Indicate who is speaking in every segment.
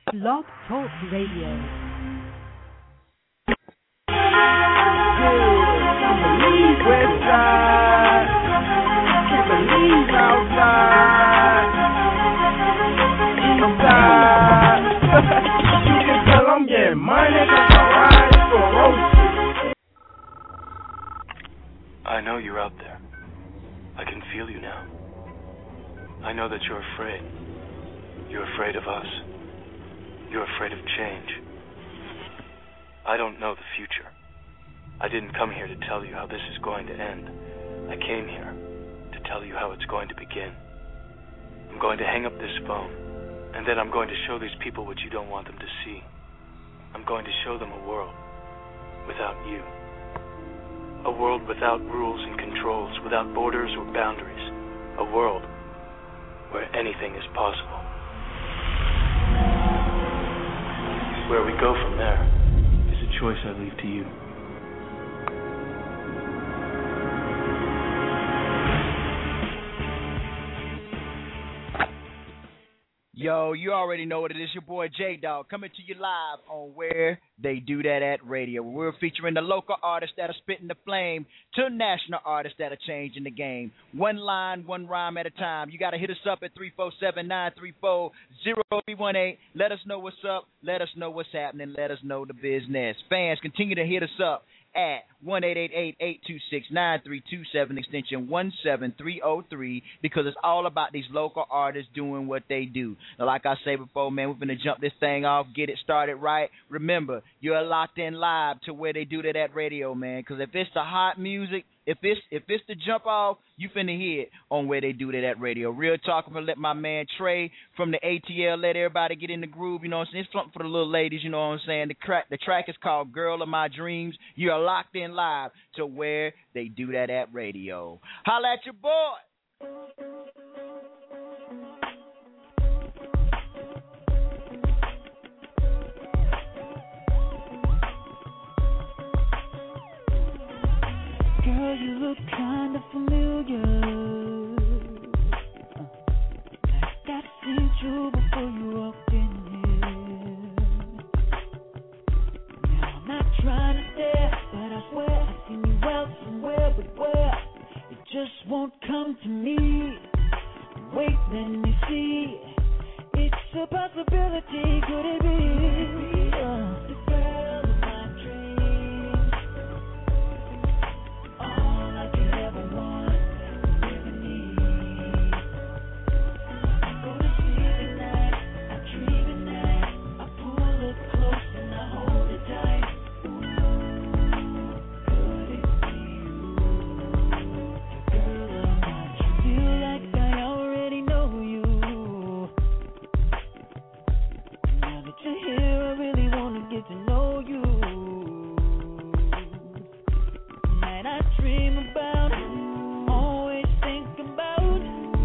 Speaker 1: Blog Talk Radio.
Speaker 2: Can't believe Westside. Can't believe outside. Inside. You can tell I'm getting money 'cause I'm riding for roast.
Speaker 3: I know you're out there. I can feel you now. I know that you're afraid. You're afraid of us. You're afraid of change. I don't know the future. I didn't come here to tell you how this is going to end. I came here to tell you how it's going to begin. I'm going to hang up this phone, and then I'm going to show these people what you don't want them to see. I'm going to show them a world without you. A world without rules and controls, without borders or boundaries. A world where anything is possible. Where we go from there is a choice I leave to you.
Speaker 4: Yo, you already know what it is. Your boy J-Dog coming to you live on Where They Do That at Radio. We're featuring the local artists that are spitting the flame to national artists that are changing the game. One line, one rhyme at a time. You got to hit us up at 347-934-0318. Let us know what's up. Let us know what's happening. Let us know the business. Fans, continue to hit us up at 1-888-826-9327, extension 17303, because it's all about these local artists doing what they do. Now, like I say before, man, we're going to jump this thing off, get it started right. Remember, you're locked in live to Where They Do That at Radio, man, because if it's the hot music, if it's the jump off, you finna hear it on Where They Do That at Radio. Real talk, I'm gonna let my man Trey from the ATL let everybody get in the groove, you know what I'm saying? It's something for the little ladies, you know what I'm saying? The track is called Girl of My Dreams. You are locked in live to Where They Do That at Radio. Holla at your boy.
Speaker 5: Girl, you look kinda familiar. Like I've seen you before you walked in here. Now I'm not trying to stare, but I swear I've seen you out somewhere, but where? It just won't come to me. Wait, let me see. It's a possibility, could it be? The girl of my dreams. All I could ever want, ever need. I go to sleep at night, I dream at night. I pull it close and I hold it tight. Ooh, could it be you? The girl of my dreams. Feel like I already know you. Now that you're here, I really wanna get to know you. And I dream about, always think about.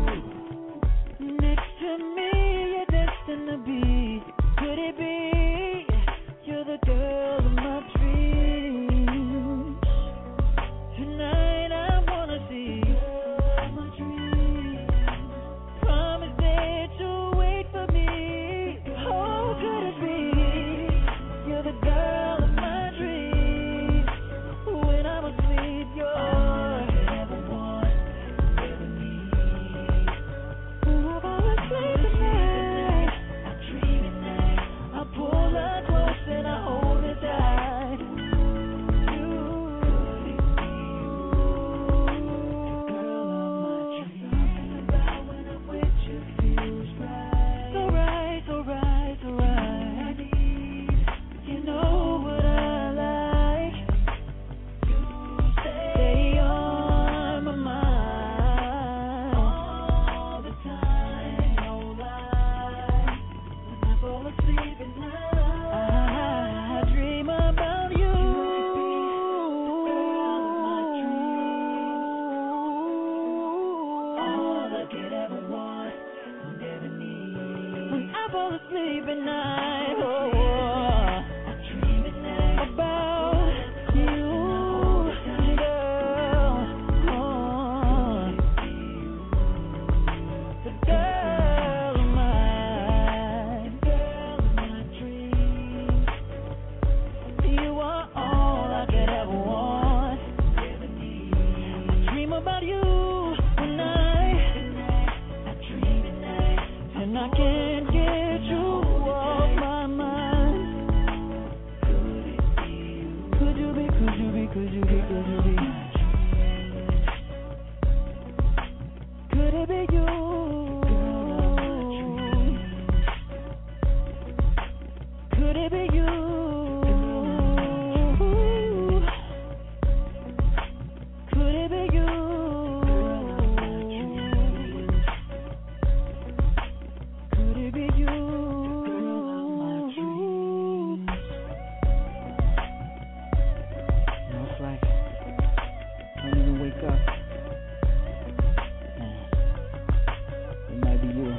Speaker 5: Next to me, you're destined to be. Could it be you're the girl of my dreams? Tonight I wanna see my dreams. Promise that you'll wait for me. Oh, could it be you're the girl of my dreams? When I'm asleep, you're all I could ever want, ever need. Ooh, I fall asleep at night, I dream at night. I pull her close and I hold her tight. You, could it be you? The girl of my dreams. Something about when I'm with you feels right. So right, so right, so right. I need, you know what I like. You stay on my mind all the time, no lie. When I fall asleep at night, I dream about you. All I could ever want, I'll never need. When I fall asleep at night, oh, I dream at night about you, girl. Oh, the girl of mine. Could it be you? Could it be you? Could it be you? It's like I don't even wake up. It might be you.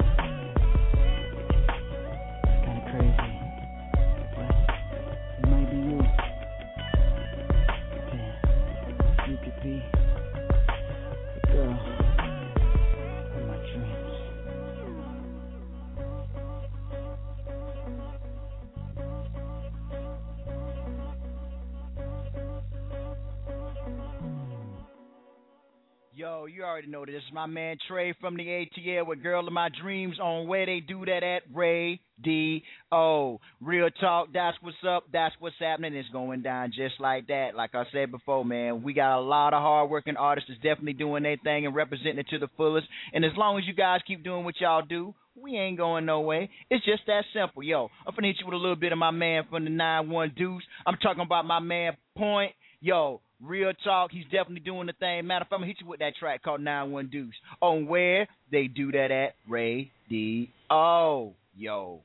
Speaker 5: It's kind of crazy, but it might be you. Damn, you could be the girl of my dreams.
Speaker 4: Yo, you already know this is my man Trey from the ATL with Girl of My Dreams on Where They Do That at Radio. Real talk, that's what's up, that's what's happening. It's going down just like that. Like I said before, man, we got a lot of hard-working artists that's definitely doing their thing and representing it to the fullest. And as long as you guys keep doing what y'all do, we ain't going no way. It's just that simple. Yo, I'm finna hit you with a little bit of my man from the 9-1 Deuce. I'm talking about my man Point. Yo, real talk, he's definitely doing the thing. Matter of fact, I'm gonna hit you with that track called 9-1 Deuce on Where They Do That at Radio. Yo.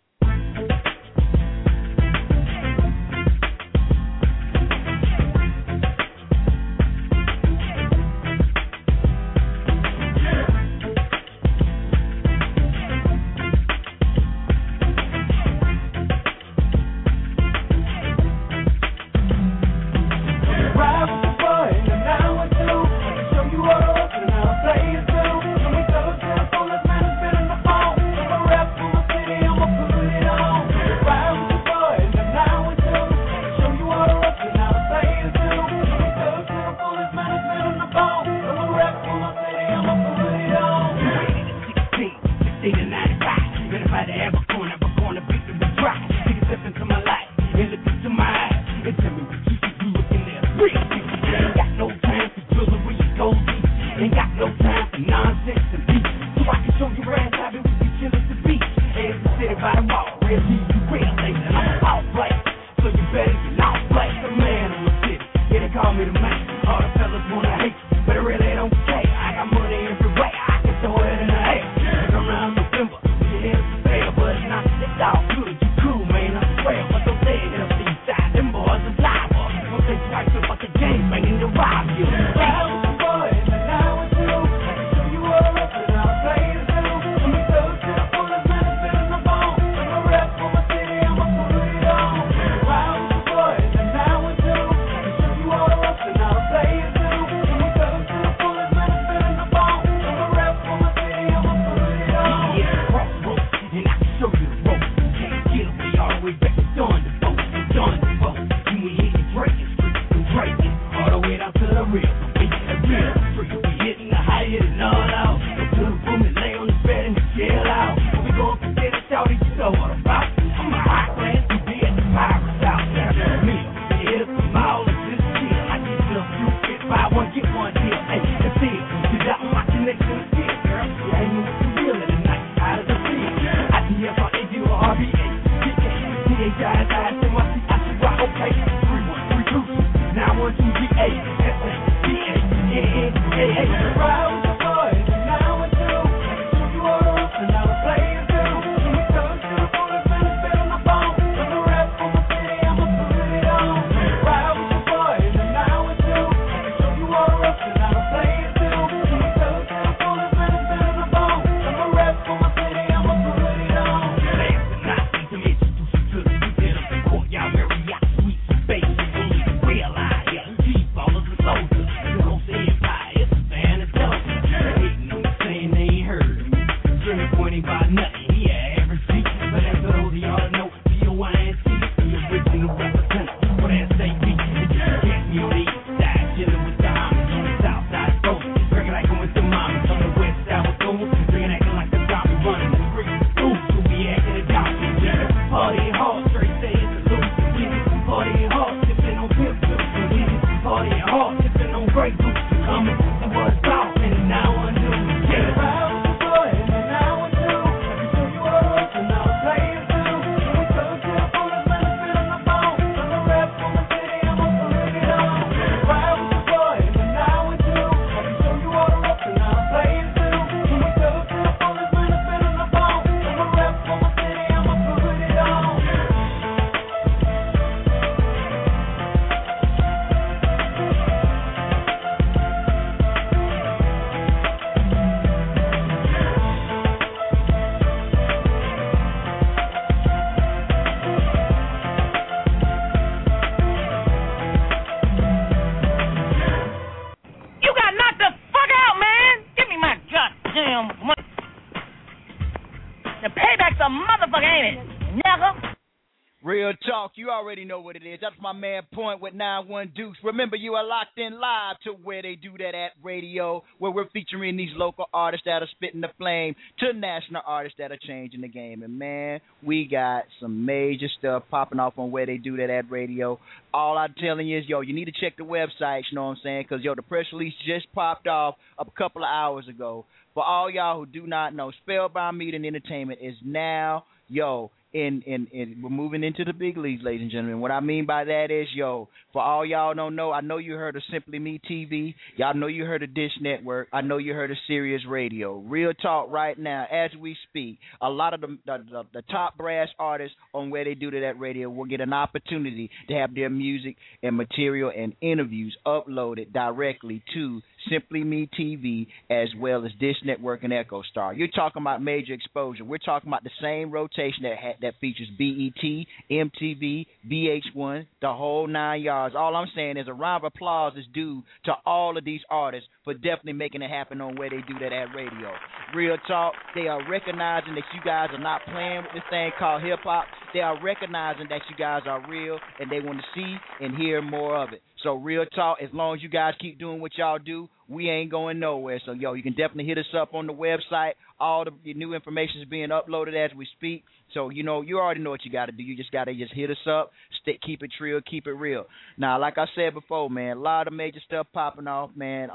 Speaker 5: nigga.
Speaker 4: Real talk, you already know what it is. That's my man Point with 9-1 Deuce. Remember, you are locked in live to Where They Do That at Radio, where we're featuring these local artists that are spitting the flame to national artists that are changing the game. And man, we got some major stuff popping off on Where They Do That at Radio. All I'm telling you is, yo, you need to check the website, you know what I'm saying? Because, yo, the press release just popped off a couple of hours ago. For all y'all who do not know, Spellbound Media and Entertainment is now, yo, we're moving into the big leagues, ladies and gentlemen. What I mean by that is, yo, for all y'all don't know, I know you heard of Simply Me TV. Y'all know you heard of Dish Network. I know you heard of Sirius Radio. Real talk right now, as we speak, a lot of the top brass artists on Where They Do That Radio will get an opportunity to have their music and material and interviews uploaded directly to Simply Me TV, as well as Dish Network and Echo Star. You're talking about major exposure. We're talking about the same rotation that features BET, MTV, VH1, the whole 9 yards. All I'm saying is a round of applause is due to all of these artists for definitely making it happen on Where They Do That at Radio. Real talk, they are recognizing that you guys are not playing with this thing called hip-hop. They are recognizing that you guys are real, and they want to see and hear more of it. So real talk, as long as you guys keep doing what y'all do, we ain't going nowhere. So, yo, you can definitely hit us up on the website. All the new information is being uploaded as we speak. So, you know, you already know what you got to do. You just got to hit us up, keep it real, keep it real. Now, like I said before, man, a lot of major stuff popping off, man.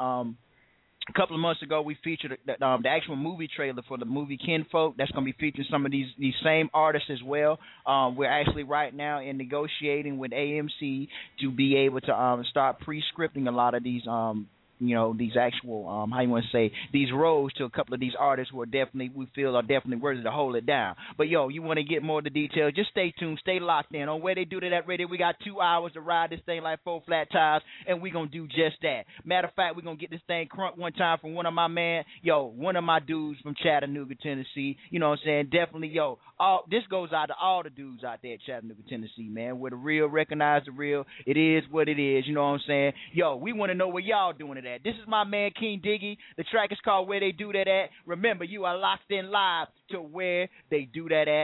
Speaker 4: A couple of months ago, we featured the actual movie trailer for the movie Kinfolk. That's going to be featuring some of these same artists as well. We're actually right now in negotiating with AMC to be able to start pre-scripting a lot of these these actual, how you want to say, these roles to a couple of these artists who are definitely, we feel are definitely worthy to hold it down. But, yo, you want to get more of the details, just stay tuned, stay locked in. On Where They Do That at Radio, we got 2 hours to ride this thing like 4 flat tires, and we're going to do just that. Matter of fact, we're going to get this thing crunk one time from one of my one of my dudes from Chattanooga, Tennessee. You know what I'm saying? Definitely, yo, this goes out to all the dudes out there at Chattanooga, Tennessee, man. Where the real recognize the real. It is what it is, you know what I'm saying? Yo, we want to know where y'all doing it at. This is my man King Diggy. The track is called Where They Do That at. Remember, you are locked in live to Where They Do That at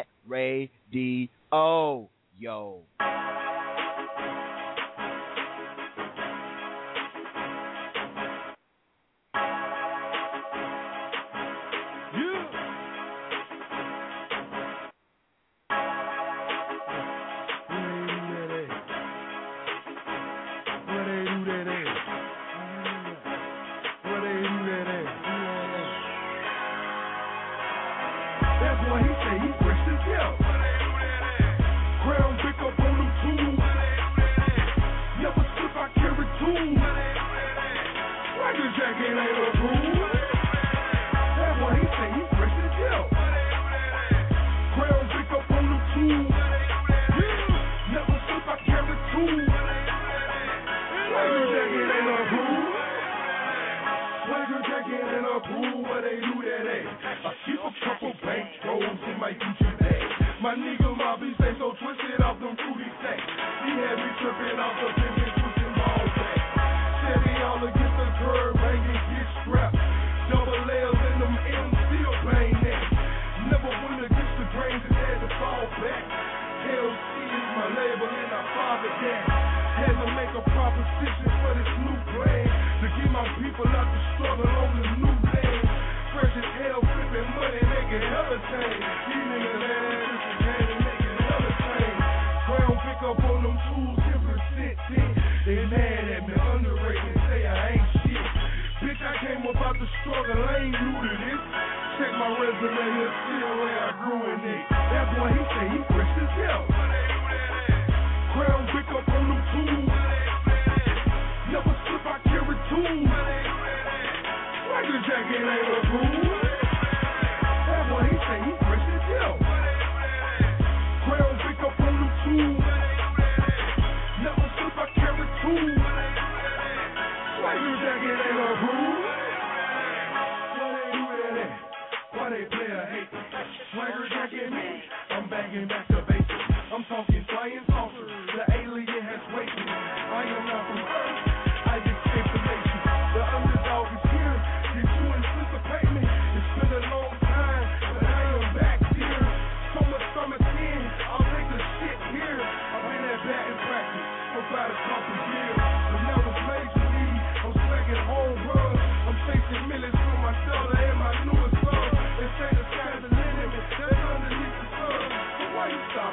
Speaker 4: Radio. Yo.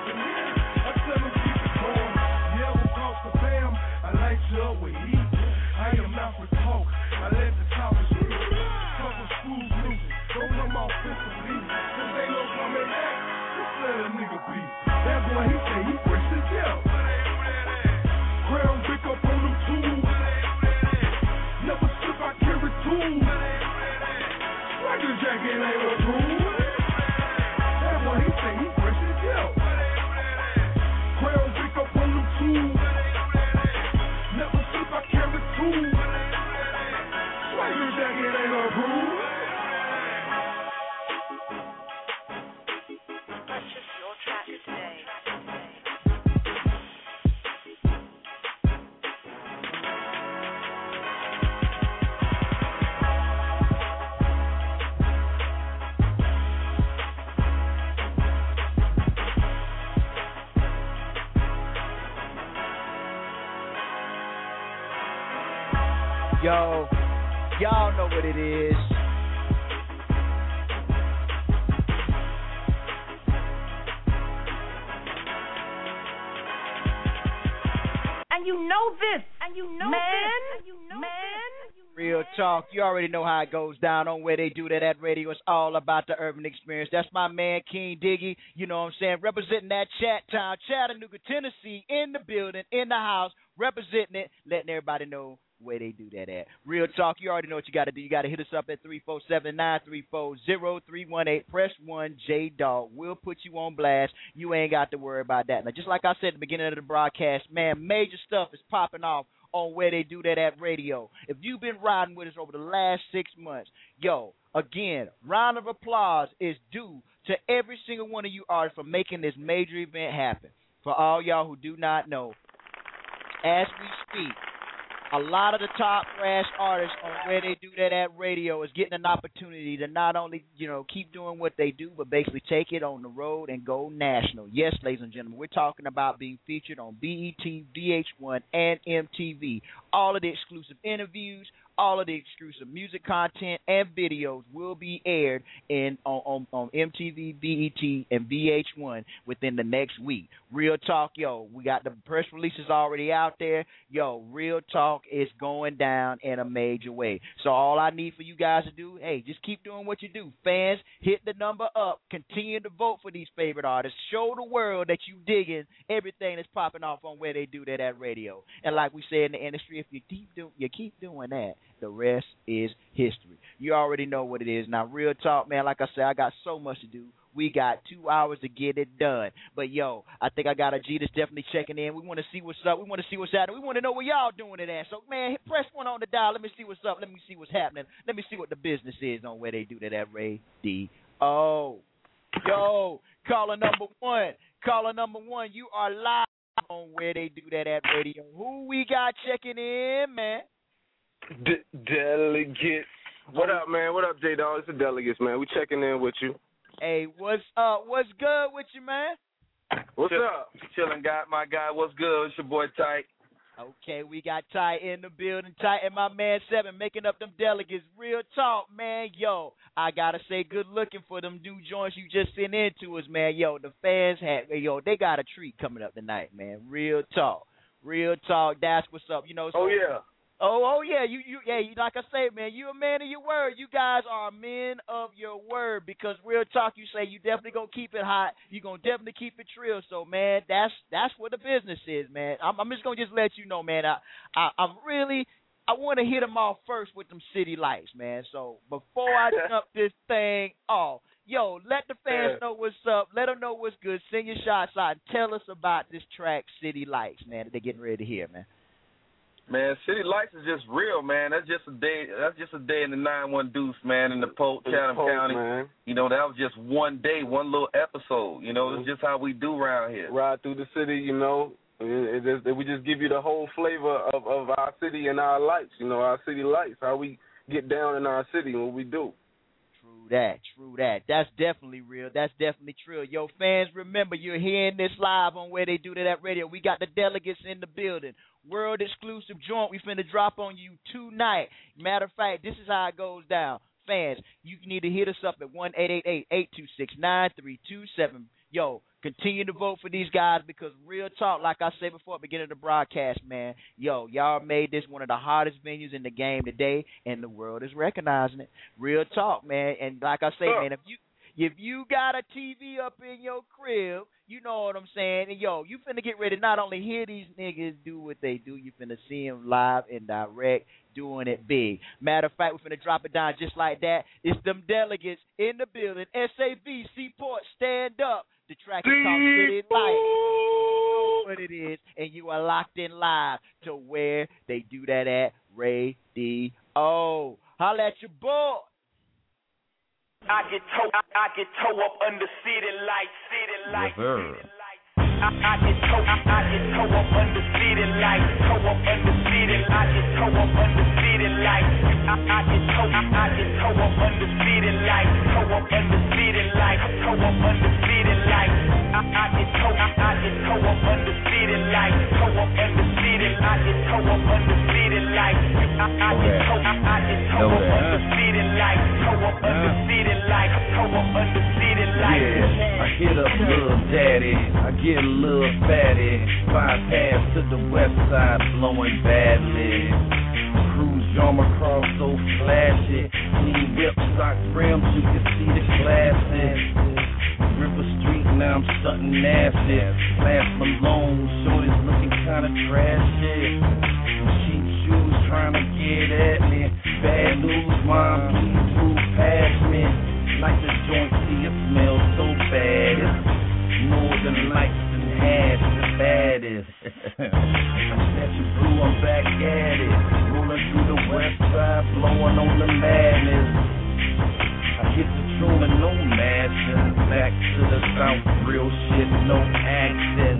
Speaker 2: popping in. I tell them keep it going. Yeah, we'll cross the fam. I light you up with heat. I am not for talk. I let the topic speak. Couple screws loose. Don't come off physically. Since ain't no coming back, just let a nigga be. That boy, he say he fresh as hell. Crown pick up on them tools. Never slip, I carry tools. Swagger jacket ain't no tool. That boy, he say he fresh as hell. Crown pick up on them tools. Never slip, I carry tools. Swagger jacket ain't no tool.
Speaker 6: Purchase your track today.
Speaker 4: Yo, y'all know what it is.
Speaker 1: And you know this. And you know
Speaker 6: Man.
Speaker 1: this. And you know
Speaker 6: Man.
Speaker 4: Real talk. You already know how it goes down on Where They Do That at Radio. It's all about the urban experience. That's my man, King Diggy. You know what I'm saying? Representing that Chat Town, Chattanooga, Tennessee, in the building, in the house, representing it, letting everybody know where they do that at. Real talk, you already know what you got to do. You got to hit us up at 347-934-0318. Press 1, J-Dog. We'll put you on blast. You ain't got to worry about that. Now, just like I said at the beginning of the broadcast, man, major stuff is popping off on Where They Do That at Radio. If you've been riding with us over the last 6 months, yo, again, round of applause is due to every single one of you artists for making this major event happen. For all y'all who do not know, as we speak, a lot of the top brass artists on Where They Do That at Radio is getting an opportunity to not only, keep doing what they do, but basically take it on the road and go national. Yes, ladies and gentlemen, we're talking about being featured on BET, VH1, and MTV. All of the exclusive interviews, all of the exclusive music content and videos will be aired on MTV, BET, and VH1 within the next week. Real talk, yo, we got the press releases already out there. Yo, real talk is going down in a major way. So all I need for you guys to do, hey, just keep doing what you do. Fans, hit the number up. Continue to vote for these favorite artists. Show the world that you digging everything that's popping off on Where They Do That at Radio. And like we say in the industry, if you keep doing that, the rest is history. You already know what it is. Now, real talk, man, like I said, I got so much to do. We got 2 hours to get it done. But, yo, I think I got a G that's definitely checking in. We want to see what's up. We want to see what's happening. We want to know where y'all doing it at. So, man, press one on the dial. Let me see what's up. Let me see what's happening. Let me see what the business is on Where They Do That at Radio. Yo, caller number one. Caller number one, you are live on Where They Do That at Radio. Who we got checking in, man?
Speaker 7: Delegates. What up, man? What up, J-Dog? It's the Delegates, man. We checking in with you.
Speaker 4: Hey, what's up? What's good with you, man?
Speaker 7: What's up? Chilling, my guy. What's good? It's your boy, Tyke.
Speaker 4: Okay, we got Ty in the building. Ty and my man Seven making up them delegates. Real talk, man. Yo, I gotta say, good looking for them new joints you just sent into us, man. Yo, the fans they got a treat coming up tonight, man. Real talk. That's what's up. So,
Speaker 7: yeah.
Speaker 4: Oh yeah, you like I say, man, you a man of your word. You guys are men of your word because real talk, you say you definitely gonna keep it hot. You gonna definitely keep it trill. So man, that's what the business is, man. I'm just gonna let you know, man. I want to hit them off first with them city lights, man. So before I jump this thing off, yo, let the fans know what's up. Let them know what's good. Send your shots out and tell us about this track, City Lights, man, that they're getting ready to hear, man.
Speaker 7: Man, City Lights is just real, man. That's just a day in the 9-1 Deuce, man, in the Polk, Chatham County. Man. That was just one day, one little episode. It's just how we do around here.
Speaker 8: Ride through the city, we just give you the whole flavor of our city and our lights, our city lights, how we get down in our city and what we do.
Speaker 4: True that. That's definitely real. That's definitely true. Yo, fans, remember, you're hearing this live on Where They Do That Radio. We got the delegates in the building. World exclusive joint we finna drop on you tonight. Matter of fact, this is how it goes down. Fans, you need to hit us up at 1-888-826-9327. Yo, Continue to vote for these guys because real talk, like I said before at the beginning of the broadcast, man, y'all made this one of the hottest venues in the game today, and the world is recognizing it. Real talk, man. And like I say, man, if you got a TV up in your crib, you know what I'm saying, and you finna get ready to not only hear these niggas do what they do, you finna see them live and direct doing it big. Matter of fact, we're finna drop it down just like that. It's them delegates in the building. SAV, Seaport, stand up. The track is called City Lights. You know what it is, and you are locked in live to where they do that at Radio. Holla at your boy.
Speaker 9: I get toe up under city lights.
Speaker 10: Yes, sir.
Speaker 9: I get toe up under city lights. Toe up under city lights. I get toe up under city lights. I get toe up under city lights. Toe up under city lights. Toe up under city lights. I get toe up under city lights. Toe up under city lights. I get toe up under city lights. I get toe up under city lights. Toe up under city lights. Toe up under city lights.
Speaker 10: Yeah, I hit up Lil Daddy. I get a little fatty. Bypass to the west side, blowing badly. Cruise John across so flashy. Clean whip, sock rims, you can see the classic. River Street, now I'm stunting nasty. Flash Malone, shorty's looking kinda trashy. Cheap shoes trying to get at me. Bad news, mom, please move past me. Like the joint, see it smells so bad. It's Northern Lights and hash, the baddest. I snatch a blue, I'm back at it. Rolling through the west side, blowing on the madness. I hit the Truman, no mashing. Back to the south, real shit, no accent.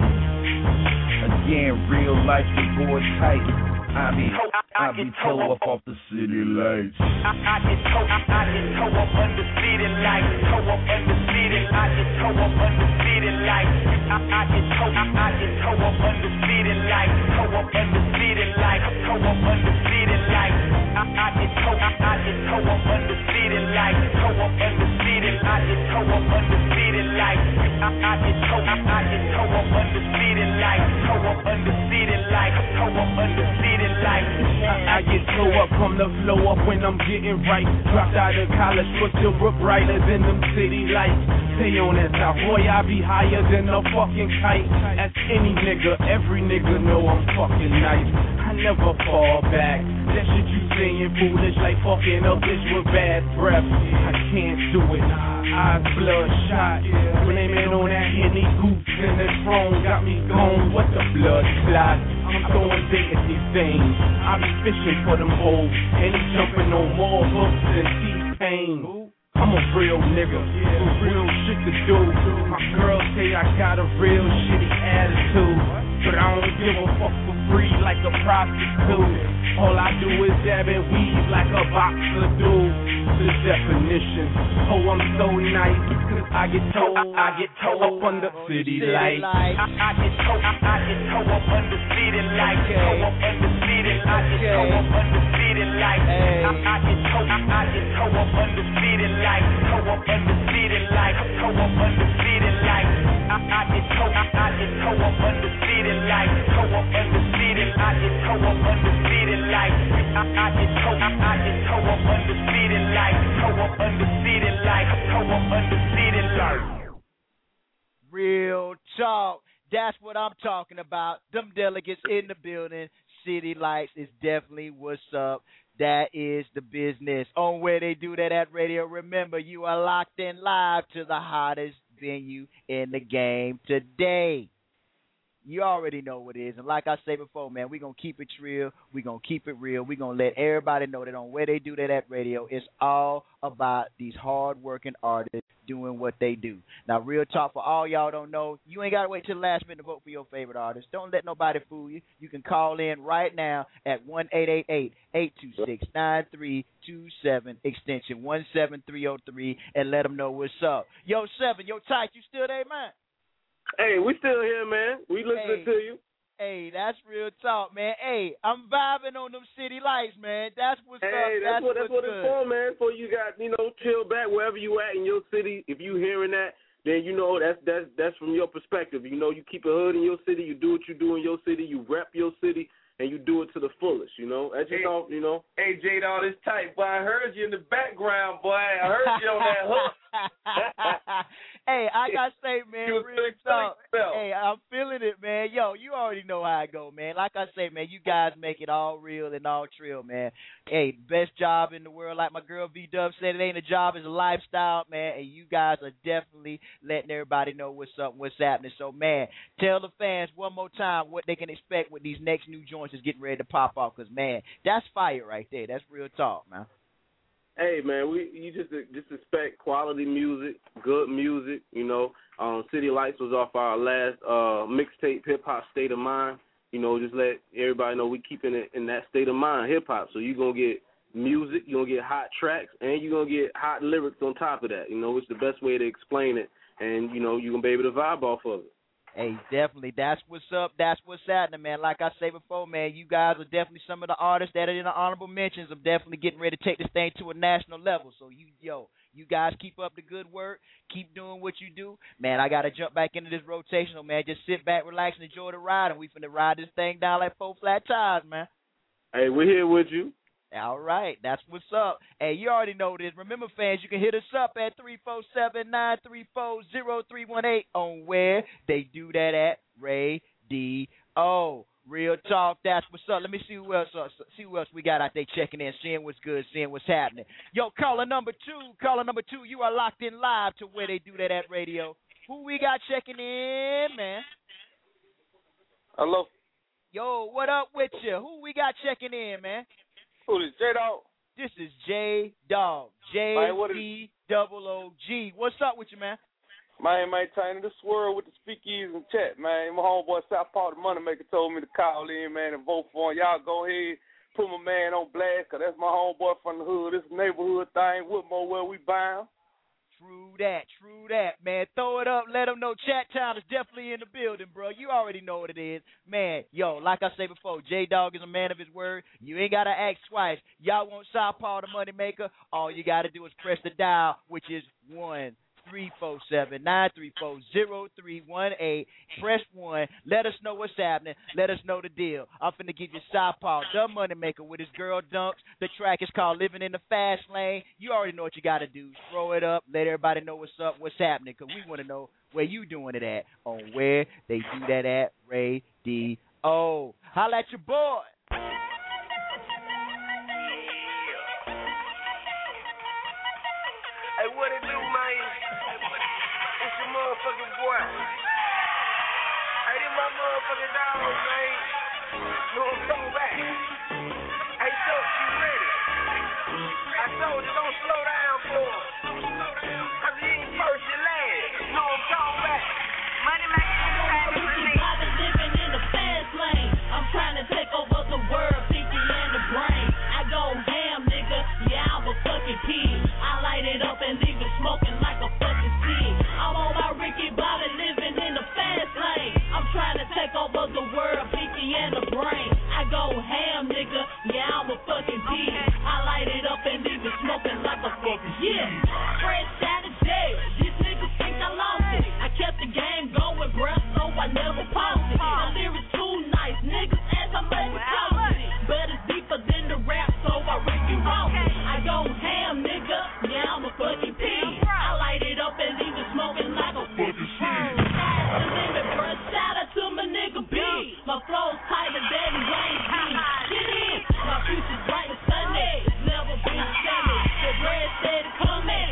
Speaker 10: Again, real life, the boy tight. I be toe up off the city lights.
Speaker 9: I get toe up under city lights. Toe up under city lights. I get toe up under city lights. I get toe up under city lights. Toe up under city lights. Toe up under city lights. I get toe up under city lights. Toe up under city lights. I get toe up under city lights. I get toe up under city lights. Toe up under city lights. Toe up under city lights.
Speaker 2: I get toe up from the flow up when I'm getting right. Dropped out of college, but still look brighter than them city lights. Stay on that top, boy, I be higher than a fucking kite. As any nigga, every nigga know I'm fucking nice. I never fall back. That shit you saying foolish, like fucking a bitch with bad breath. I can't do it. Eyes bloodshot. When they man on that Henny Goops in the throne, got me gone. What the blood clot? I'm throwing bait at these things. I be fishing for them hoes, and he jumping on more hooks than T-Pain. I'm a real nigga with real shit to do. My girls say I got a real shitty attitude, but I don't give a fuck for free like a prostitute. All I do is dab and weave like a boxer do. The definition, oh I'm so nice, cause I get toe up under city lights.
Speaker 9: I get toe up under city lights. Toe up under city lights. I get toe up under city lights. I get toe up under city lights. Toe up under city lights. Toe up under city lights. I get toe up under city lights. Toe up under city lights. I get toe up under city lights. I get toe up under city lights. Toe up under city lights. Toe up under city lights.
Speaker 4: Real talk. That's what I'm talking about. Them delegates in the building. City Lights is definitely what's up. That is the business. On where they do that at Radio. Remember, you are locked in live to the hottest venue in the game today. You already know what it is. And like I said before, man, we're going to keep it real. We're going to keep it real. We're going to let everybody know that on where they do that at Radio, it's all about these hard-working artists doing what they do. Now, real talk, for all y'all don't know, you ain't got to wait till the last minute to vote for your favorite artist. Don't let nobody fool you. You can call in right now at 1-888-826-9327, extension 17303, and let them know what's up. Yo, Seven, yo, Tight, you still there, man?
Speaker 8: Hey, we still here, man. We listening to you.
Speaker 4: Hey, that's real talk, man. Hey, I'm vibing on them city lights, man. That's what's up.
Speaker 8: That's what it's for, man. For you got, chill back wherever you at in your city. If you hearing that, then you know that's from your perspective. You know, you keep a hood in your city, you do what you do in your city, you rep your city, and you do it to the fullest. You know, that's just all. You know.
Speaker 7: Hey, J-Dog, this tight, boy. I heard you in the background, boy. I heard you on that hook.
Speaker 4: Hey, I gotta say, man,
Speaker 7: You was
Speaker 4: real
Speaker 7: big
Speaker 4: talk.
Speaker 7: yourself.
Speaker 4: Hey, I'm feeling it, man. Yo, you already know how I go, man. Like I say, man, you guys make it all real and all trill, man. Hey, best job in the world. Like my girl V-Dub said, it ain't a job, it's a lifestyle, man. And you guys are definitely letting everybody know what's up, what's happening. So, man, tell the fans one more time what they can expect with these next new joints that's getting ready to pop off. Because, man, that's fire right there. That's real talk, man.
Speaker 8: Hey man, you just expect quality music, good music. You know, City Lights was off our last mixtape, Hip Hop State of Mind. You know, just let everybody know we keeping it in that state of mind, hip hop. So you're gonna get music, you're gonna get hot tracks, and you're gonna get hot lyrics on top of that. You know, it's the best way to explain it, and you know you're gonna be able to vibe off of it.
Speaker 4: Hey, definitely. That's what's up. That's what's happening, man. Like I said before, man, you guys are definitely some of the artists that are in the honorable mentions of definitely getting ready to take this thing to a national level. So, you guys keep up the good work. Keep doing what you do. Man, I got to jump back into this rotational, man. Just sit back, relax, and enjoy the ride, and we finna ride this thing down like 4 flat tires, man.
Speaker 8: Hey, we're here with you.
Speaker 4: All right, that's what's up. Hey, you already know this. Remember, fans, you can hit us up at 347-934-0318 on where they do that at Radio. Real talk, that's what's up. Let me see who else we got out there checking in, seeing what's good, seeing what's happening. Yo, caller number two, you are locked in live to where they do that at Radio. Who we got checking in, man?
Speaker 11: Hello.
Speaker 4: Yo, what up with you? Who we got checking in, man?
Speaker 11: Who is J-Dog?
Speaker 4: This is J-Dog. J-D-O-O-G. What's up with you, man?
Speaker 11: Man, Tiny, the swirl with the speakeasy and chat, man. My homeboy Southpaw the Moneymaker told me to call in, man, and vote for him. Y'all go ahead, put my man on blast, because that's my homeboy from the hood. This neighborhood thing, Whitmore, where we bound.
Speaker 4: True that, man. Throw it up, let them know Chat Town is definitely in the building, bro. You already know what it is. Man, yo, like I said before, J-Dog is a man of his word. You ain't got to ask twice. Y'all want Southpaw the Moneymaker? All you got to do is press the dial, which is 1-347-934-0318. Press 1. Let us know what's happening. Let us know the deal. I'm finna give you Southpaw the Moneymaker with his girl Dunks. The track is called Living in the Fast Lane. You already know what you got to do. Throw it up. Let everybody know what's up, what's happening, because we want to know where you doing it at on where they do that at Radio. Holla at your boy.
Speaker 12: Hey, what it do, man? It's your motherfucking boy. Hey, this my motherfucking dog, man. No, I'm so back. Hey, so you ready? I told you don't slow down, boy. Cause you ain't first, you last. No, I'm so back. Money making the savage release.
Speaker 13: I've been living in the fast lane. I'm trying to take over the world, Pinky and the brain. I go ham, nigga. Yeah, I'm a fucking pig. I light it up and leave it smoking like a fucking pig. I'm on my Ricky Bobby living in the fast lane. I'm trying to take over the world, Pinky and the brain. I go ham, nigga. Yeah, I'm a fucking pig. I light it up and leave it smoking like a fucking pig. Fresh out of jail. These niggas think I lost it. I kept the game going, bruh, so I never paused it. The lyrics too nice, niggas ask how much it cost it. But it's deeper than the rap, so I Ricky Ross it. I go ham, nigga. Yeah, I'm a fucking pig. I light it up and leave it smoking like a fucking pig. The limit, bruh, shout out to my nigga B. My flow's tighter than Wayne G. Get in, my future's bright as Sunday. It's never been sunny. The bread said it coming.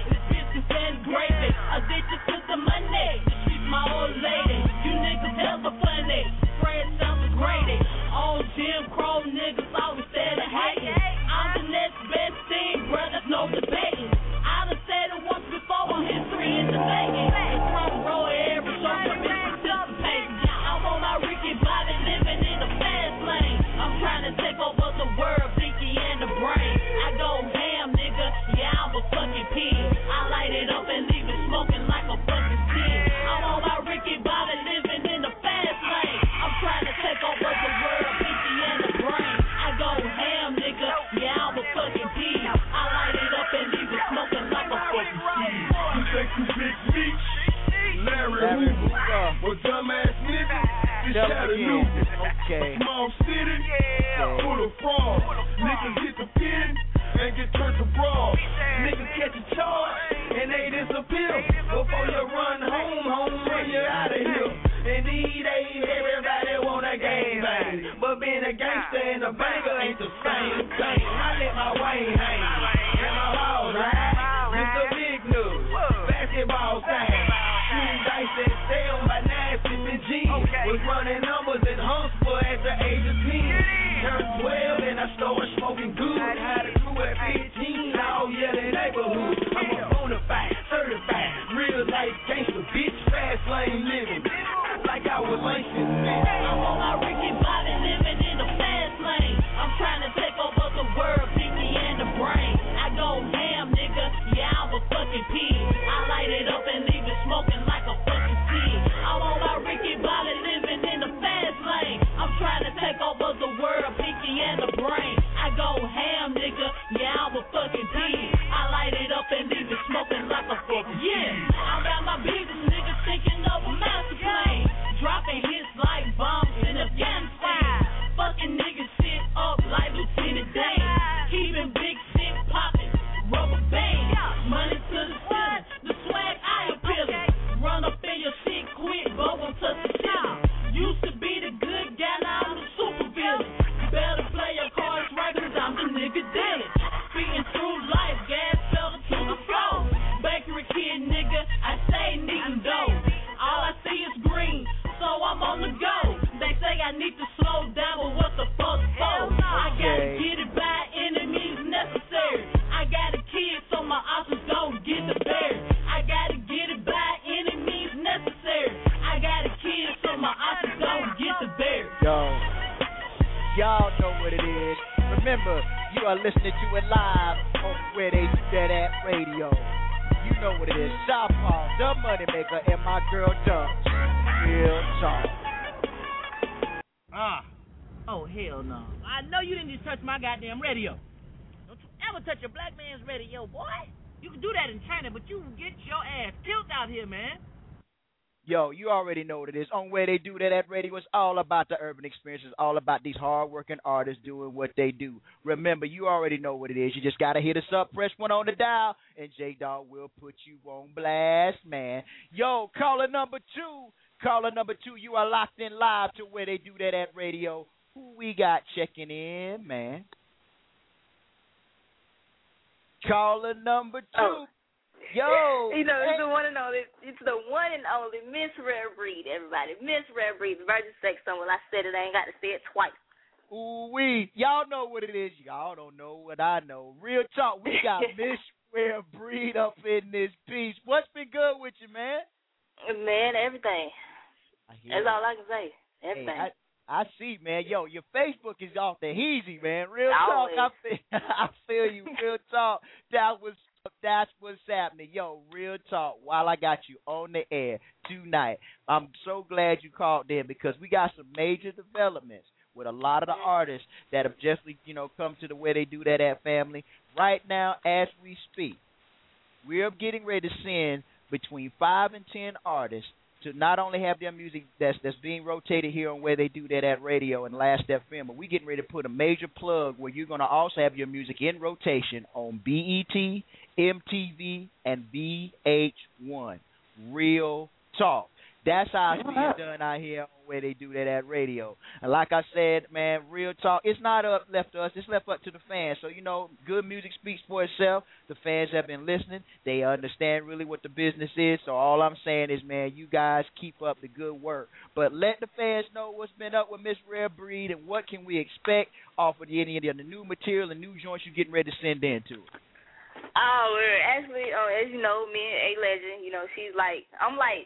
Speaker 2: This
Speaker 4: Tell 'em
Speaker 2: Chattanooga.
Speaker 4: again. Okay.
Speaker 2: Small city, full of fraud. Niggas get the pin and get turned to broad. Niggas catch a charge and they disappear. Before you run home, run you out of here. And these days, everybody want a gang bang. But being a gangster and a banger ain't the same thing. I let my Wayne hang, and my balls ride. It's a big news, basketball side. Shooting dice and sell my 9 sipping jeans. Was running numbers in Huntsville at the age of 10. Turned 12 and I started smoking good. Had a crew at 15, all yelling neighborhood. I'm a bona fide, certified, real life gangster, bitch, fast lane living. Like I was Langston Smith.
Speaker 13: I'm on my Ricky Bobby living in the fast lane. I'm trying to take over the world, Pinky and the brain. I go ham, nigga, yeah, I'm a fucking pig. I light it up and leave it smoking like a fucking pig. I'm on my Ricky Bobby living in the fast lane. I'm trying to take over the world, Pinky and the brain. I go ham, nigga, yeah, I'm a fucking pig. I light it up and leave it smoking like a fucking yeah. I got my business, niggas thinking of a master plane. Dropping hits like bombs in Afghanistan. Fucking niggas sit up like Lieutenant Dan. Keeping big shit popping, rubber band. Money to the ceiling, the swag I appealing. Run up in your shit quick, but won't touch the ceiling. Used to be the good guy, now I'm the super villain. Better play your cards right, cause I'm the nigga dealing. Speeding through life, gas pedal to the floor. Bakery kid, nigga, I stay needing dough. All I see is green, so I'm on the go. They say I need to slow down, but what the fuck for? I gotta get it by any means necessary. I got a kid, so my options don't get the bear. I gotta get it by any means necessary. I got a kid, so my options don't get the bear.
Speaker 4: Y'all know what it is. Remember, you are listening to it live on Where They Do That At Radio. You know what it is. Southpaw, the Moneymaker, and my girl Dubs. Real talk.
Speaker 14: Oh, hell no. I know you didn't just touch my goddamn radio. Don't you ever touch a black man's radio, boy. You can do that in China, but you can get your ass killed out here, man.
Speaker 4: Yo, you already know what it is. On Where They Do That At Radio, it's all about the urban experience. It's all about these hard-working artists doing what they do. Remember, you already know what it is. You just got to hit us up, press one on the dial, and J-Dawg will put you on blast, man. Yo, caller number two, you are locked in live to Where They Do That At Radio. Who we got checking in, man? Caller number 2.
Speaker 15: Oh.
Speaker 4: Yo,
Speaker 15: you know, it's the one and only. It's the one and only Miss Rare Breed, everybody. Miss Rare Breed, the Virgin Sex Symbol. I said it, I ain't got to say it twice.
Speaker 4: Ooh-wee. Y'all know what it is. Y'all don't know what I know. Real talk, we got Miss Rare Breed up in this piece. What's been good with you, man?
Speaker 15: Man, everything. That's all I can say. Everything.
Speaker 4: Hey, I see, man. Yo, your Facebook is off the heezy, man. Real talk. I feel you. Real talk. That's what's happening. Yo, real talk. While I got you on the air tonight, I'm so glad you called in because we got some major developments with a lot of the artists that have just, come to the Where They Do That At family. Right now, as we speak, we're getting ready to send between 5 and 10 artists to not only have their music that's being rotated here on Where They Do That At Radio and Last FM, but we're getting ready to put a major plug where you're going to also have your music in rotation on BET, MTV, and VH1. Real talk. That's how it's being done out here on Where They Do That At Radio. And like I said, man, real talk, it's not left to us. It's left up to the fans. So, good music speaks for itself. The fans have been listening. They understand really what the business is. So all I'm saying is, man, you guys keep up the good work. But let the fans know what's been up with Miss Rare Breed and what can we expect off of any of the new material and new joints you're getting ready to send in to it.
Speaker 15: Oh, actually, as you know, me and A-Legend, she's like, I'm like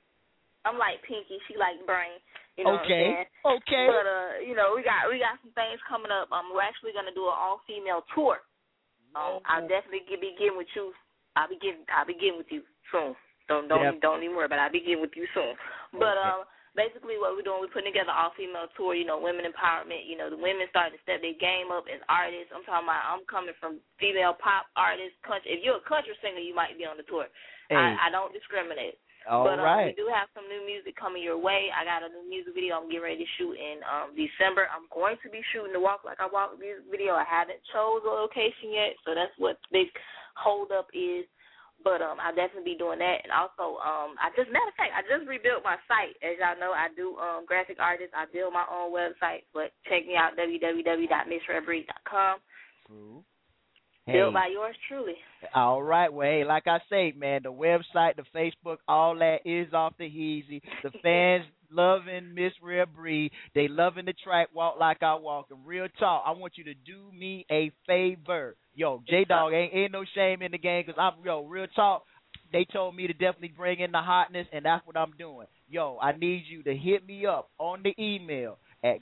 Speaker 15: Pinky, she like Brain. You know what I'm saying?
Speaker 4: Okay.
Speaker 15: But we got some things coming up. We're actually gonna do an all-female tour. I'll definitely be getting with you. I'll be getting with you soon. Don't even worry about it. I'll be getting with you soon. But basically what we're doing, we're putting together an all-female tour. Women empowerment. The women starting to step their game up as artists. I'm coming from female pop artists, country. If you're a country singer, you might be on the tour. Hey. I don't discriminate. But we do have some new music coming your way. I got a new music video I'm getting ready to shoot in December. I'm going to be shooting the Walk Like I Walk music video. I haven't chose a location yet, so that's what the big hold up is. But I'll definitely be doing that. And also, matter of fact, I just rebuilt my site. As y'all know, I do graphic artists. I build my own website. But check me out, www.missredbreed.com.
Speaker 4: True.
Speaker 15: Built by yours truly.
Speaker 4: All right. Well, hey, like I say, man, the website, the Facebook, all that is off the easy. The fans loving Miss Rare Breed. They loving the track Walk Like I Walk. And real talk, I want you to do me a favor. Yo, J-Dog, ain't no shame in the game because real talk, they told me to definitely bring in the hotness, and that's what I'm doing. Yo, I need you to hit me up on the email at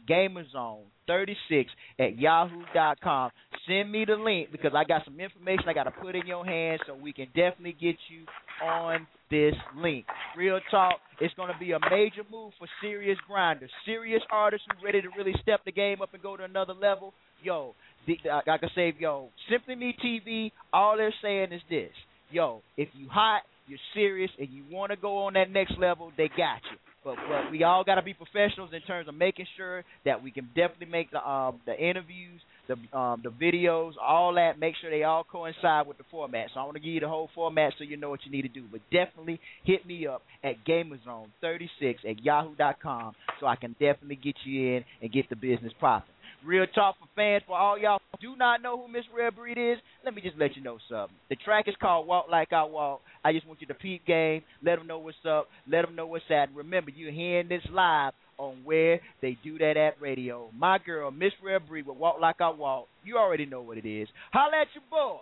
Speaker 4: gamerzone36@yahoo.com. Send me the link because I got some information I got to put in your hands so we can definitely get you on this link. Real talk, it's going to be a major move for serious grinders, serious artists who ready to really step the game up and go to another level. Yo, like I say, Simply Me TV, all they're saying is this. Yo, if you hot, you're serious, and you want to go on that next level, they got you. But we all got to be professionals in terms of making sure that we can definitely make the interviews, the videos, all that, make sure they all coincide with the format. So I want to give you the whole format so you know what you need to do. But definitely hit me up at gamerzone36@yahoo.com so I can definitely get you in and get the business popping. Real talk for fans, for all y'all who do not know who Miss Rare Breed is, let me just let you know something. The track is called Walk Like I Walk. I just want you to peep game, let them know what's up, let them know what's at. Remember, you're hearing this live on Where They Do That at Radio. My girl, Miss Rare Breed with Walk Like I Walk. You already know what it is. Holla at your boy.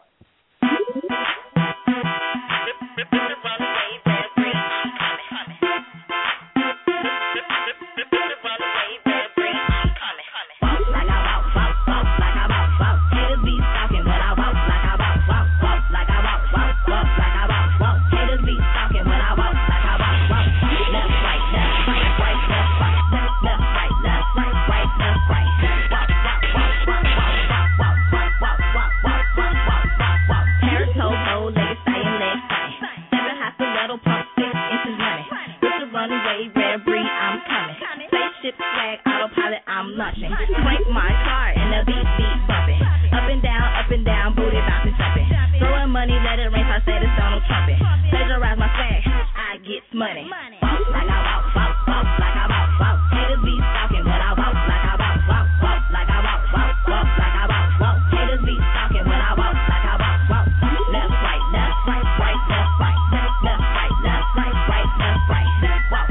Speaker 16: Crank my car and the beat bumping. Up and down, booty bouncing, jumping. Throwing money, let it rain, I say this Donald Trumpet. Plagiarize my swag, I get money. Walk like I walk, walk like I walk. Haters be stalking when I walk like I walk like I walk like I walk. Haters be stalking when I walk like I walk. Left, right, left, right, left, right. Left, right, left, right, left, right. Walk.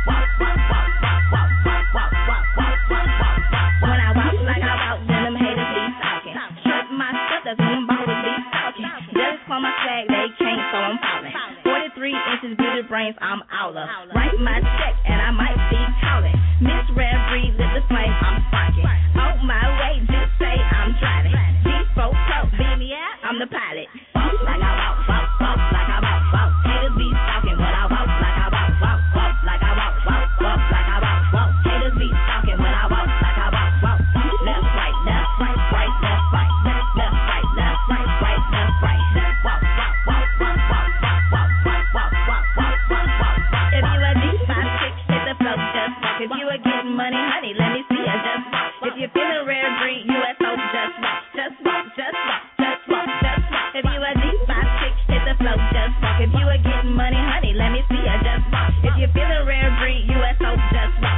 Speaker 16: When I walk like I walk, then them haters be stalking. Trust my stuff, that's when them ballers be stalking. Just for my swag, they can't, so I'm falling. 43 inches, beauty brains, I'm out of. Write my check, and I might be calling. Miss Rare Breed, lit the flame, I'm sparking. On my way, just say I'm driving. G4 Pro, beam me out, I'm the pilot. Walk like I walk like I walk. Haters be stalking when I walk like I walk like I walk like I walk. Haters be stalking when I walk like I walk. Left, right, left, right, left, right. Left, right, left, right, left, right. Walk. If you a D5 chick, hit the flow, just walk. If you a getting money, honey, let me see ya, just walk. If you feeling Rare Breed, USO, just walk. If you a D5 chick, hit the flow, just walk. If you a getting money, honey, let me see ya, just walk. If you feeling Rare Breed, USO, just walk.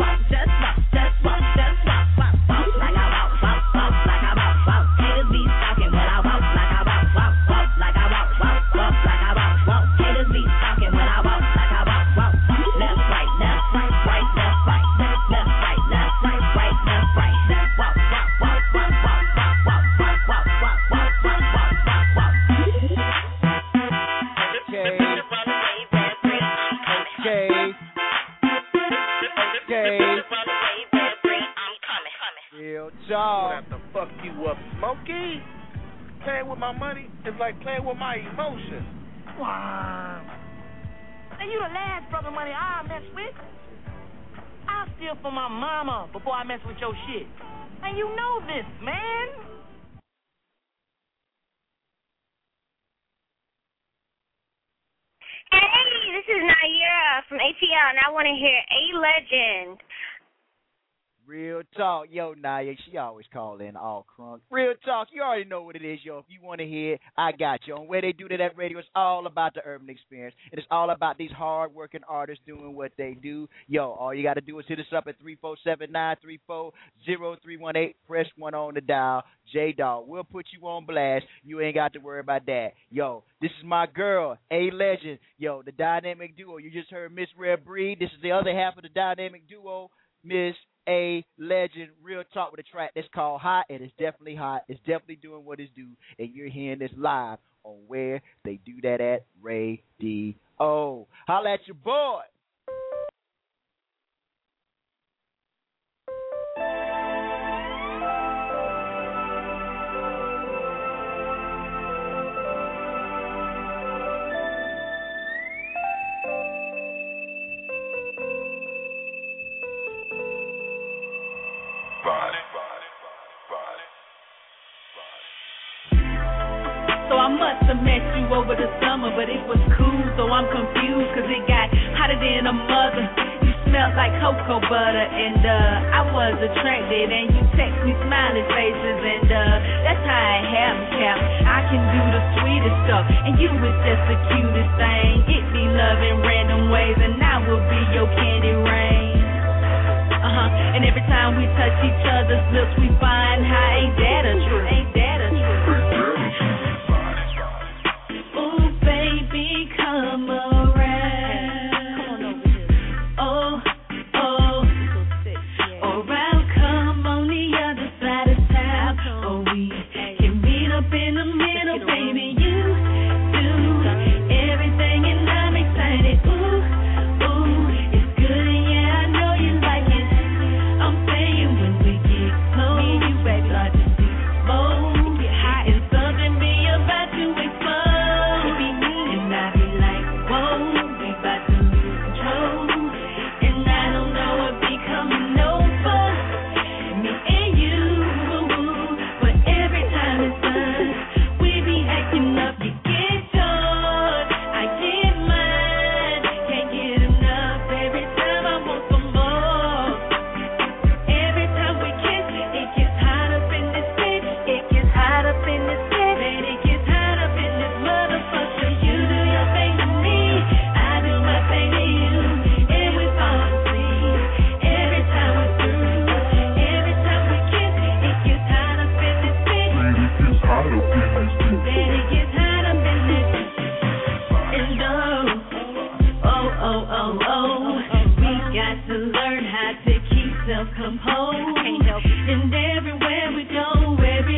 Speaker 16: Walk like I walk like I walk. Haters be stalking when I walk like I walk like I walk like I walk. Haters be stalking when I walk like I walk. Left, right, left, right. Left, right, left, right. Walk.
Speaker 4: Real talk.
Speaker 17: I'm gonna have to fuck you up, Smokey. Playing with my money is like playing with my emotions.
Speaker 1: Wow. And you the last brother money I mess with. I'll steal from my mama before I mess with your shit. And you know this, man.
Speaker 18: Hey, this is Nair ATL, and I want to hear A Legend.
Speaker 4: Real talk, yo, Naya, she always call in all crunk. Real talk, you already know what it is, yo. If you want to hear it, I got you. On Where They Do That at Radio, it's all about the urban experience. It's all about these hard-working artists doing what they do. Yo, all you got to do is hit us up at 347-934-0318. Press 1 on the dial. J-Dog, we'll put you on blast. You ain't got to worry about that. Yo, this is my girl, A Legend. Yo, the dynamic duo. You just heard Miss Rare Breed. This is the other half of the dynamic duo, Miss A Legend. Real talk with a track that's called Hot, and it's definitely hot. It's definitely doing what it's due, and you're hearing this live on Where They Do That at Radio. Holla at your boy.
Speaker 13: So I must have met you over the summer, but it was cool, so I'm confused, cause it got hotter than a mother. You smelled like cocoa butter, and I was attracted, and you text me smiley faces, and that's how it happened, Cap. I can do the sweetest stuff, and you was just the cutest thing. It be love in random ways, and I will be your candy rain. And every time we touch each other's lips, we find how ain't that a truth? Ain't that a truth? Ooh, baby, come around. Oh, around, come on the other side of town. Oh, we can meet up in the middle, baby. You do everything, and I'm excited. Ooh, it's good, and yeah, I know you like it. I'm saying when we get close, me and you, baby, start to see smoke. And something be about to explode. And I be like, whoa, we about to lose control. And I don't know what be coming over me and you. But every time it's done, we be acting up. You get yours, I get mine. Can't get enough. Every time I want some more. Every time we kiss, it gets hot up in this bitch. It gets hot up in this bitch. Man, it gets hot up in this motherfucker. You do your thing to me, I do my thing to you, and we fall asleep. Every time we're through, every time we kiss, it gets hot up in this bitch. Man, it gets hot up in this bitch. Man, it gets hot up in this. And we got to learn how to keep self-composed. And everywhere we go,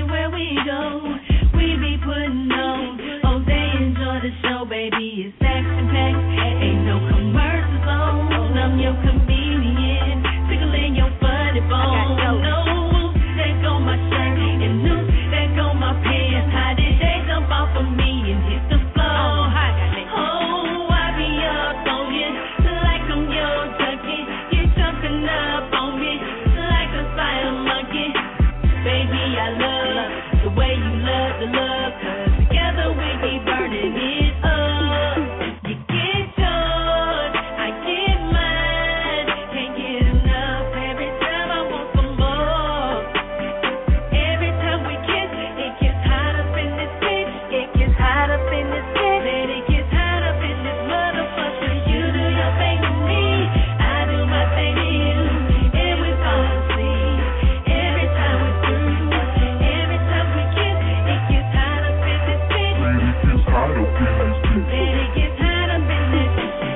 Speaker 13: we be putting on. Oh, they enjoy the show, baby. It's action-packed. Ain't no commercials on. I'm your comedian, tickling your funny bone. No, there go my shirt, and no, there go my pants. How did they jump off of me and hit the floor? Oh, I be up on you like I'm your junkie. You jumping up on me like a fire monkey. Baby, I love the way you love the love, 'cause together we be burning it up. You get yours, I get mine. Can't get enough. Every time I want some more. Every time we kiss, it gets hot up in this bitch. It gets hot up in this bitch. Then it gets hot up in this motherfucker. You do your thing to me, I do my thing to you, and we fall asleep. Every time we're through, every time we kiss, it gets hot up in this bitch. Man, it gets hot up in this bitch. Man, it gets hot up in this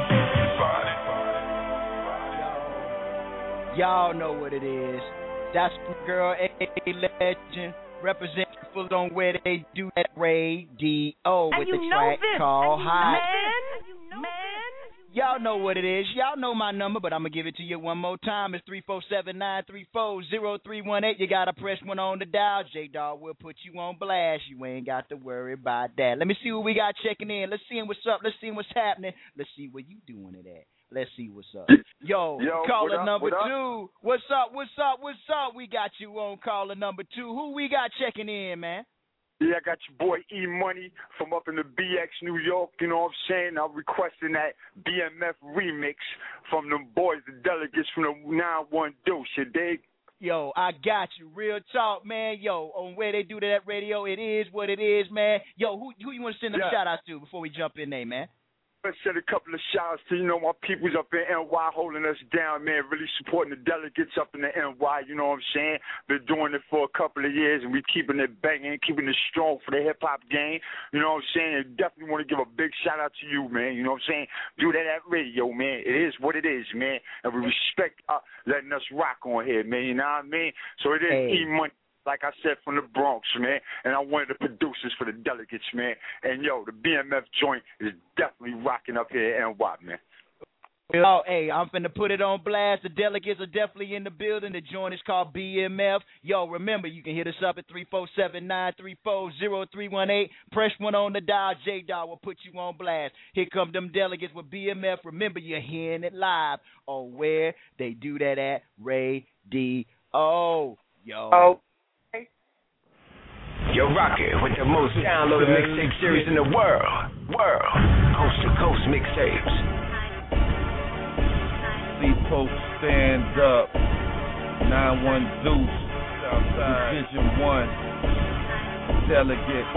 Speaker 4: Y'all know what it is. That's my girl, A Legend, representing full on Where They Do That Radio with the track called Hot. Y'all know what it is. Y'all know my number, but I'm going to give it to you one more time. It's 347-934-0318. You got to press 1 on the dial. J-Dog will put you on blast. You ain't got to worry about that. Let me see who we got checking in. Let's see what's up. Let's see what's happening. Let's see where you doing it at. Let's see what's up. Yo caller number 2. What's up? We got you on caller number 2. Who we got checking in, man?
Speaker 19: Yeah, I got your boy E Money from up in the BX, New York. You know what I'm saying? I'm requesting that BMF remix from them boys, the delegates from the 9-1 Deuce. You dig?
Speaker 4: Yo, I got you. Real talk, man. Yo, on Where They Do That Radio, it is what it is, man. Yo, who you want to send them shout outs to before we jump in there, man?
Speaker 19: Let's send a couple of shout outs to, my peoples up in NY holding us down, man, really supporting the delegates up in the NY, you know what I'm saying? Been doing it for a couple of years, and we keeping it banging, keeping it strong for the hip-hop game, you know what I'm saying? And definitely want to give a big shout-out to you, man, you know what I'm saying? Do that at radio, man. It is what it is, man, and we respect letting us rock on here, man, you know what I mean? So it is E-Money. Like I said, from the Bronx, man, and I'm one of the producers for the delegates, man. And, yo, the BMF joint is definitely rocking up here in NY, man.
Speaker 4: Oh, hey, I'm finna put it on blast. The delegates are definitely in the building. The joint is called BMF. Yo, remember, you can hit us up at 347-934-0318. Press 1 on the dial. J-Dog will put you on blast. Here come them delegates with BMF. Remember, you're hearing it live on Where They Do That at Radio. Yo.
Speaker 20: You're rocking with the most downloaded mixtape series in the world. Coast to coast mixtapes.
Speaker 10: C-Post stand up. 9-1 Deuce. Division 1. Delegate.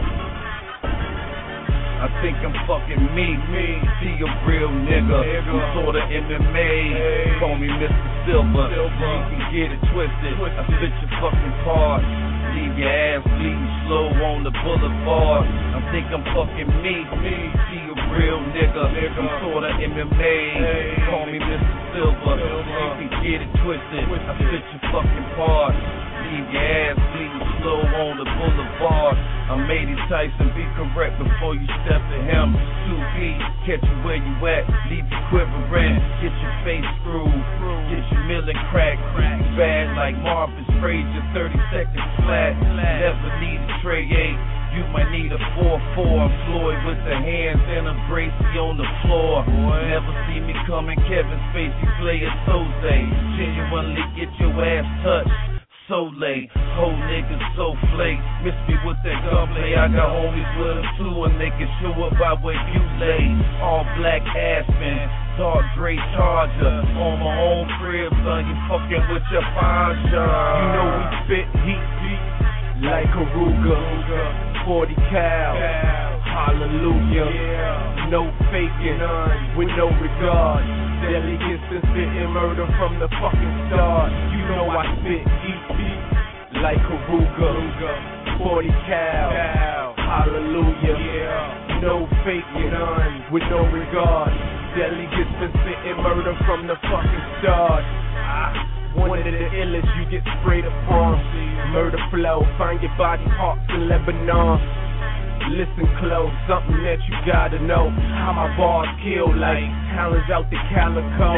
Speaker 10: I think I'm fucking me. See a real nigga. Who sorta MMA. Call me Mr. Silver. You can get it twisted. I spit your fucking part. Leave your ass bleeding slow on the boulevard. I think I'm fucking me. See a real nigga. Who sorta MMA. Call me Mr. Silver. You can get it twisted. I spit your fucking part. Leave your ass bleeding slow on the boulevard. I'm 80 Tyson, be correct before you step to him. 2 feet, catch you where you at, leave you quivering. Get your face screwed, get your milling crack. Bad like Marvin Frazier, 30 seconds flat. Never need a tray 8. You might need a 4-4. I'm Floyd with the hands and a Gracie on the floor. Never see me coming, Kevin Spacey play a Jose. Genuinely get your ass touched. So late, whole niggas so flake. Miss me with that gunplay. I got homies with them too, and they can show up by way you lay. All black Aspen, dark gray Charger. On my own crib, son, you fucking with your fine shot. You know we spit heat like a Ruger, 40 cal. Hallelujah, no faking, with no regard. Delegates been spitting murder from the fucking start. You know I spit heat like a Ruger, 40 cal. Hallelujah, no faking, with no regard. Delegates been spitting murder from the fucking start. One of the illest, you get sprayed upon. Murder flow, find your body parts in Lebanon. Listen close, something that you gotta know. How my bars kill like talents out the calico.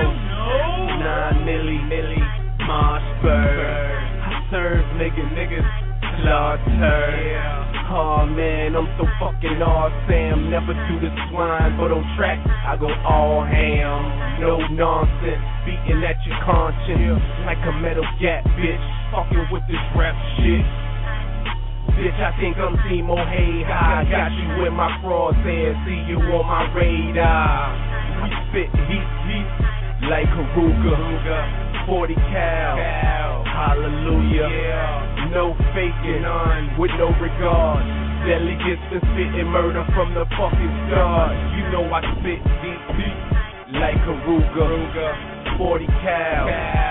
Speaker 10: 9 milli, Mossberg. I serve niggas slaughter. Oh man, I'm so fucking awesome. Never do the swine, but on track I go all ham. No nonsense, beating at your conscience like a metal gap, bitch. Fucking with this rap shit. Bitch, I think I'm Timo Hey. I got you in my crosshairs, see you on my radar. We spit heat like a Ruger, 40 cal. Hallelujah, no faking, with no regard. Delegates been spitting murder from the fucking start. You know I spit deep like a Ruger, 40 cal.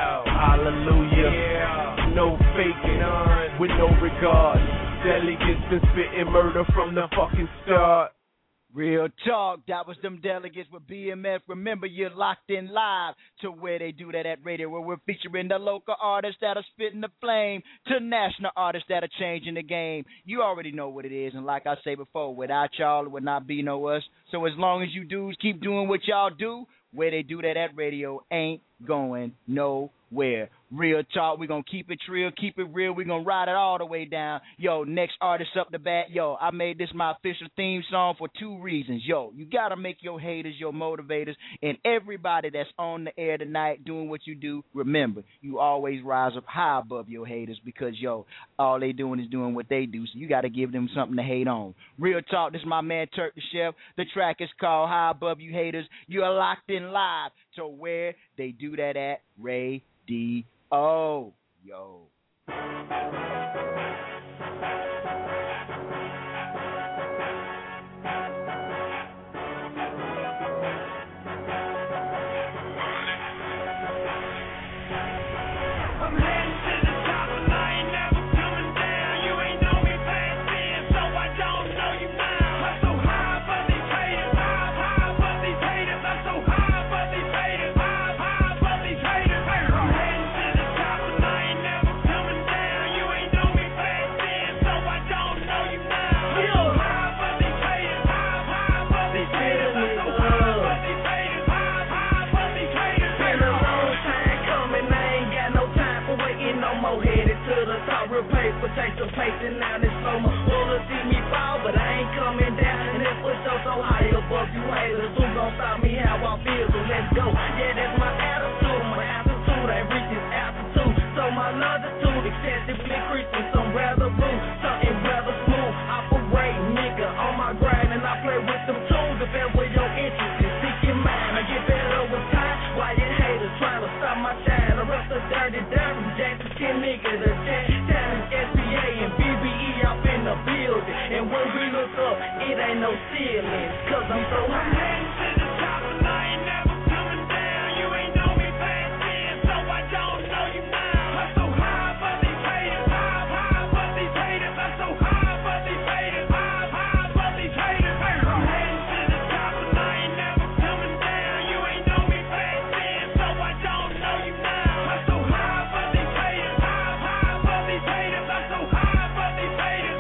Speaker 10: Hallelujah, no faking, with no regard. Delegates been spitting murder from the fucking start.
Speaker 4: Real talk, that was them delegates with BMF. Remember, you're locked in live to Where They Do That at Radio, where we're featuring the local artists that are spitting the flame to national artists that are changing the game. You already know what it is, and like I say before, without y'all, it would not be no us. So as long as you dudes keep doing what y'all do, Where They Do That at Radio ain't going nowhere. Real talk, we're going to keep it real, keep it real. We're going to ride it all the way down. Yo, next artist up the bat. Yo, I made this my official theme song for 2 reasons. Yo, you got to make your haters your motivators. And everybody that's on the air tonight doing what you do, remember, you always rise up high above your haters because, yo, all they doing is doing what they do. So you got to give them something to hate on. Real talk, this is my man Turk the Chef. The track is called High Above You Haters. You are locked in live to where they do that at Radio. Yo.
Speaker 9: Take some pacing now, this slow mo. Wanna see me fall, but I ain't coming down. And that push up so high above you haters. Who gon' stop me how I feel? So let's go. Yeah, that's my attitude. My altitude ain't reaching altitude. So my longitude excessively increasing. Some rather rude, something rather smooth. Operate, nigga, on my grind. And I play with them tools. If that's where your interest is, seeking mine. I get better with time. Why you haters trying to stop my shine? The rest of dirty, dirty. Jackson King nigga, the Jack. And when we look up, it ain't no ceilings, 'cause I'm so high. To the top and I ain't never coming down. You ain't know me back then, so I don't know you now. I'm so high for these haters, high for these haters. I'm so high for these haters, high for these haters. I'm heading to the top and I ain't never coming down. You ain't know me back then, so I don't know you now. I'm so high for these haters, high for these haters. I'm so high for these haters.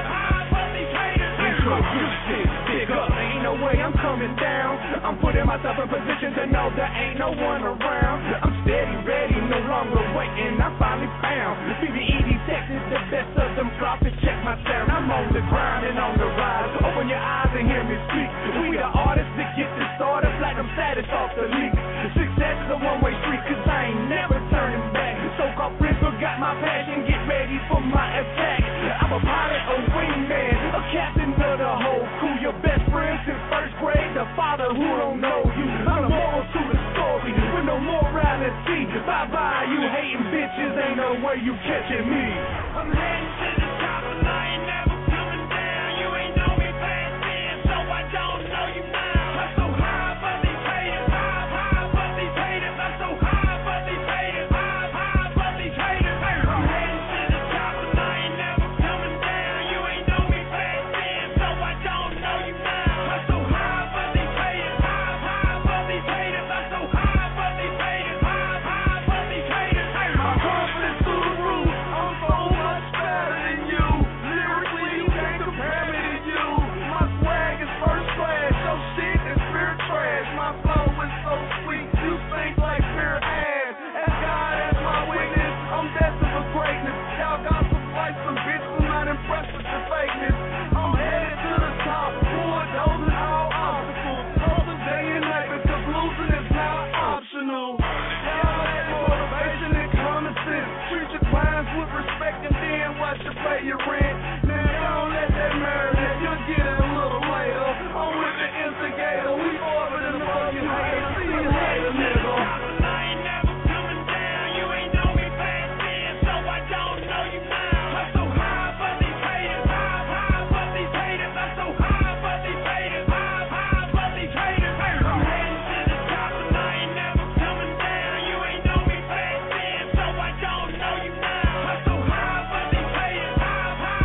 Speaker 9: Ain't no way I'm coming down. I'm putting myself in position to know there ain't no one around. I'm steady, ready, no longer waiting. I finally found BBED Texas, the best of them prophets. Check my sound. I'm on the grind and on the rise. So open your eyes and hear me speak. We the artists that get this started. Platinum status off the leak. Success is a one-way street, 'cause I ain't never turning back. So-called principal got my passion. Get ready for my attack. I'm a pilot, a wingman, a captain of the whole crew. Your best friend since first grade, the father who don't know you. I'm the moral to the story, with no morality. Bye-bye, you hating bitches, ain't no way you catching me. I'm heading to the top and I ain't never coming down. You ain't know me back then, so I don't know you now. I'm so high for these haters, high for these haters. I'm so high for these haters, high for these haters. I'm heading to the top and I ain't never coming down. You ain't know me back then, so I don't know you now. I'm so high for these haters, high for these haters. I'm so high for these haters, high for these haters. My confidence through the roof. I'm so much better than you. Lyrically, you can't compare me to you. My swag is first class. Your shit is pure trash. My flow is so sweet. You stink like pure ass. As God as my witness, I'm destined for greatness. Y'all got some fights, some bitch, I'm not impressed with your fakeness. I'm headed to the top, bulldozing all obstacles. Hustling day and night because losing is not optional. Y'all lack motivation and common sense. Treat your clients with respect and then watch you pay your rent. Man, don't let that marinate, you'll get it a little later. I'm with the instigator, we orbiting the fucking haters. See you later, nigga. I ain't never coming down, you ain't know me back then, so I don't know you now. I'm so high for these haters, high for these haters. I'm so high for these haters, high for these haters. I'm heading to the top and I ain't never coming down. You ain't know me back then, so I don't know you now. I'm so high for these haters, high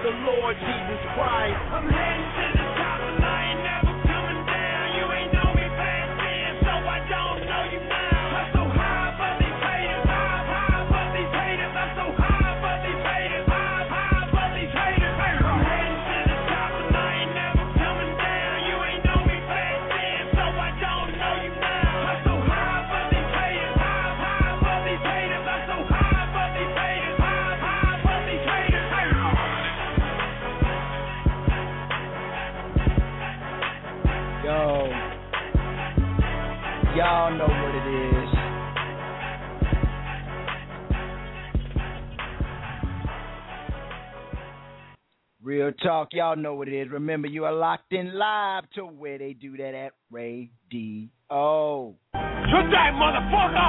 Speaker 9: the Lord Jesus Christ. I'm heading to the top and I ain't never coming down. You ain't know me back then, so I don't know you now. I'm so high but these haters, high but these haters. I'm so high but these haters, high but these haters. I'm heading to the top and I ain't never coming down. You ain't know me back then, so I don't know you now. I'm so high but these haters, high but these haters. I'm so high but these haters, high but these haters.
Speaker 4: Yo, y'all know what it is. Real talk, y'all know what it is. Remember, you are locked in live to where they do that at Radio.
Speaker 9: Shut that motherfucker!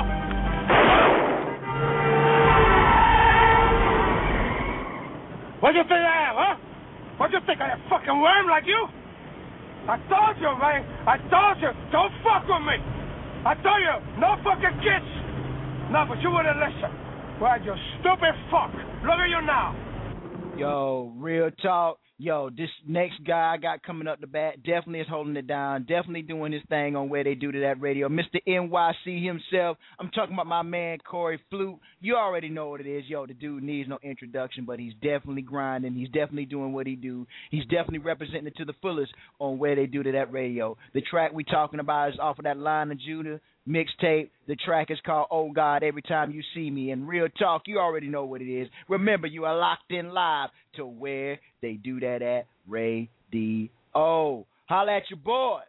Speaker 9: What you think I am, huh? What you think I am, a fucking worm like you? I told you, man. I told you, don't fuck with me. I told you, no fucking kids. No, but you wouldn't listen. Right, you stupid fuck. Look at you now.
Speaker 4: Yo, real talk. Yo, this next guy I got coming up the bat definitely is holding it down, definitely doing his thing on where they do to that radio. Mr. NYC himself. I'm talking about my man, Corey Flute. You already know what it is. Yo, the dude needs no introduction, but he's definitely grinding. He's definitely doing what he do. He's definitely representing it to the fullest on where they do to that radio. The track we talking about is off of that Line of Judah mixtape. The track is called Oh God, Every Time You See Me. And real talk, you already know what it is. Remember, you are locked in live to where they do that at Radio. Holla at your boy.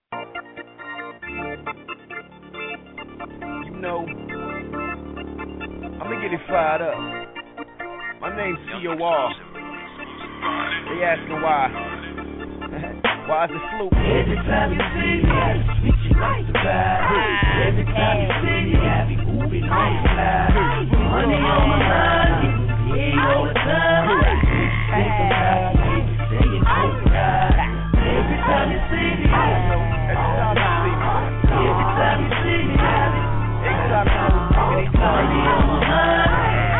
Speaker 10: You know, I'm gonna get it fired up. My name's C.O.R. They asking why. Why is it Flute?
Speaker 9: Every time you see me, I switch it like the vibe. Every time you see me, I be moving on the slide. Money on my mind, getting paid all the time. Think about it, say it oh God. Every time you see me, every time you see me, money on my mind.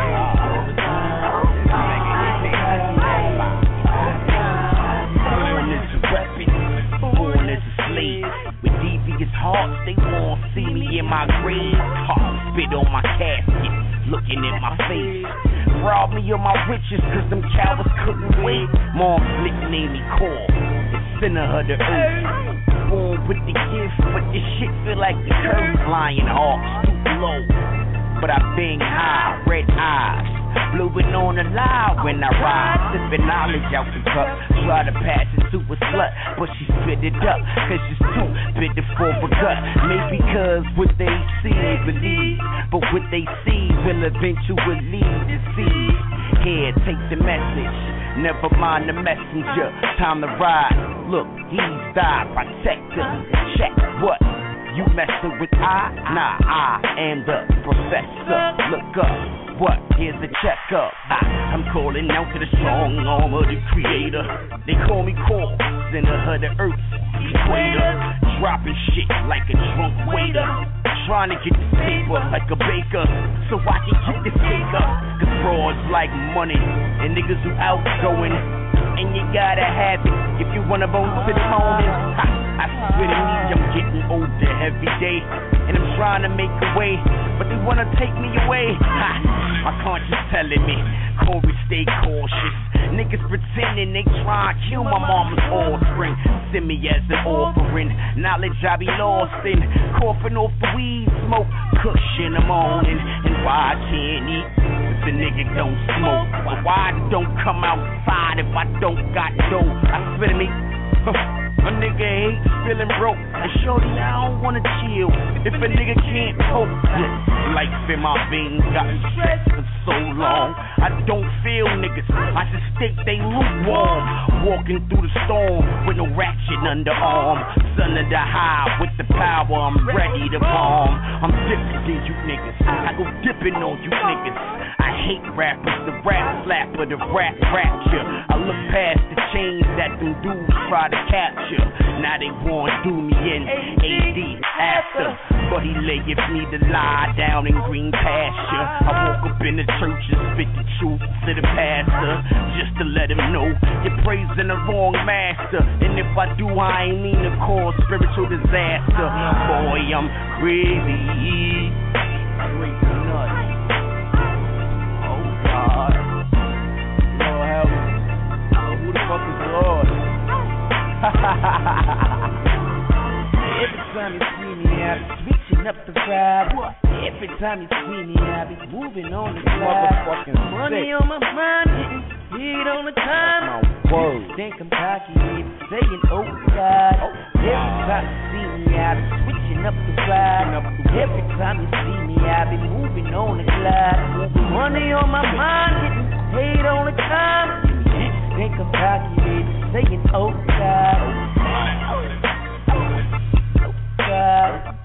Speaker 21: With devious hearts, they won't see me in my grave. Heart spit on my casket, looking at my face. Rob me of my riches, cause them cowards couldn't wait. Mom's nicknamed me Core, the center of the earth. Born with the gift, but this shit feel like the curse. Flying hawks, too low, but I bang high, red eyes. Blowing on the loud when I ride, sipping knowledge out the cup. Try to pass it to a slut, but she spit it up, cause she's too bitter for a gut. Maybe cause what they see believe, but what they see will eventually deceive. Here, take the message, never mind the messenger. Time to ride, look, he's died, protector. Check what? You messing with I? Nah, I am the professor. Look up. What? Here's the checkup. I'm calling out to the strong arm of the creator. They call me Core, center of the earth, equator. Dropping shit like a drunk waiter. Trying to get this paper like a baker, so I can get this cake up. Cause broads like money, and niggas who outgoing. And you gotta have it if you wanna bone to the morning. I swear to me, I'm getting older every day, and I'm trying to make a way, but they wanna take me away. My conscience telling me, Corey, stay cautious. Niggas pretending they try to kill my mama's offspring. Send me as an offering, knowledge I be lost in. Coughing off the weed smoke, kush in the morning. And why I can't eat if the nigga don't smoke? But why I don't come outside if I don't got dough? I swear to me, a nigga hates feeling broke. And shorty, I don't wanna chill if a nigga can't cope. Life in my veins got me stressed for so long. I don't feel niggas, I just think they lukewarm. Walking through the storm with no ratchet underarm. Son of the high with the power, I'm ready to bomb. I'm different than you niggas, I go dipping on you niggas. I hate rappers, the rap slapper, the rap rapture. I look past the chains that them dudes try to capture. Now they want to do me in AD after. but he layeth me to lie down in green pasture. I woke up in the church and spit the truth to the pastor, just to let him know you're praising the wrong master. And if I do, I ain't mean to cause spiritual disaster. Boy, I'm crazy. Crazy nuts. Oh God. Lord help me. Who the fuck is the Lord? Every time you see me, I be switching up the vibe. Every time you see me, I be moving on the slide. Money on my mind, getting hit on the time. Think I'm cocky, saying oh God. Every time you see me, I be switching up the vibe. Every time you see me, I be moving on the glide. Money on my mind, getting paid on the time. Think I'm cocky, saying oh God. God.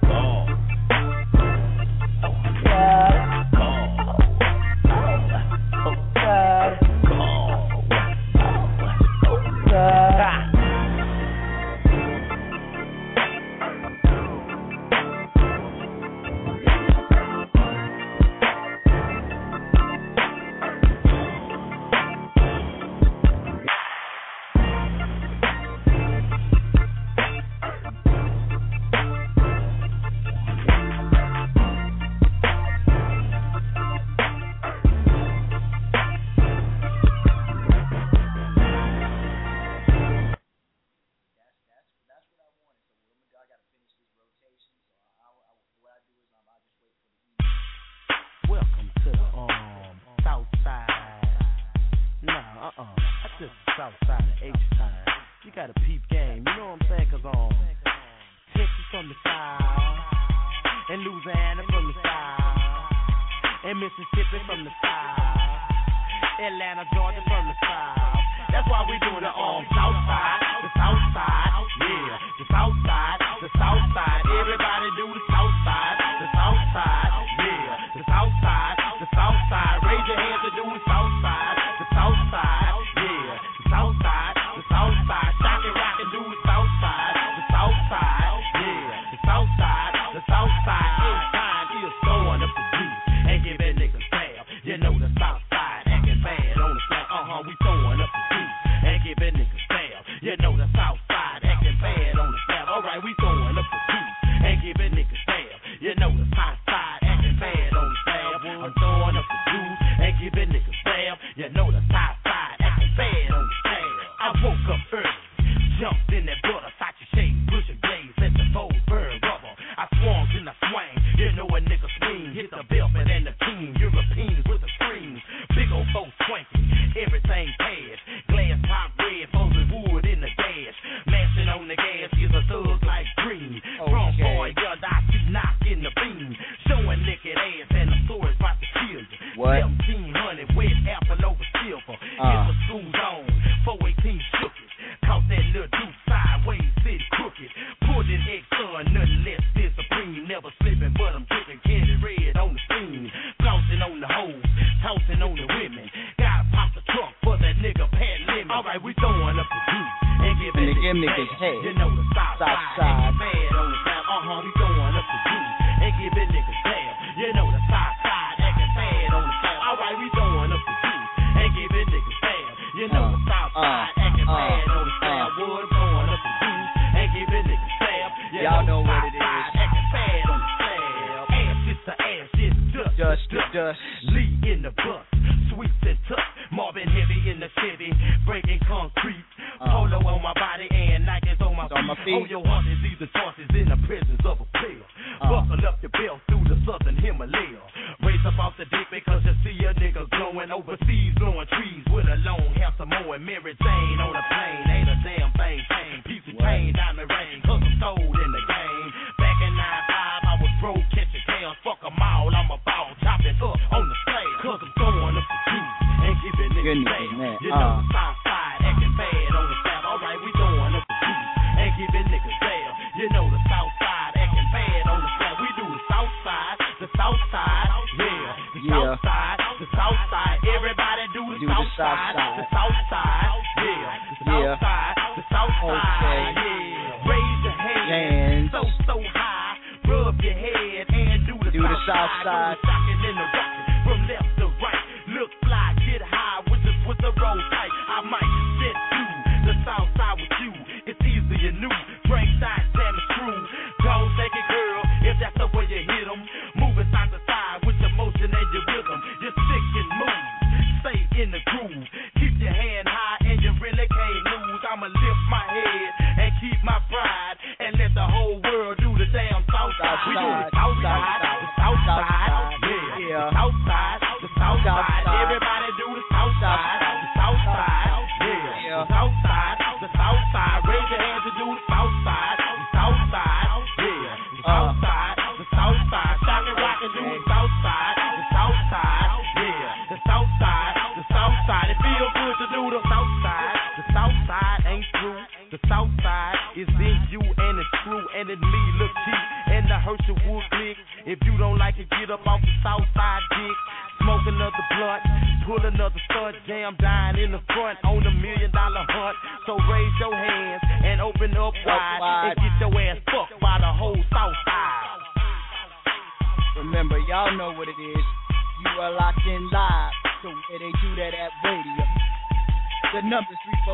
Speaker 21: your head and do the south side. Shocking and the rocking from left to right. Look fly, get high with the roll tight. I might sit to the south side with you. It's easy and new. Drink side, damn it true. Don't take it, girl, if that's the way you hit 'em. Moving side to side with your motion and your rhythm. You're sick and move. Stay in the groove. Keep your hand high and you really can't lose. I'ma lift my head and keep my pride and let the whole world do the damn south side. We do the south side, the south side, yeah. The south side, the south side. Everybody do the south side, the south side, yeah. The south side, the south side. Raise your hands and do the south side, the south side, yeah. The south side, the south side. Shock and rock and do the south side, the south side, yeah. The south side, the south side. It feels good to do the south side. The south side ain't true. The south side is in you and it's true and in me. Look cheap and the Herschelwood click. If you don't like it, get up off the south side dick. Smoke another blunt, pull another stunt, jam dying in the front on $1 million hunt. So raise your hands and open up wide and get your ass fucked by the whole south side.
Speaker 4: Remember, y'all know what it is. You are locked in live, so where they do that at radio. The number's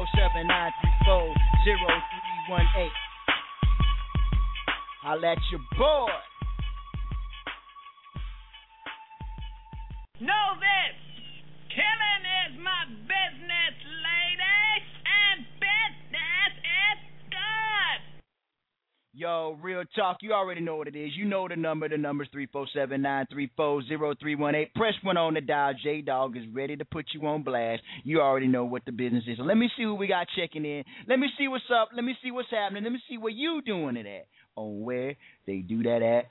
Speaker 4: 347-934-0318. Holla at your boy.
Speaker 13: Know this, killing is my business, ladies, and business is good.
Speaker 4: Yo, real talk, you already know what it is. You know the number. The number's 347-934-0318. Press 1 on the dial. J-Dog is ready to put you on blast. You already know what the business is. So let me see who we got checking in. Let me see what's up. Let me see what's happening. Let me see what you doing it at. On where they do that at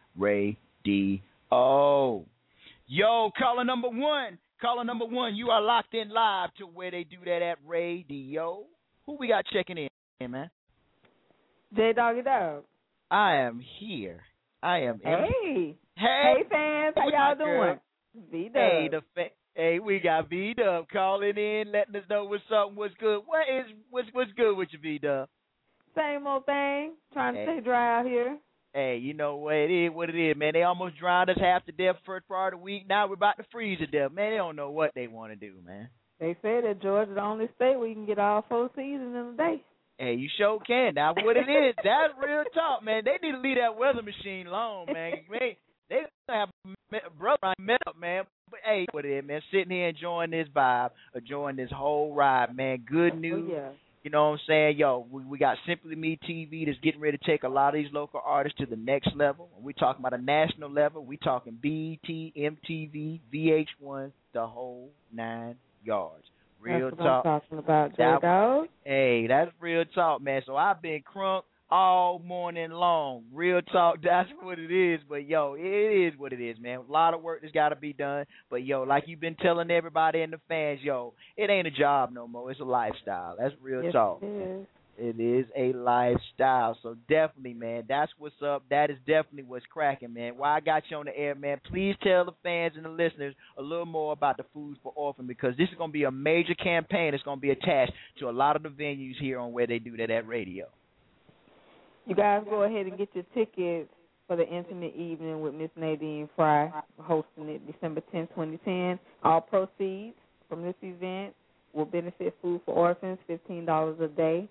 Speaker 4: Radio. Yo, caller number one. Caller number one, you are locked in live to where they do that at Radio. Who we got checking in, man?
Speaker 3: J-Doggy Dog.
Speaker 4: I am here. I am.
Speaker 3: Hey.
Speaker 4: Hey,
Speaker 3: fans. How y'all doing? V-Dub.
Speaker 4: Hey, we got V-Dub calling in, letting us know what's up, what's good. What's good with you, V-Dub?
Speaker 3: Same old thing. Trying to stay dry out here.
Speaker 4: Hey, you know what it is, man. They almost drowned us half to death first part of the week. Now we're about to freeze to death. Man, they don't know what they want to do, man.
Speaker 3: They say that Georgia's the only state where you can get all 4 seasons in a day.
Speaker 4: Hey, you sure can. That's what it is. That's real talk, man. They need to leave that weather machine alone, man. They have brother met up, man. But hey, what it is, man? Sitting here enjoying this vibe, enjoying this whole ride, man. Good news.
Speaker 3: Oh, yeah.
Speaker 4: You know what I'm saying? Yo, we got Simply Me TV that's getting ready to take a lot of these local artists to the next level. We're talking about a national level. We're talking BET, MTV, VH1, the whole 9 yards. Real
Speaker 3: that's
Speaker 4: talk.
Speaker 3: What I'm talking about, J-Dog.
Speaker 4: Hey, that's real talk, man. So I've been crunk all morning long. Real talk, that's what it is. But, yo, it is what it is, man. A lot of work that's got to be done. But, yo, like you've been telling everybody and the fans, yo, it ain't a job no more. It's a lifestyle. That's real talk.
Speaker 3: It is.
Speaker 4: It is a lifestyle. So definitely, man, that's what's up. That is definitely what's cracking, man. While I got you on the air, man, please tell the fans and the listeners a little more about the Food for Orphan, because this is going to be a major campaign that's going to be attached to a lot of the venues here on where they do that at radio.
Speaker 3: You guys go ahead and get your tickets for the intimate evening with Miss Nadine Fry, hosting it December 10, 2010. All proceeds from this event will benefit Food for Orphans, $15 a day.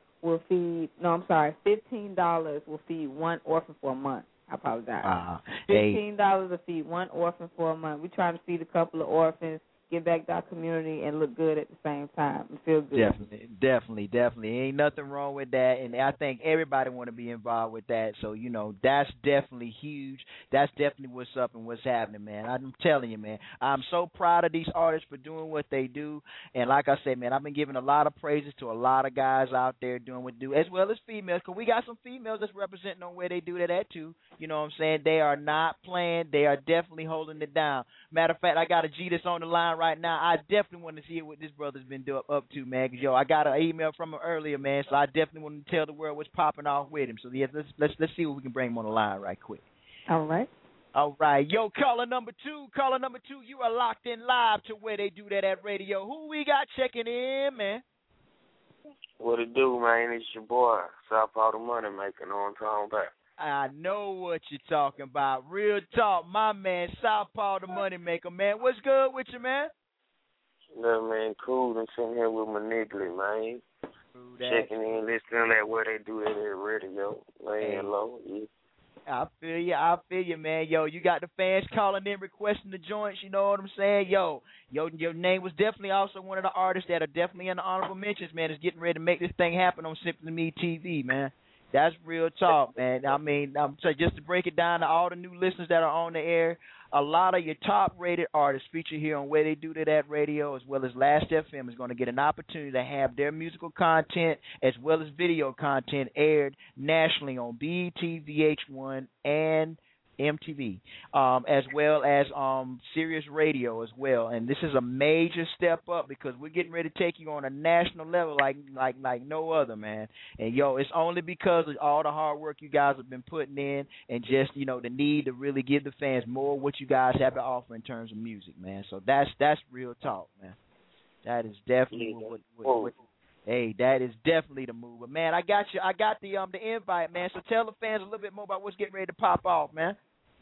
Speaker 3: $15 will feed one orphan for a month. I apologize. $15 will feed one orphan for a month. We're trying to feed a couple of orphans, give back to our community, and look good at the same time and feel good.
Speaker 4: Definitely. Ain't nothing wrong with that, and I think everybody want to be involved with that. So, you know, that's definitely huge. That's definitely what's up and what's happening, man. I'm telling you, man, I'm so proud of these artists for doing what they do. And like I said, man, I've been giving a lot of praises to a lot of guys out there doing what they do, as well as females, because we got some females that's representing on where they do that at, too. You know what I'm saying? They are not playing. They are definitely holding it down. Matter of fact, I got a G that's on the line right now. I definitely want to see what this brother's been up to, man. Cause, yo, I got an email from him earlier, man. So I definitely want to tell the world what's popping off with him. So yeah, let's see what we can bring him on the line right quick.
Speaker 3: All right.
Speaker 4: Yo, caller number two, you are locked in live to where they do that at radio. Who we got checking in, man?
Speaker 22: What it do, man? It's your boy, South Powder Money Maker. Know what I'm talking about?
Speaker 4: I know what you're talking about. Real talk, my man, Southpaw the Moneymaker, man. What's good with you, man?
Speaker 5: Yeah, man, cool. I'm sitting here with my niggly, man. Checking in, listening at what they do at their radio. Laying low, yeah.
Speaker 4: I feel you, man. Yo, you got the fans calling in, requesting the joints, you know what I'm saying? Yo, your name was definitely also one of the artists that are definitely in the honorable mentions, man. Is getting ready to make this thing happen on Simply Me TV, man. That's real talk, man. I mean, so just to break it down to all the new listeners that are on the air, a lot of your top-rated artists featured here on Where They Do That Radio, as well as Last FM, is going to get an opportunity to have their musical content as well as video content aired nationally on BET, VH1, and MTV, as well as Sirius Radio as well. And this is a major step up because we're getting ready to take you on a national level like no other, man. And, yo, it's only because of all the hard work you guys have been putting in and just, you know, the need to really give the fans more of what you guys have to offer in terms of music, man. So that's real talk, man. That is definitely what hey, that is definitely the move. But, man, I got the invite, man. So tell the fans a little bit more about what's getting ready to pop off, man.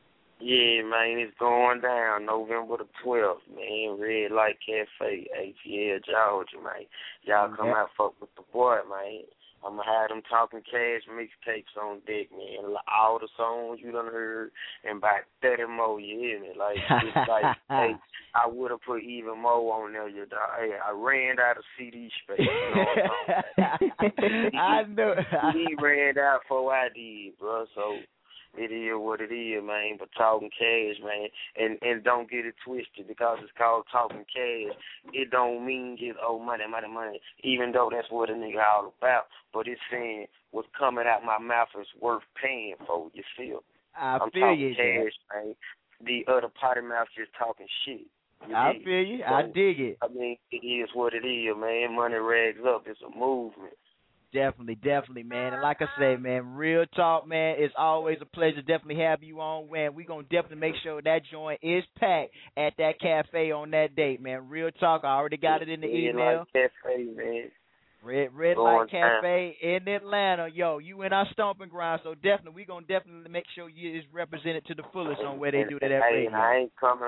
Speaker 5: Yeah, man, it's going down November the 12th, man. Red Light Cafe, ATL, Georgia, man. Y'all come out, fuck with the boy, man. I'm going to have them Talking Cash mixtapes on deck, man. All the songs you done heard and about 30 more, you hear me? Like, it's like, hey, I would have put even more on there, you dog. Hey, I ran out of CD space, you know what I'm talking about?
Speaker 4: I know.
Speaker 5: He ran out before I did, bro, so... It is what it is, man, but Talking Cash, man, and don't get it twisted because it's called Talking Cash. It don't mean just, money, even though that's what a nigga all about, but it's saying what's coming out my mouth is worth paying for, you feel? I'm talking cash, man. The other potty mouth just talking shit.
Speaker 4: I feel you. So, I dig it.
Speaker 5: I mean, it is what it is, man. Money rags up. It's a movement.
Speaker 4: Definitely, man. And like I say, man, real talk, man. It's always a pleasure to definitely have you on, man. We're going to definitely make sure that joint is packed at that cafe on that date, man. Real talk. I already got it in the email.
Speaker 5: Red Light Cafe, man.
Speaker 4: Red Light Cafe in Atlanta. Yo, you in our stomping ground, so definitely, we're going to definitely make sure you is represented to the fullest on Where They Do That Radio.
Speaker 5: And I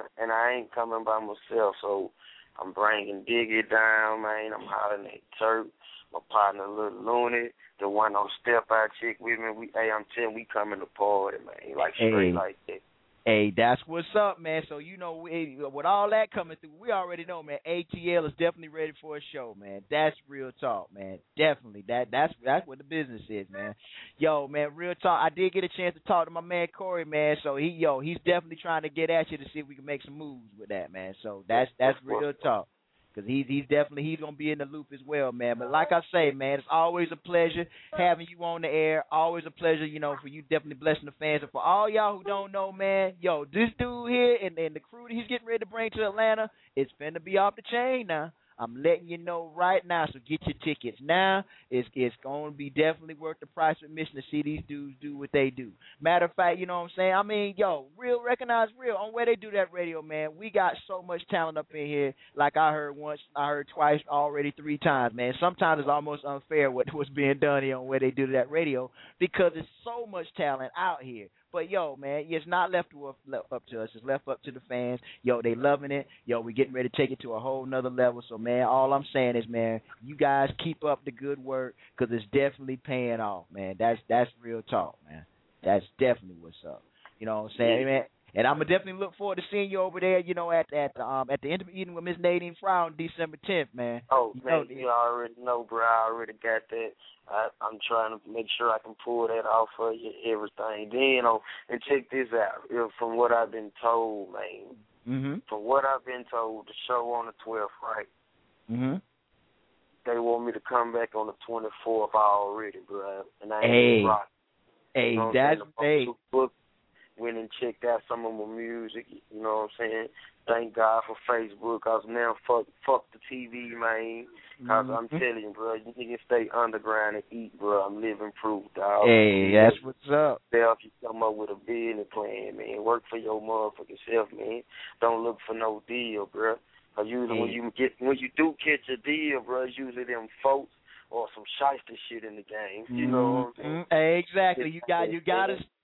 Speaker 5: ain't coming by myself, so I'm bringing Diggy down, man. I'm hollering at Turk. My partner, Lil Looney, the one on Step Out chick with me. I'm telling you, we coming to party, man. Like straight like that.
Speaker 4: Hey, that's what's up, man. So, you know, with all that coming through, we already know, man, ATL is definitely ready for a show, man. That's real talk, man. Definitely. That's what the business is, man. Yo, man, real talk. I did get a chance to talk to my man Corey, man. So he's definitely trying to get at you to see if we can make some moves with that, man. So that's real talk. Because he's going to be in the loop as well, man. But like I say, man, it's always a pleasure having you on the air. Always a pleasure, you know, for you definitely blessing the fans. And for all y'all who don't know, man, yo, this dude here and the crew that he's getting ready to bring to Atlanta, it's finna be off the chain now. I'm letting you know right now, so get your tickets now. It's going to be definitely worth the price of admission to see these dudes do what they do. Matter of fact, you know what I'm saying? I mean, yo, real, recognize real. On Where They Do That Radio, man, we got so much talent up in here. Like I heard once, I heard twice, already 3 times, man. Sometimes it's almost unfair what's being done here on Where They Do That Radio because there's so much talent out here. But, yo, man, it's not left up to us. It's left up to the fans. Yo, they loving it. Yo, we're getting ready to take it to a whole nother level. So, man, all I'm saying is, man, you guys keep up the good work because it's definitely paying off, man. That's real talk, man. That's definitely what's up. You know what I'm saying, man? And I'm going to definitely look forward to seeing you over there, you know, at the intimate evening with Miss Nadine Fry on December 10th, man.
Speaker 5: Oh, man, you already know, bro. I already got that. I'm trying to make sure I can pull that off for you, everything. Then, and check this out. From what I've been told, man, from what I've been told, the show on the 12th, right?
Speaker 4: Mm-hmm.
Speaker 5: They want me to come back on the 24th already, bro. And I ain't rock.
Speaker 4: Hey,
Speaker 5: you know
Speaker 4: that's
Speaker 5: went and checked out some of my music, you know what I'm saying? Thank God for Facebook, because now fuck the TV, man. Because I'm telling you, bro, you niggas stay underground and eat, bro. I'm living proof, dog.
Speaker 4: Hey, that's what's up.
Speaker 5: If you come up with a business plan, man, work for your motherfucking self, man. Don't look for no deal, bro. Because usually when you do catch a deal, bro, it's usually them folks or some shyster shit in the game. You know what I'm saying?
Speaker 4: Exactly. You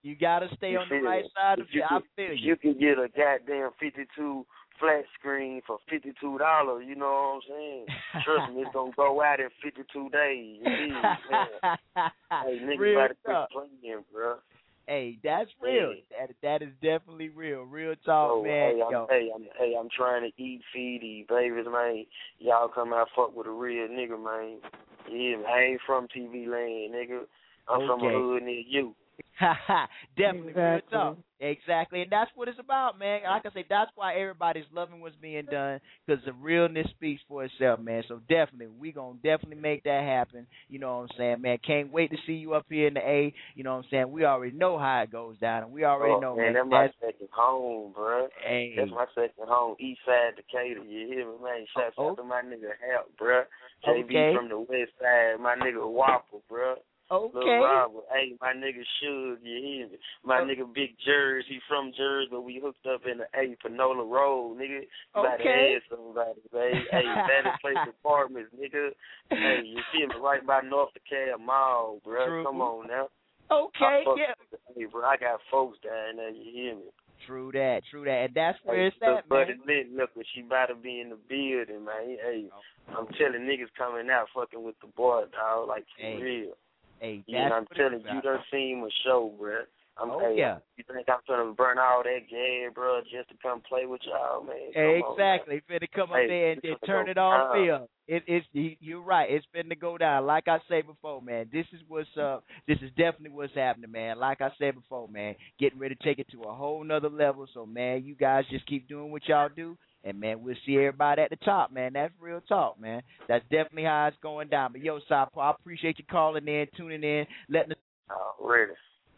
Speaker 4: You gotta stay on the right side of it. I feel you.
Speaker 5: You can get a goddamn 52 flat screen for $52. You know what I'm saying? Trust me, it's gonna go out in 52 days. You see, man. Hey, niggas about to quit playing, bro.
Speaker 4: Hey, that's real. That is definitely real. Real talk, man.
Speaker 5: I'm trying to eat, feed these babies, man. Y'all come out fuck with a real nigga, man. Yeah, I ain't from TV land, nigga. I'm from a hood near you.
Speaker 4: Definitely real talk. Exactly, and that's what it's about, man. Like I say, that's why everybody's loving what's being done, because the realness speaks for itself, man. So definitely, we gonna definitely make that happen. You know what I'm saying, man? Can't wait to see you up here in the A. You know what I'm saying? We already know how it goes down, and we already know, man.
Speaker 5: That's my second home, bro.
Speaker 4: Hey.
Speaker 5: That's my second home, East Side Decatur. You hear me, man? Shouts out to my nigga Hap, bro. JB from the West Side, my nigga Whopper, bro.
Speaker 4: Okay.
Speaker 5: Lil Robert, hey, my nigga Suge, you hear me? My nigga Big Jers, he from Jersey, but we hooked up in the A, Panola Road, nigga. You gotta ask somebody, baby. Hey, Better Place Apartments, nigga. Hey, you feel me? Right by North DeKalb Mall, bro.
Speaker 4: True.
Speaker 5: Come on now.
Speaker 4: Okay, yeah.
Speaker 5: Hey, bro, I got folks down there, you hear me?
Speaker 4: True that. And that's where it's at, man.
Speaker 5: Buddy Lit, look, she about to be in the building, man. Hey, I'm telling niggas coming out fucking with the boy, dog, like, for real.
Speaker 4: Hey,
Speaker 5: yeah, I'm telling you, done seen my show, bro. You think I'm gonna burn all that gas, bro, just to come play with y'all, man?
Speaker 4: Exactly. Finna come up there and turn it on field. You're right. It's finna go down. Like I said before, man, this is what's up. This is definitely what's happening, man. Like I said before, man, getting ready to take it to a whole nother level. So, man, you guys just keep doing what y'all do. And, man, we'll see everybody at the top, man. That's real talk, man. That's definitely how it's going down. But, yo, Sapo, I appreciate you calling in, tuning in, letting us.
Speaker 5: Ready.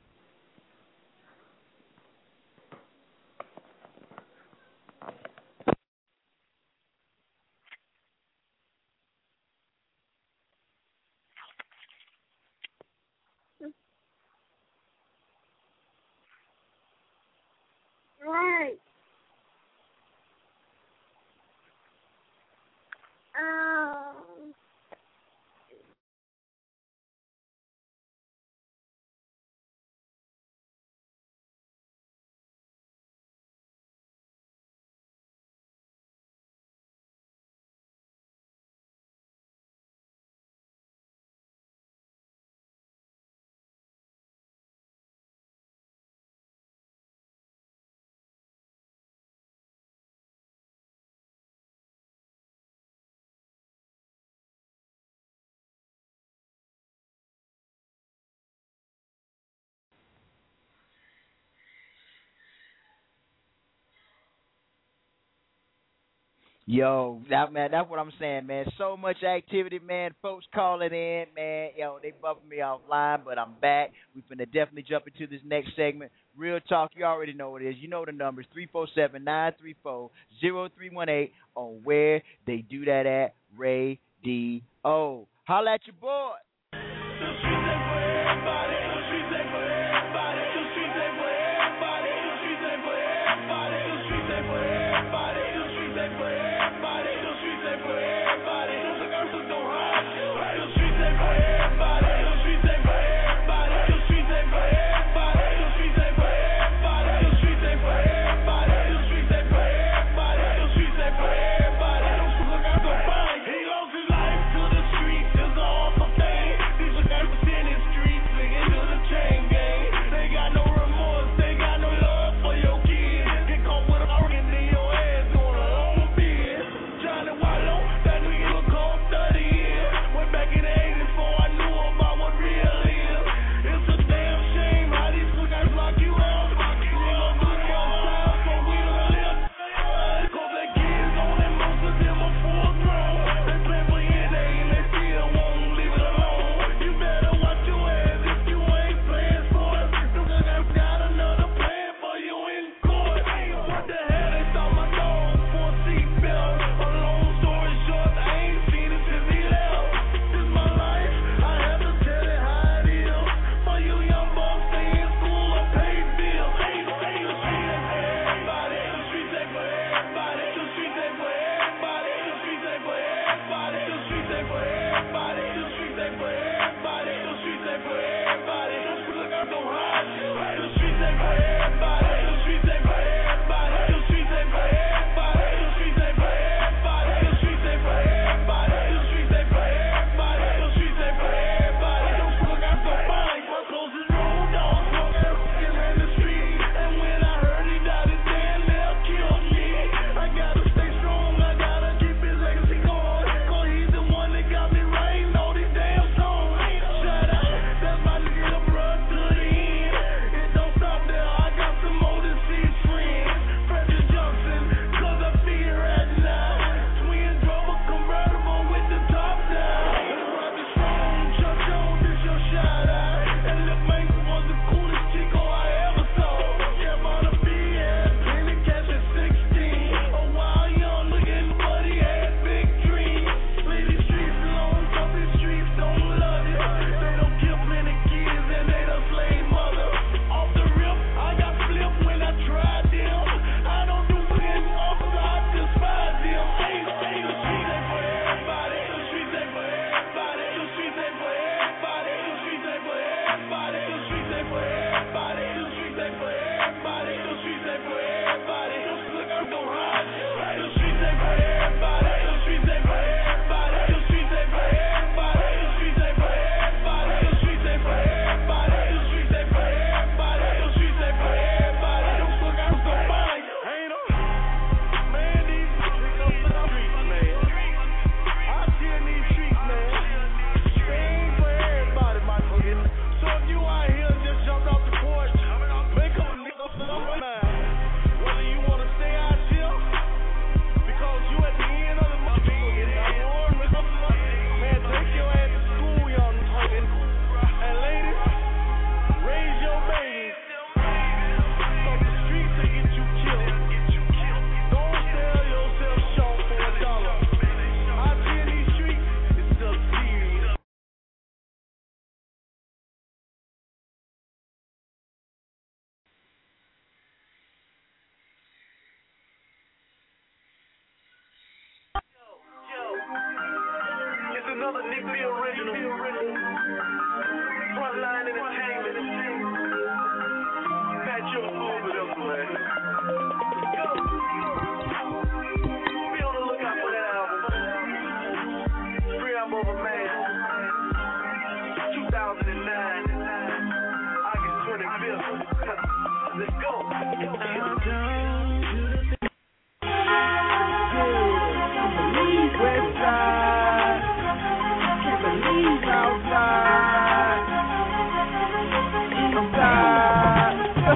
Speaker 18: Right.
Speaker 4: Yo, that's what I'm saying, man. So much activity, man. Folks calling in, man. Yo, they bumping me offline, but I'm back. We finna definitely jump into this next segment. Real talk, you already know what it is. You know the numbers, 347-934-0318 on Where They Do That at Radio. Holla at your boy.
Speaker 2: He lost his life to the streets, it's all for fame. These are guys in the streets, singing another Nick B original. Frontline Entertainment. Pat your food with us, man. Go. Be on the lookout for that album. Free album of a man. 2009. August 25th. Let's go. Westside, can't believe outside, inside.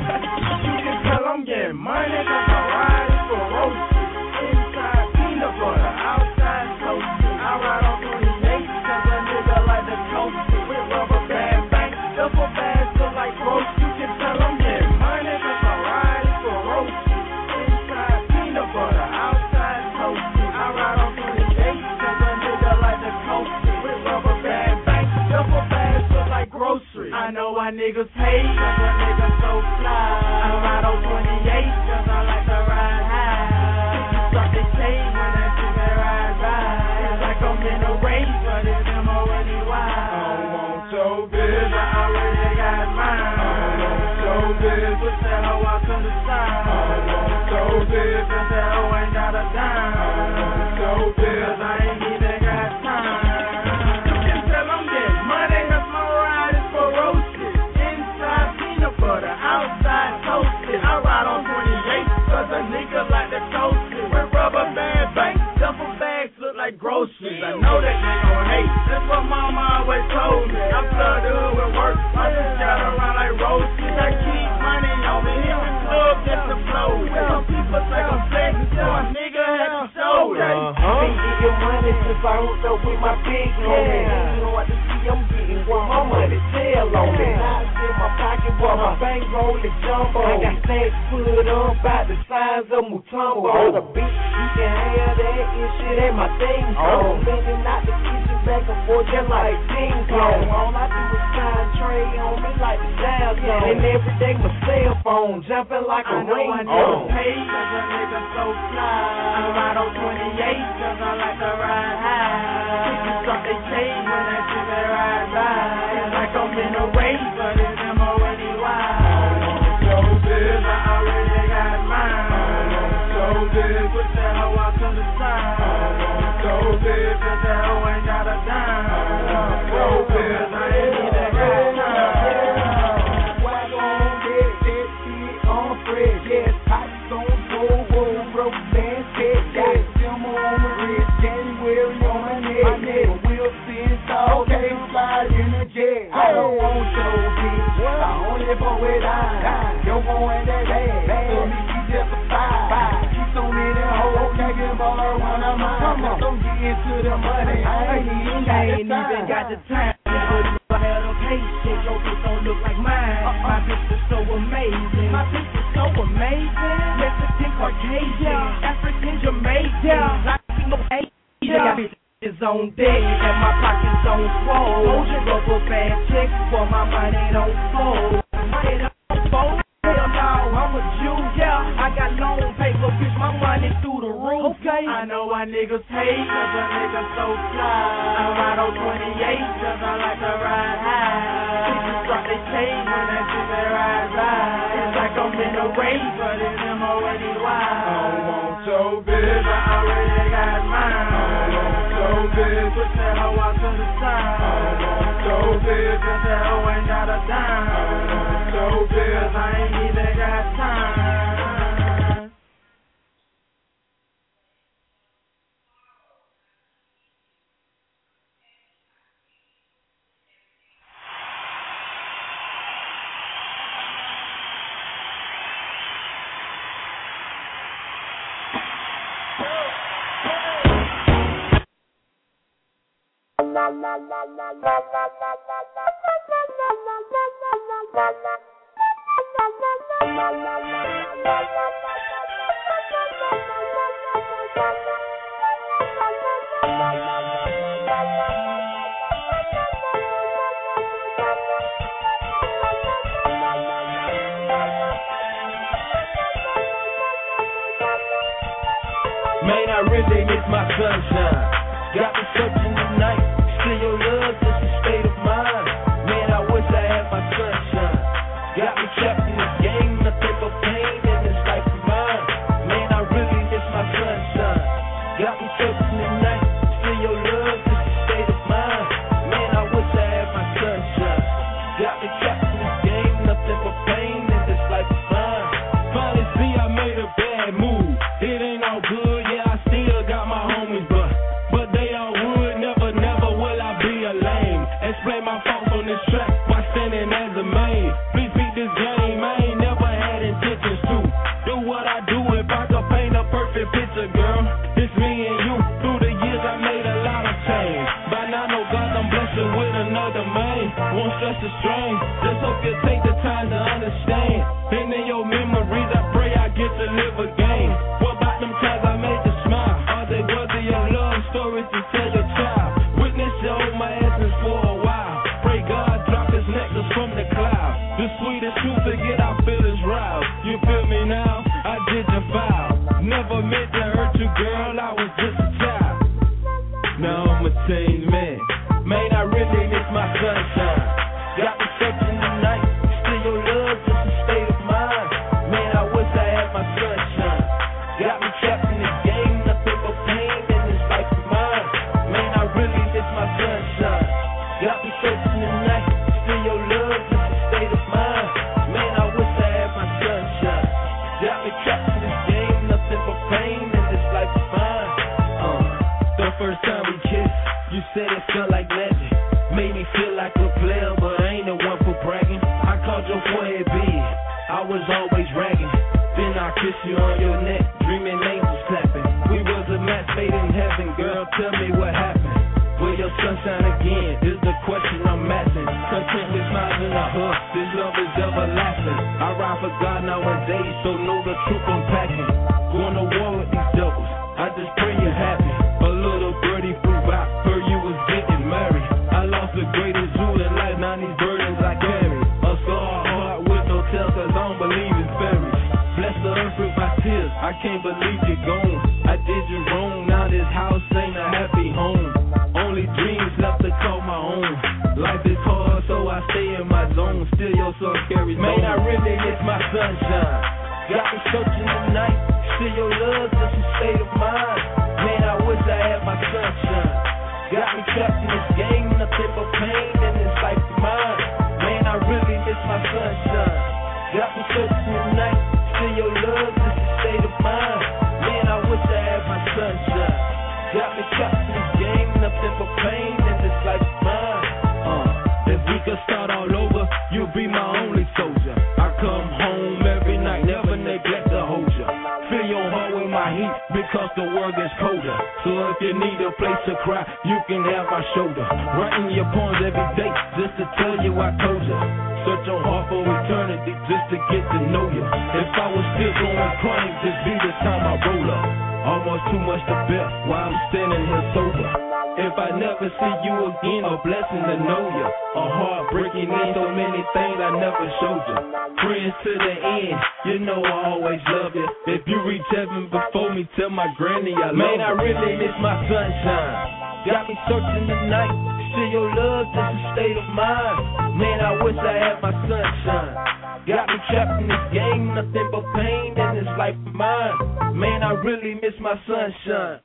Speaker 2: You can tell I'm getting money 'cause I'm riding for roasted. Inside peanut butter, outside toasted. I ride on 28 'cause a nigga like the toasted. With rubber band banks, double bags look like roast. You can tell I'm getting money 'cause I'm riding for roasted. Inside peanut butter, outside toasted. I ride on 28 'cause a nigga like the toasted. With rubber band banks, double bags look like groceries. I know why niggas hate 'cause a nigga so fly. I ride on 28 'cause I like to ride high. Bitches suck they chain when that shit they ride by. It's like I'm in a race, but it's M-O-N-E-Y. I don't want your bitch, I already got mine. I don't want your bitch, push that hoe out to the side. I don't want your bitch, 'cause that hoe ain't got a dime. I don't want your bitch, 'cause I ain't even got time. You can tell I'm getting money 'cause my ride is for roasted. Inside peanut butter, outside toasted. I ride on 28 'cause a nigga like the toasted. With rubber band banks, duffel bags look like groceries. I know that they gon' hate, that's what mama always told me. I flood the hood with work, I just got around like roasted. I keep money on me, hit the club just to flow. Some people think I'm flexing, so a nigga had to show it.
Speaker 6: Been getting money since I hooked up with my big homie. You know what to see, I'm getting what my money tell on me. Knots in my pocket, boy, my bankroll is jumbo. I got stacks put up about the size of Mutombo. On the beach, you can have that shit at my thing. I'm bending out the kitchen back and forth just like ping pong. All I do is shine tray on me like the Dow Zone. And every day my cell phone jumping like a ring.
Speaker 2: I know I pay 'cause a nigga so fly. I ride on 28 'cause I like to ride high. Bitches suck they chain when that shit they ride by. It's like I'm in a race, but it's M-O-N-E-Y. I don't want your bitch, I already got mine. I don't want your bitch, push that hoe out to the side. I don't want your bitch, 'cause that hoe ain't got a dime. I don't want your bitch, 'cause I ain't even got time. Why gon' get that shit on Fred? Yes, pipes on full, broke dance, got them on the wrist, January on my neck. We'll spin tall, okay, fly in the jet. I don't want your bitch, I only fuck with I. Yo, boy, that bad, so me she just a five. She's so many hoes, okay, give her one of mine. Come on, don't get into the money, I ain't even got the time. I had a patient, your bitch don't look like mine. My bitch is so amazing. My bitch is so amazing. Mexican, Caucasian, African, Jamaican, Latino, Asian. My bitch is on deck and my pockets on swole. Motion rubber band checks for my money don't fold. Money don't fold. Hell no, I'm a Jew, yeah. I got long paper, bitch, my money through the roof. Okay. I know why niggas hate 'cause a nigga so fly. I ride on 28 'cause I like to ride high. Bitches drop they chain when that shit they ride by. It's like I'm in a race, but it's M-O-N-E-Y. I don't want your bitch, I already got mine. I don't want your bitch, push that hoe out to the side. I don't want your bitch, 'cause that hoe ain't got a dime. I don't want your bitch, 'cause I ain't even got time.
Speaker 6: Man, I really miss my sunshine. Got me searching the night,
Speaker 7: love the main, won't stress the strain. Just hope you take the time to understand. And in your memories, I pray I get to live again. What about them times I made you smile? Are they worthy of love stories to tell your child? Witness your own my essence for a while. Pray God drop his necklace from the cloud. The sweetest truth to get our feelings roused. You feel me now? I did your foul. Never meant to hurt you, girl. I was just a child. Now I'm a changed man. Man, I really miss my sunshine. Got me searching tonight. Still your love, just a state of mind. Man, I wish I had my sunshine. Got me trapped in this game, nothing but pain in this life of mine. Man, I really miss my sunshine. Got me searching tonight. Still your love, just a state of mind. Man, I wish I had my sunshine. Got me trapped in this game, nothing but pain in this life of mine. The first time we kissed, you said it felt like magic. Made me feel like a player, but I ain't the one for bragging. I called your forehead big, I was always ragging. Then I kissed you on your neck, dreaming angels clapping. We was a match made in heaven, girl, tell me what happened. Will your sunshine again, is the question I'm asking. Content with smiles and a hug, this love is everlasting. I ride for God nowadays, so know the truth I'm packing. Going to war with these devils, I just pray you're happy. A little birdie flew by, heard you was getting married. I lost the greatest jewel in life, now these burdens I carry. A scar heart with no tail, cause I don't believe in fairies. Bless the earth with my tears, I can't believe you're gone. I did you wrong, now this house ain't a happy home. Only dreams left to call my own. Life is hard, so I stay in my zone. Still your soul carries on. Man, I really miss my sunshine. Got me searching tonight, still your love, just a state of mind. Man, I wish I had my sunshine. Got me trapped in this game, nothing but pain in this life of mine. Man, I really miss my sunshine. Got me searching tonight, still your love, just a state of mind. Man, I wish I had my sunshine. Got me trapped in this game, nothing but pain in this life of mine. If we could start all over, you'll be my only soldier. I come home every night, never neglect to hold you. Fill your heart with my heat, because the world gets colder. So if you need a place to cry, you can have my shoulder. Writing your poems every day, just to tell you I told you. Search your heart for eternity, just to get to know you. If I was still going crying, just be the time I roll up. Almost too much to bear, while I'm standing here sober. If I never see you again, a blessing to know you. A heart breaking in, so many things I never showed you. Friends to the end, you know I always love you. If you reach heaven before me, tell my granny I love you. Man, I really miss my sunshine. Got me searching tonight, still your love, just a state of mind. Man, I wish I had my sunshine. Got me trapped in this game, nothing but pain in this life of mine. Man, I really miss my sunshine.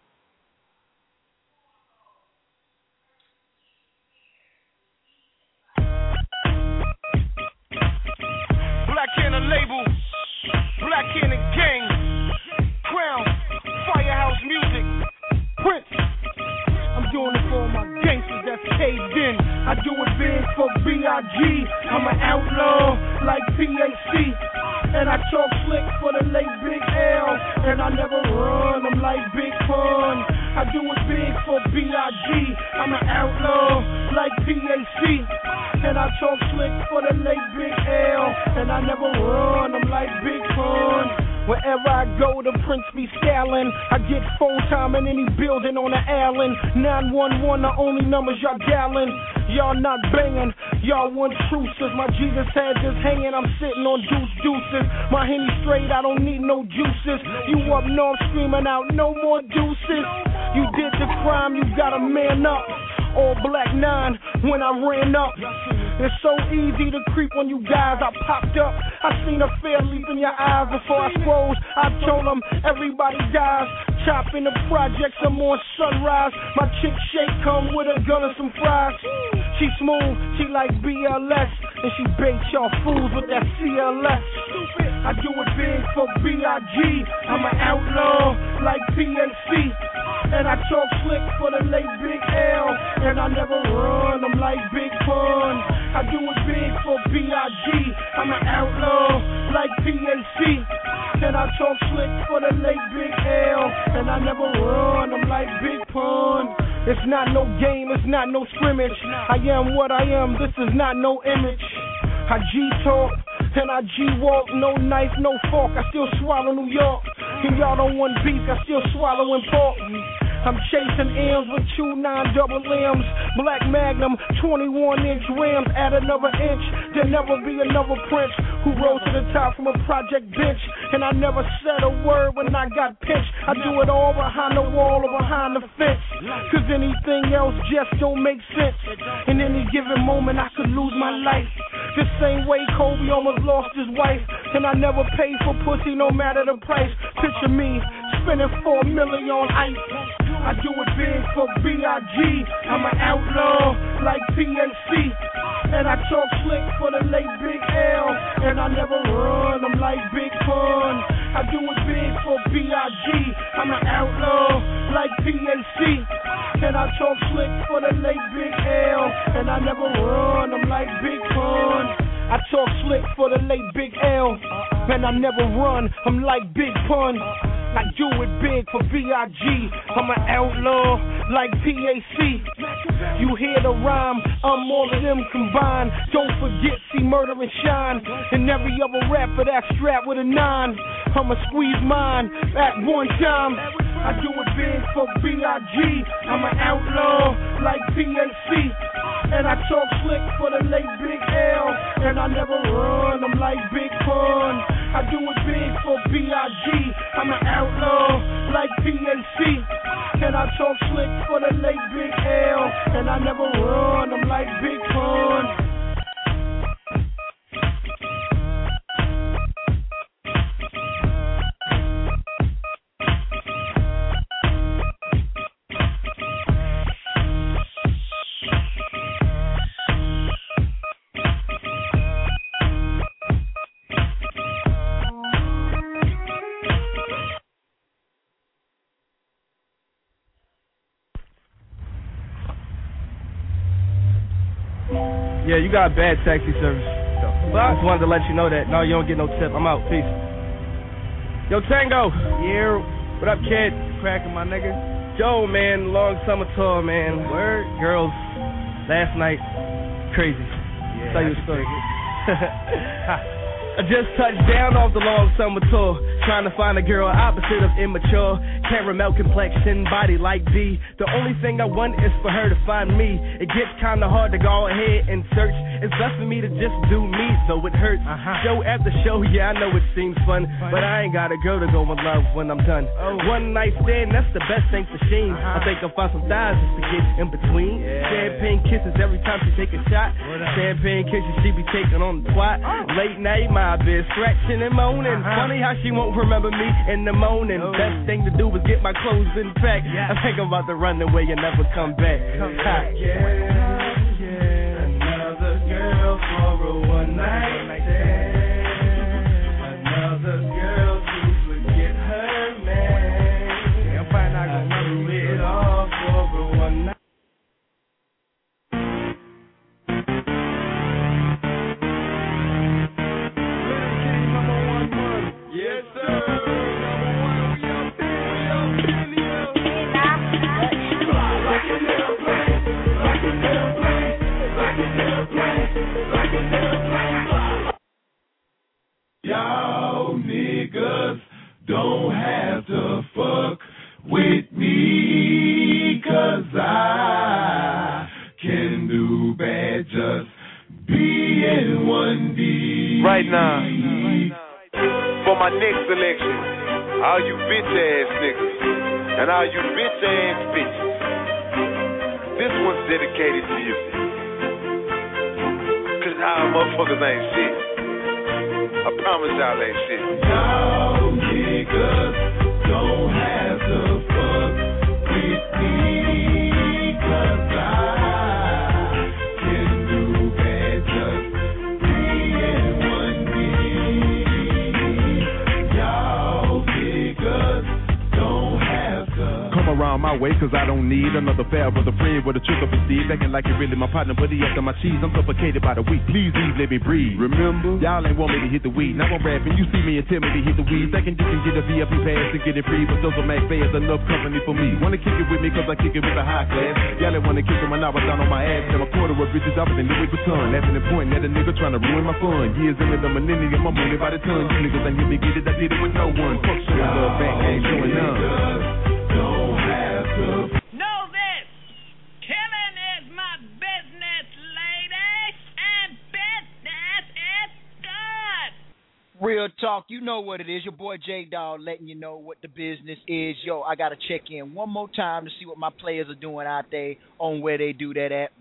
Speaker 17: Black Cannon label, Black Cannon gang, Crown, Firehouse Music, Prince. I'm doing it for all my gangsters that's caved in. I do it big for B.I.G. I'm an outlaw like PAC. And I talk slick for the late Big L. And I never run, I'm like Big Pun. I do it big for B.I.G. I'm an outlaw like PAC. And I talk slick for the late Big L. And I never run, I'm like Big Pun. Wherever I go, the Prince be scowling. I get phone time in any building on the island. 911, the only numbers y'all dialing. Y'all not banging, y'all want truces. My Jesus head just hanging, I'm sitting on deuces. My Henny straight, I don't need no juices. You up north screaming out, no more deuces. You did the crime, you gotta man up. All black 9 when I ran up. It's so easy to creep on you guys. I popped up, I seen a fear leap in your eyes. Before I froze, I told them everybody dies. Chop in the projects, I'm on Sunrise. My chick Shake come with a gun and some fries. She smooth, she like BLS. And she bait y'all fools with that CLS. I do it big for B.I.G. I'm an outlaw like PAC. And I talk slick for the late Big L. And I never run, I'm like Big Pun. I do it big for B.I.G. I'm an outlaw like PAC. And I talk slick for the late Big L. And I never run, I'm like Big Pun. It's not no game, it's not no scrimmage. I am what I am, this is not no image. I G-talk and I G-walk, no knife, no fork, I still swallow New York. And y'all don't want beef, I still swallowing pork. I'm chasing M's with 2 9-double M's. Black Magnum, 21-inch rims. Add another inch, there'll never be another Prince who rose to the top from a project bench. And I never said a word when I got pinched. I do it all behind the wall or behind the fence. Cause anything else just don't make sense. In any given moment I could lose my life. The same way Kobe almost lost his wife. And I never paid for pussy no matter the price. Picture me spending $4 million on ice. I do it big for B.I.G. I'm an outlaw like PNC. And I talk slick for the late Big L. And I never run, I'm like Big Pun. I do it big for B.I.G. I'm an outlaw like PNC. And I talk slick for the late Big L. And I never run, I'm like Big Pun. I talk slick for the late Big L. And I never run, I'm like Big Pun. I do it big for B.I.G. I'm an outlaw like PAC. You hear the rhyme, I'm all of them combined. Don't forget, see Murder and Shine. And every other rapper that's strapped with a 9. I'ma squeeze mine at one time. I do it big for B.I.G. I'm an outlaw like PAC. And I talk slick for the late Big L. And I never run, I'm like Big Pun. I do it big for B.I.G. I'm an outlaw like PNC. And I talk slick for the late Big L. And I never run, I'm like Big Pun.
Speaker 8: Yeah, you got bad taxi service. But I just wanted to let you know that. No, you don't get no tip. I'm out. Peace. Yo, Tango. Yeah. What up, kid? Cracking, my nigga. Joe, man. Long summer tour, man. Word. Girls. Last night. Crazy. Yeah. Tell you a story. I just touched down off the long summer tour, trying to find a girl opposite of immature. Caramel complexion, body like D. The only thing I want is for her to find me. It gets kinda hard to go ahead and search. It's best for me to just do me, so it hurts. Show after show, yeah, I know it seems fun, but I ain't got a girl to go in love when I'm done. One night stand, that's the best thing for Sheen. I think I'll find some thighs just to get in between. Champagne kisses every time she take a shot. Champagne kisses she be taking on the twat. Late night, my bitch scratching and moaning. Funny how she won't remember me in the morning. Best thing to do is get my clothes in pack. I think I'm about to run away and never come back.
Speaker 7: Another girl for a one night stand. Another girl to forget her man. I'm probably not gonna do it all for a one night. Yes, sir.
Speaker 2: Y'all niggas don't have to fuck with me, 'cause I can do bad just being 1D.
Speaker 22: Right now, for my next selection, all you bitch ass niggas and all you bitch ass bitches, this one's dedicated to you. 'Cause y'all motherfuckers ain't shit. I promise y'all ain't shit.
Speaker 2: Y'all niggas don't have to fuck with me, 'cause I can do bad just being 1D. Y'all niggas don't have to
Speaker 23: come around my
Speaker 11: my way, cause I don't need another fair with a friend with a trick up his sleeve. Acting like you're really my partner, but he after my cheese. I'm suffocated by the weed. Please leave, let me breathe. Remember, y'all ain't want me to hit the weed. Now I'm rapping, you see me and tell me to hit the weed. Second, you can get a VIP pass and get it free. But those are Mac Fairs, enough company for me. Wanna kick it with me, cause I kick it with a high class. Y'all ain't wanna kick it when I was down on my ass. And my quarter of bitches up in Louis Vuitton. Laughing and pointing at a nigga trying to ruin my fun. Years into the millennium, I'm money by the ton. You niggas ain't hear me get it, I did it with no one. Fuck shit, love back, ain't doing none. Don't have to.
Speaker 13: Know this, killing is my business, ladies, and business is good.
Speaker 4: Real talk, you know what it is. Your boy J-Dawg letting you know what the business is. Yo, I got to check in one more time to see what my players are doing out there on where they do that at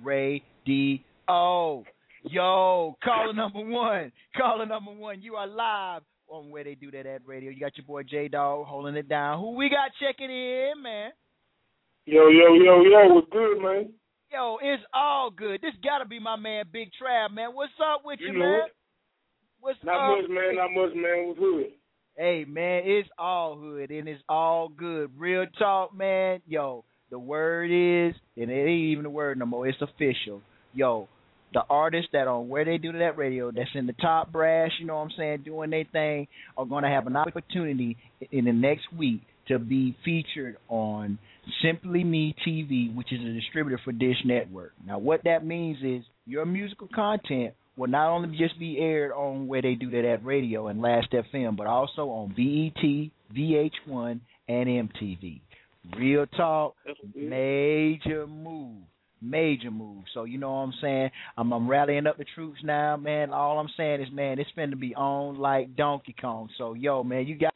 Speaker 4: Radio. Yo, caller number one. Caller number one, you are live on where they do that at radio. You got your boy J-Dawg holding it down. Who we got checking in, man?
Speaker 12: Yo, what's good, man?
Speaker 4: Yo, it's all good. This got to be my man Big Trav, man. What's up with you,
Speaker 12: know
Speaker 4: man?
Speaker 12: It.
Speaker 4: What's
Speaker 12: not
Speaker 4: up?
Speaker 12: Not much, man. What's hood?
Speaker 4: Hey, man, it's all hood, and it's all good. Real talk, man. Yo, the word is, and it ain't even a word no more, it's official. Yo, the artists that on where they do that radio, that's in the top brass, you know what I'm saying, doing their thing, are going to have an opportunity in the next week to be featured on Simply Me TV, which is a distributor for Dish Network. Now, what that means is your musical content will not only just be aired on where they do that at radio and Last FM, but also on BET, VH1, and MTV. Real talk, major move. So, you know what I'm saying? I'm rallying up the troops now, man. All I'm saying is, man, it's finna be on like Donkey Kong. So, yo, man, you got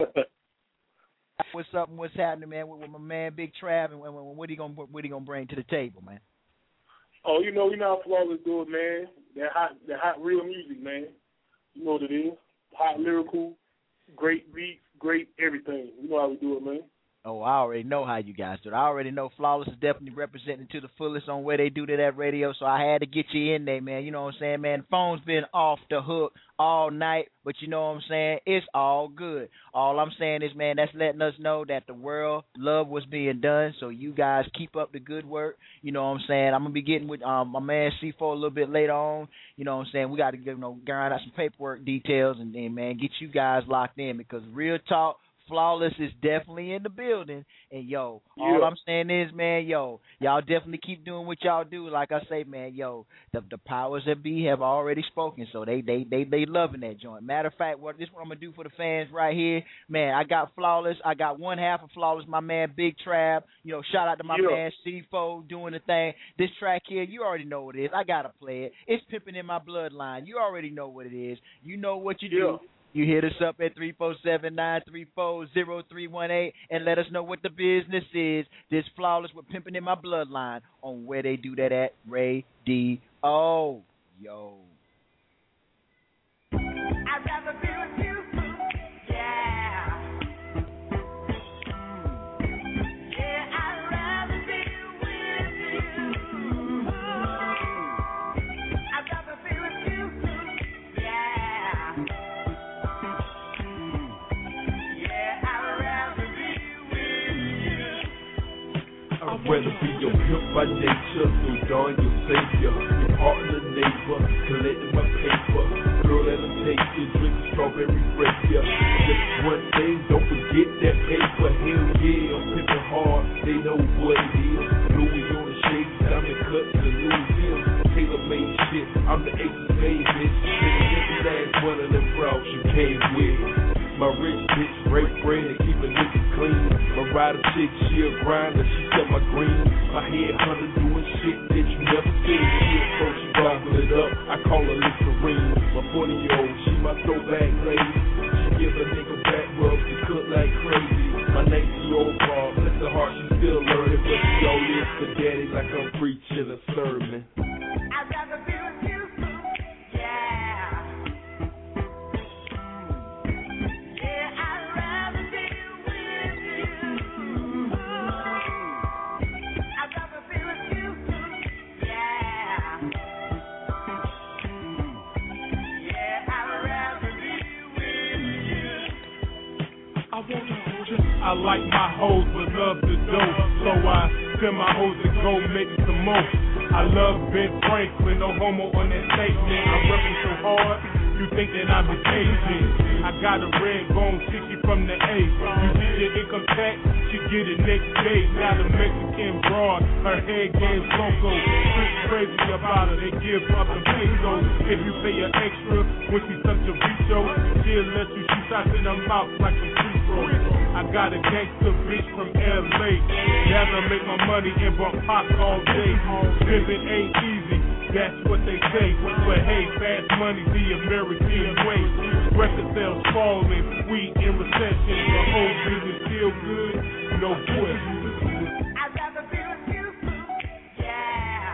Speaker 4: what's up and what's happening, man, with my man Big Trav, and what he gonna bring to the table, man?
Speaker 12: Oh, you know how Flawless do it, man. That hot real music, man. You know what it is. Hot lyrical, great beats, great everything. You know how we do it, man.
Speaker 4: Oh, I already know how you guys do it. I already know Flawless is definitely representing to the fullest on where they do that radio, so I had to get you in there, man. You know what I'm saying, man? The phone's been off the hook all night, but you know what I'm saying? It's all good. All I'm saying is, man, that's letting us know that the world love what's being done, so you guys keep up the good work. You know what I'm saying? I'm going to be getting with my man C4 a little bit later on. You know what I'm saying? We got to grind out some paperwork details and man, get you guys locked in, because real talk, Flawless is definitely in the building, and all I'm saying is, man, y'all definitely keep doing what y'all do. Like I say, man, the powers that be have already spoken, so they loving that joint. Matter of fact, this is what I'm gonna do for the fans right here, man. I got Flawless, I got one half of Flawless, my man Big Trav. Shout out to my man C4 doing the thing. This track here, you already know what it is. I gotta play it. It's pimping in my bloodline. You already know what it is. You know what you do. You hit us up at 347-934-0318 and let us know what the business is. This Flawless with Pimping in My Bloodline on where they do that at Radio. Yo.
Speaker 13: I'd rather be with you. Yeah. Yeah, I'd rather be with you. I'd rather be with you. Yeah.
Speaker 23: I'd rather be your pimp by nature, so darn your savior. Your partner, neighbor, collecting my paper. Girl, that'll take you, drink a strawberry fragrance. Just one thing, don't forget that paper. Hell yeah, I'm pimping hard, they know what it is. Louis on the shades, diamond cuts, and Louis Hills. Tailor-made shit, I'm the ace of spades, bitch. Every last one of them frauds you came with. My rich bitch, break bread and keep a nigga clean. My rider chick, she a grinder, she set my green. My head hunter doing shit that you never seen. She a pro, she gobble it up, I call her Listerine. My 40-year-old, she my throwback lady. She give a nigga back rubs to cook like crazy. My 19-year-old bar, bless her heart, she still learning. But she all lives for daddy like I'm preaching a sermon.
Speaker 13: I'd rather be with you.
Speaker 23: I I like my hoes but love the dope, so I send my hoes to go make some more. I love Ben Franklin, no homo on that statement. I'm repping so hard, you think that I'm changing. I got a red bone, 60 from the A. You get your income tax, she get it next day. Got a Mexican broad, her head game's loco. Street crazy about her, they give up the pesos. If you pay her extra, when she such a bicho, she'll let you shoot shots in her mouth like some free throws. I got a gangster bitch from LA. Never make my money and bump pop all day. Living ain't easy, that's what they say. But hey, fast money the American way. Record sales falling, we in recession. The whole business still good, no question.
Speaker 9: I'd rather be with you, yeah.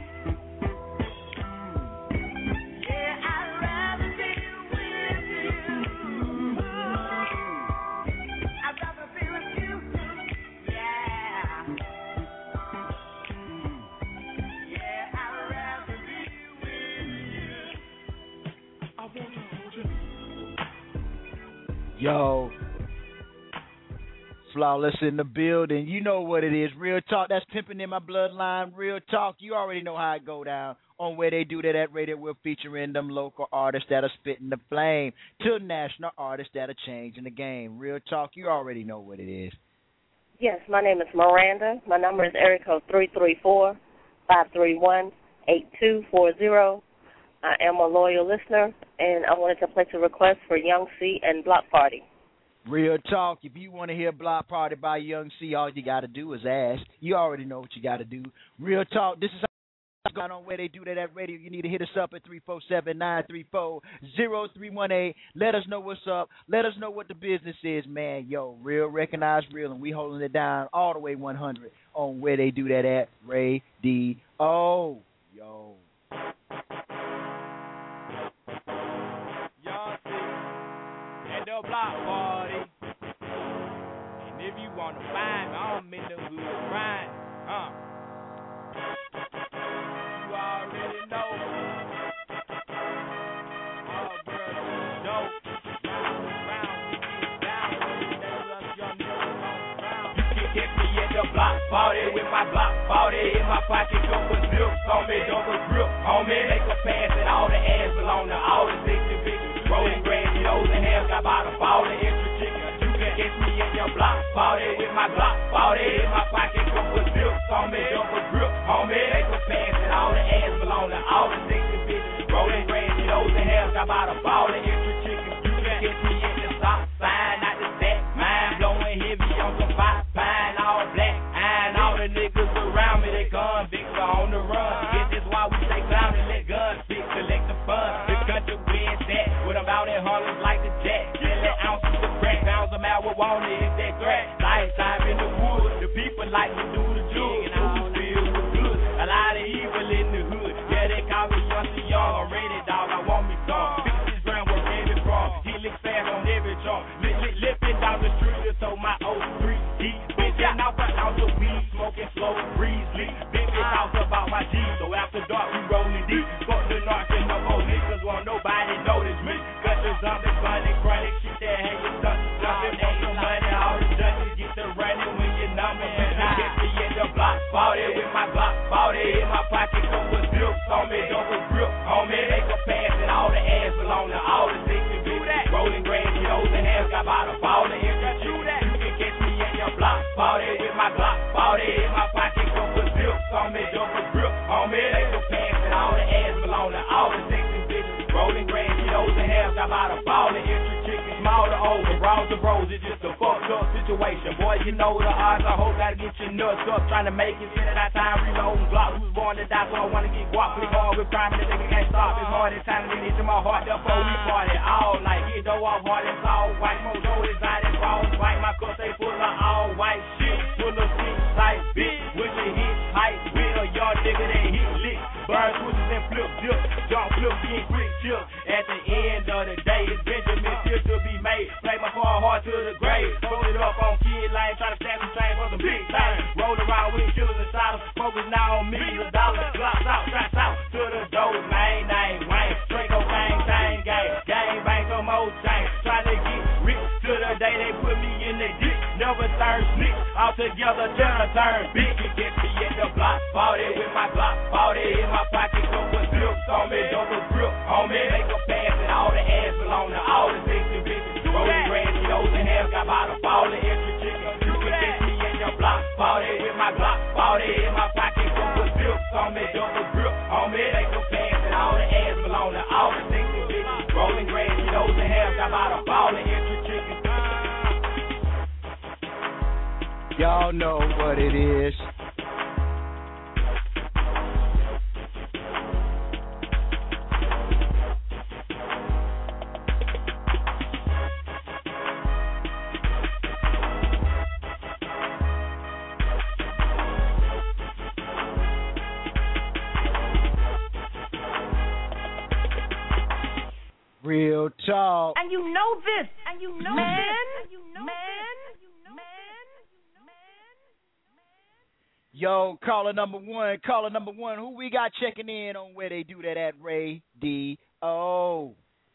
Speaker 9: Yeah, I'd rather be with you. I'd rather be with you, yeah. Yeah, I'd rather be with you. I want to hold you.
Speaker 4: Yo, Flawless in the building. You know what it is. Real talk. That's pimping in my bloodline. Real talk. You already know how it go down. On Where They Do That at Radio, we're featuring them local artists that are spitting the flame to national artists that are changing the game. Real talk. You already know what it is.
Speaker 14: Yes, my name is Miranda. My number is area code 334-531-8240. I am a loyal listener, and I wanted to place a request for Young C and Block Party.
Speaker 4: Real talk. If you want to hear Block Party by Young C, all you got to do is ask. You already know what you got to do. Real talk. This is going on Where They Do That at Radio. You need to hit us up at 347-934-0318. Let us know what's up. Let us know what the business is, man. Yo, real recognize real, and we holding it down all the way 100 on Where They Do That at Radio. Yo.
Speaker 15: The block party. And if you want to find me, I'm in the hood grind. You already know. All girls is dope. You can get me at the block party with my block party in my pocket. Go with zips on me, double grip on me. Make a pass and all the ass belong to all the big rolling grass. And hell got about a ball of extra chicken. You can catch me at your block party with my block party in my pocket. Go with zips on me, double grip on me. Make a pass and all the ass belong to all the sexy bitches. Rolling grass, and hell got about a ball of extra chicken. You can catch me at the stop sign, not the set. Mine blowing heavy on some 5 pine, all black. And all the niggas around me, they convicts are on the run. Guess that's why we stay clown and let guns fit, collect the funds. The country wins that. What about in Harlem like the Jack? Selling ounces of crack, pounds of marijuana is that crack. Lifetime in the woods, the people like to do the jug. And I feel good, a lot of evil in the hood. Yeah, they call me young, I'm ready, dog, I want me some. 50 grand where baby from, he lick fast on every jump. Lipping down the street, so my old 3D. Bitchin' out the weed, smoking slow, breeze, leak. Bitchin' talks about my G, so after dark we rollin' deep. Fuck the narc and the old niggas, won't nobody notice me. Zombie, funny, chronic shit that had you stuck. Jumping on some money, all the junkies get to running when your number is high. Get me in the block party with my block party in my pocket. Come with zips on me, double grip on me. Make a pass and all the ass belong to all the sexy bitches. Rolling grass, and hell got about a ball of extra chicken. You can catch me at your block party with my block party in my pocket. Come with zips on me, double grip on me. Make a pass and all the ass belong to all the sexy bitches. Rolling grass, and hell got about a ball of extra chicken. Small to over, brawls to bros, it's just a fucked up situation. Boy, you know the odds, I hope gotta get your nuts up. Trying to make it, spending that time reloading Glock. Who's born to die, so I wanna get guap. Pretty hard with crime, and the nigga can't stop. It's hard, it's time to get into my heart. Therefore, we party all night. Get dough off hard, it's all white. Mojo inside, it's all white. My cup, they full of all white shit. Full of shit, like bitch. With your hit, hype, with a young nigga, they hit lick. Burn switches and flip dip. Jump flip, get quick chip. At the end of the day, it's Benjamin still to be made. Play my car hard to the grave. Roll it up on kid lane, try to stack some change for some big things. Roll around with killers and shotters. Focus now on millions of dollars. Glocks out, shots out to the dope. Main name, Wayne. Straight go bang, chain gang. Gang bang, some old chain. Try to get rich to the day they put me in the dick. Never together, turn. Bitch, you get me at the block party with my Glock 40 in my pocket, go with zips on me, double grip on me, make a pass and all the ass belong to all the sexy bitches. Rolling grass, those and half got by the ball of extra chicken. You can get me at the block party with my Glock 40 in my pocket, go with zips on me, double grip on me, make a pass and all the ass belong to all the sexy bitches. Rolling grass, those and half got by the ball of extra chicken.
Speaker 4: Y'all know what it is. Real talk.
Speaker 13: And you know this. And you know man. This.
Speaker 4: Yo, caller number one. Who we got checking in on where they do that at Radio?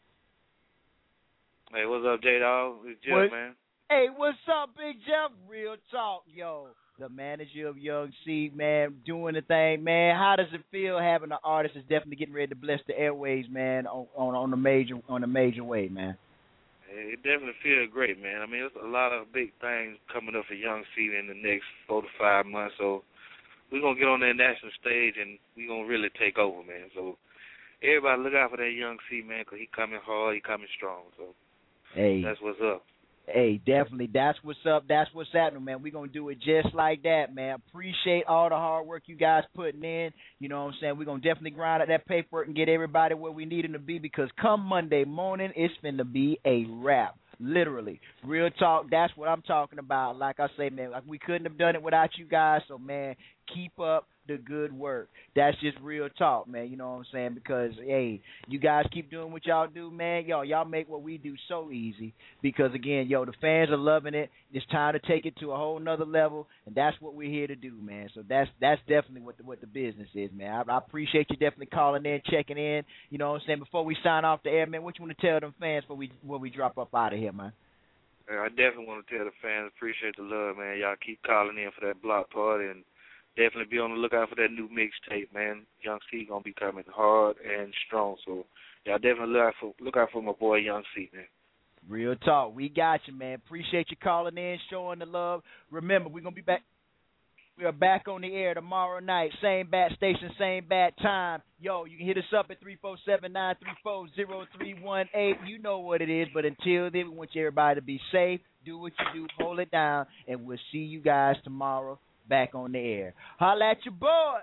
Speaker 1: Hey, what's up, J-Dog? It's Jeff, man.
Speaker 4: Hey, what's up, Big Jeff? Real talk, yo. The manager of Young C, man, doing the thing, man. How does it feel having an artist that's definitely getting ready to bless the airways, man, on a major way, man?
Speaker 1: It definitely feels great, man. I mean, there's a lot of big things coming up for Young C in the next 4 to 5 months, so we're going to get on that national stage and we're going to really take over, man. So everybody look out for that Young C, man, because he coming hard, he coming strong. So
Speaker 4: hey,
Speaker 1: that's what's up.
Speaker 4: Hey, definitely. That's what's up. That's what's happening, man. We're going to do it just like that, man. Appreciate all the hard work you guys putting in. You know what I'm saying? We're going to definitely grind out that paperwork and get everybody where we need them to be because come Monday morning, it's finna be a wrap. Literally. Real talk. That's what I'm talking about. Like I say, man, like we couldn't have done it without you guys. So, man, keep up the good work. That's just real talk, man. You know what I'm saying? Because, hey, you guys keep doing what y'all do, man. Y'all make what we do so easy. Because, again, the fans are loving it. It's time to take it to a whole nother level, and that's what we're here to do, man. So that's definitely what the business is, man. I appreciate you definitely calling in, checking in. You know what I'm saying? Before we sign off the air, man, what you want to tell them fans before we drop up out of here, man?
Speaker 1: I definitely want to tell the fans, appreciate the love, man. Y'all keep calling in for that block party and definitely be on the lookout for that new mixtape, man. Young C gonna be coming hard and strong, so y'all definitely look out for my boy Young C, man.
Speaker 4: Real talk, we got you, man. Appreciate you calling in, showing the love. Remember, we're gonna be back. We are back on the air tomorrow night, same bat station, same bat time. Yo, you can hit us up at 347-934-0318. You know what it is, but until then, we want everybody to be safe. Do what you do, hold it down, and we'll see you guys tomorrow. Back on the air. Holla at your boy.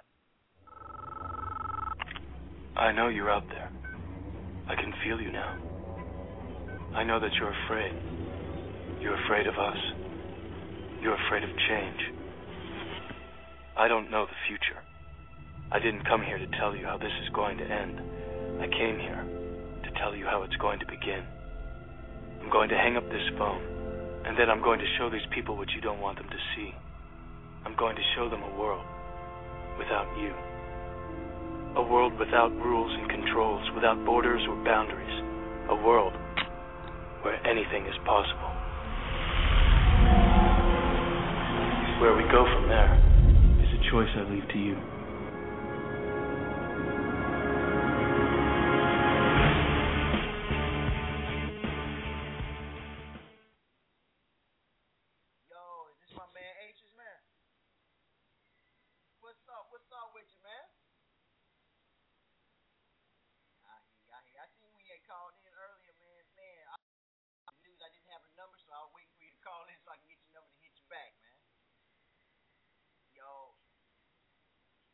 Speaker 16: I know you're out there. I can feel you now. I know that you're afraid. You're afraid of us. You're afraid of change. I don't know the future. I didn't come here to tell you how this is going to end. I came here to tell you how it's going to begin. I'm going to hang up this phone, and then I'm going to show these people what you don't want them to see. I'm going to show them a world without you. A world without rules and controls, without borders or boundaries. A world where anything is possible. Where we go from there is a choice I leave to you.
Speaker 4: Call in so I can get your number to hit you back, man. Yo.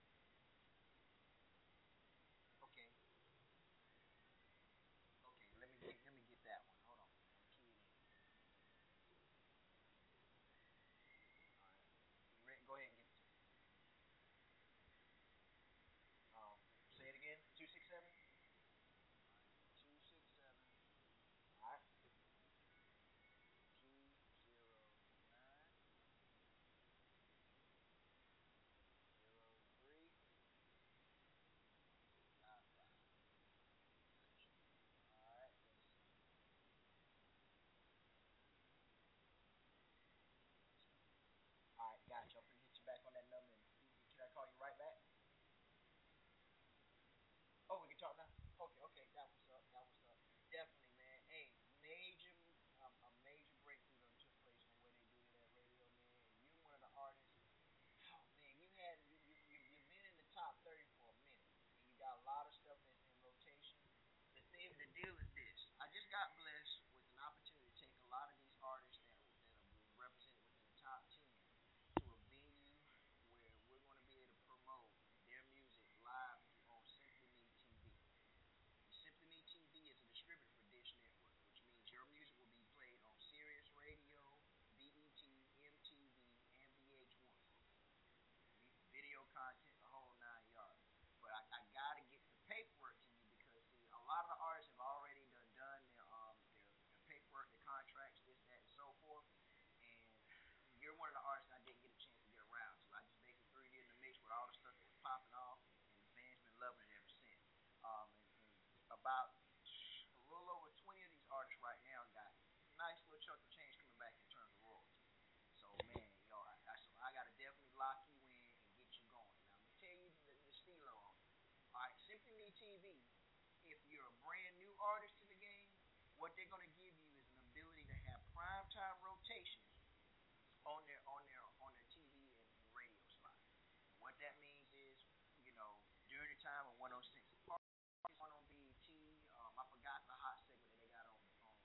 Speaker 4: got blessed with an opportunity to take a lot of these artists that are represented within the top 10 to a venue where we're going to be able to promote their music live on Simply Me TV. Simply Me TV is a distributor for Dish Network, which means your music will be played on Sirius Radio, BET, MTV, and VH1. Video content, the whole 9 yards. But I got to get the paperwork to you because, see, a lot of the artists have already done their paperwork, their contracts, this, that, and so forth. And you're one of the artists I didn't get a chance to get around to. I just basically threw you in the mix with all the stuff that was popping off, and the fans been loving it ever since. And about a little over 20 of these artists right now got a nice little chunk of change coming back in terms of royalties. So, man, I got to definitely lock you in and get you going. Now, I'm going to tell you the stealer on it. All right, Simply Me TV, if you're a brand new artist to the game, what they're going to give you is an ability to have primetime rotations on their TV and radio slot. And what that means is, during the time of 106 Park, one on BET, I forgot the hot segment that they got on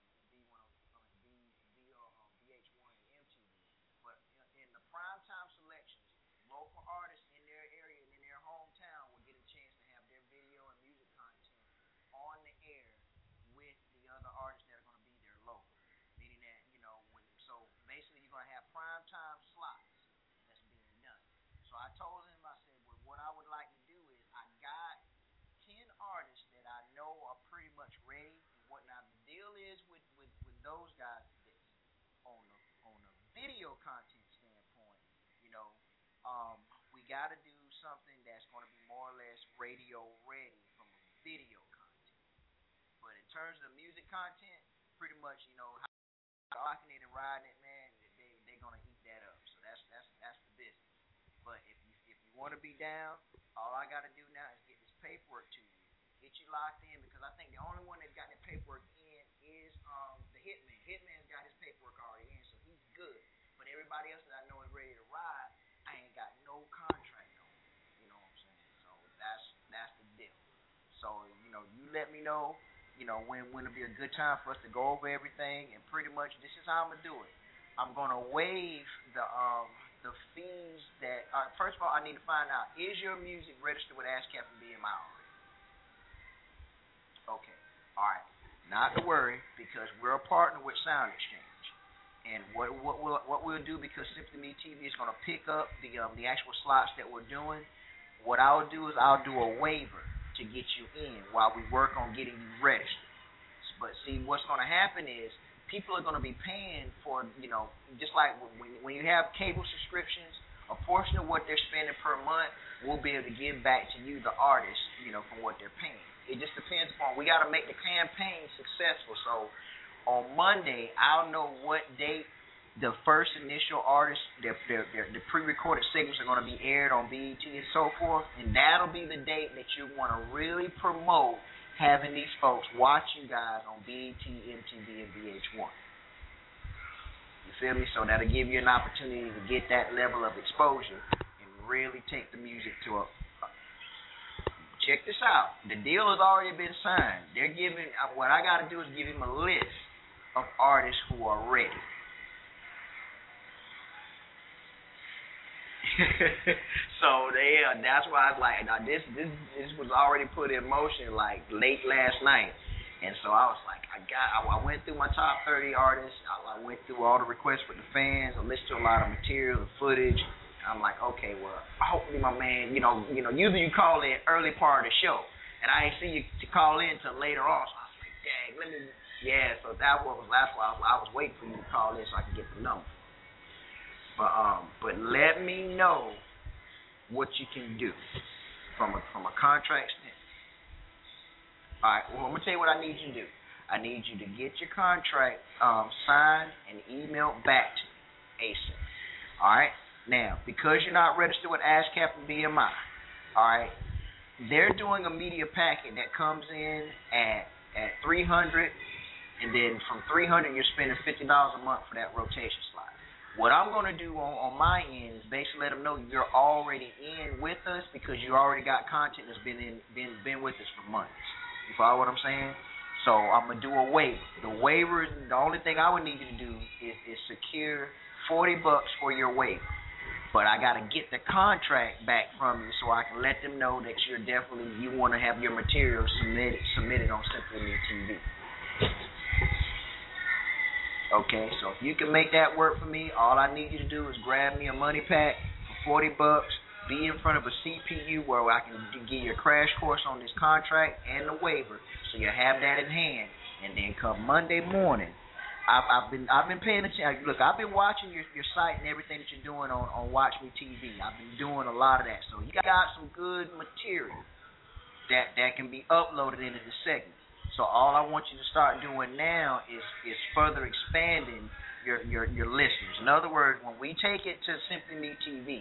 Speaker 4: VH1 and MTV. But in the primetime selections, local artists in their area and in their hometown will get a chance to have their video and music content on the air with the other artists that are going to be there local. Meaning that, so basically you're going to have primetime slots that's being done. So I told him, I said, well, what I would like to do is I got 10 artists that I know are pretty much ready and whatnot. The deal is with those guys is this. On a video content standpoint, we got to do something that's going to be more or less radio ready from a video content. But in terms of music content, pretty much, rocking it and riding it, man, they're going to eat that up. So that's the business. But if you want to be down, all I got to do now is get this paperwork to you, get you locked in, because I think the only one that got the paperwork in is the Hitman. Hitman's got his paperwork already in, so he's good. But everybody else that I know is ready to ride, I ain't got no contract on. You know what I'm saying? So that's the deal. So, you let me know, when it'll be a good time for us to go over everything, and pretty much this is how I'm gonna do it. I'm gonna waive the fees that first of all I need to find out, is your music registered with ASCAP and BMI already? Okay. Alright. Not to worry, because we're a partner with Sound Exchange. And what we'll do, because Simply Me TV is going to pick up the actual slots that we're doing, what I'll do is I'll do a waiver to get you in while we work on getting you registered. But see, what's going to happen is people are going to be paying for, just like when you have cable subscriptions, a portion of what they're spending per month will be able to give back to you, the artist, from what they're paying. It just depends upon, we got to make the campaign successful. So on Monday, I'll know what date the first initial artists, the pre-recorded segments are going to be aired on BET and so forth, and that'll be the date that you want to really promote having these folks watch you guys on BET, MTV, and VH1. You feel me? So that'll give you an opportunity to get that level of exposure and really take the music to a... Check this out. The deal has already been signed. They're giving... What I got to do is give him a list of artists who are ready. So that's why I was like, now this was already put in motion like late last night, and so I was like, I went through my top 30 artists. I went through all the requests for the fans. I listened to a lot of material and footage. I'm like, okay, well, hopefully my man, usually you call in early part of the show, and I ain't see you to call in until later on. So I was like, dang, so that's why I was waiting for you to call in so I could get the number. But let me know what you can do from a contract standpoint. All right. Well, I'm gonna tell you what I need you to do. I need you to get your contract signed and emailed back to me ASAP. All right. Now, because you're not registered with ASCAP and BMI, all right, they're doing a media packet that comes in at $300, and then from $300 you're spending $50 a month for that rotation slot. What I'm going to do on my end is basically let them know you're already in with us because you already got content that's been with us for months. You follow what I'm saying? So I'm going to do a waiver. The waiver, the only thing I would need you to do is secure $40 for your waiver. But I got to get the contract back from you so I can let them know that you want to have your material submitted on Simply Me TV. Okay, so if you can make that work for me, all I need you to do is grab me a money pack for $40, be in front of a CPU where I can give you a crash course on this contract and the waiver, so you have that in hand. And then come Monday morning, I've been paying attention. Look, I've been watching your site and everything that you're doing on Watch Me TV. I've been doing a lot of that. So you got some good material that can be uploaded into the segment. So all I want you to start doing now is further expanding your listeners. In other words, when we take it to Simply Me TV,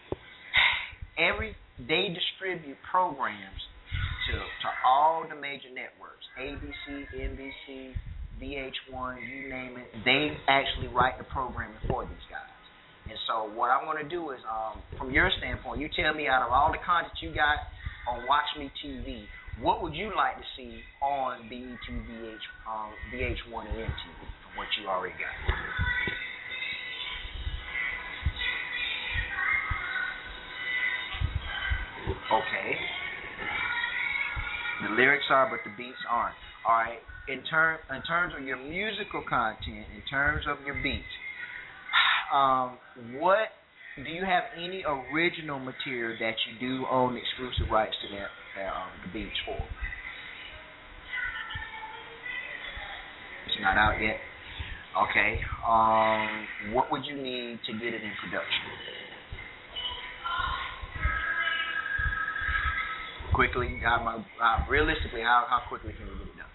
Speaker 4: they distribute programs to all the major networks, ABC, NBC, VH1, you name it. They actually write the programming for these guys. And so what I want to do is, from your standpoint, you tell me out of all the content you got on Watch Me TV, what would you like to see on BET, VH1, and MTV from what you already got? Okay. The lyrics are, but the beats aren't. All right. In terms of your musical content, in terms of your beats, what do you have any original material that you do own exclusive rights to the beats for? It's not out yet. Okay. What would you need to get it in production? Quickly, realistically, how quickly can we get it done?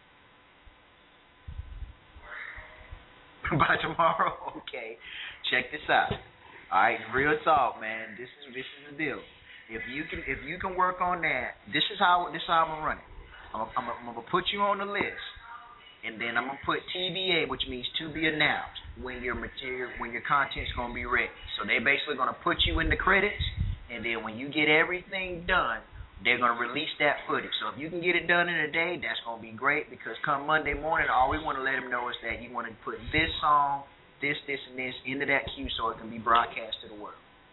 Speaker 4: By tomorrow? Okay. Check this out. All right, real talk, man. This is the deal. If you can work on that, this is how I'm gonna run it. I'm gonna put you on the list, and then I'm gonna put TBA, which means to be announced, when your content's gonna be ready. So they basically gonna put you in the credits, and then when you get everything done, they're going to release that footage. So if you can get it done in a day, that's going to be great, because come Monday morning, all we want to let them know is that you want to put this song, this, and this into that queue so it can be broadcast to the world.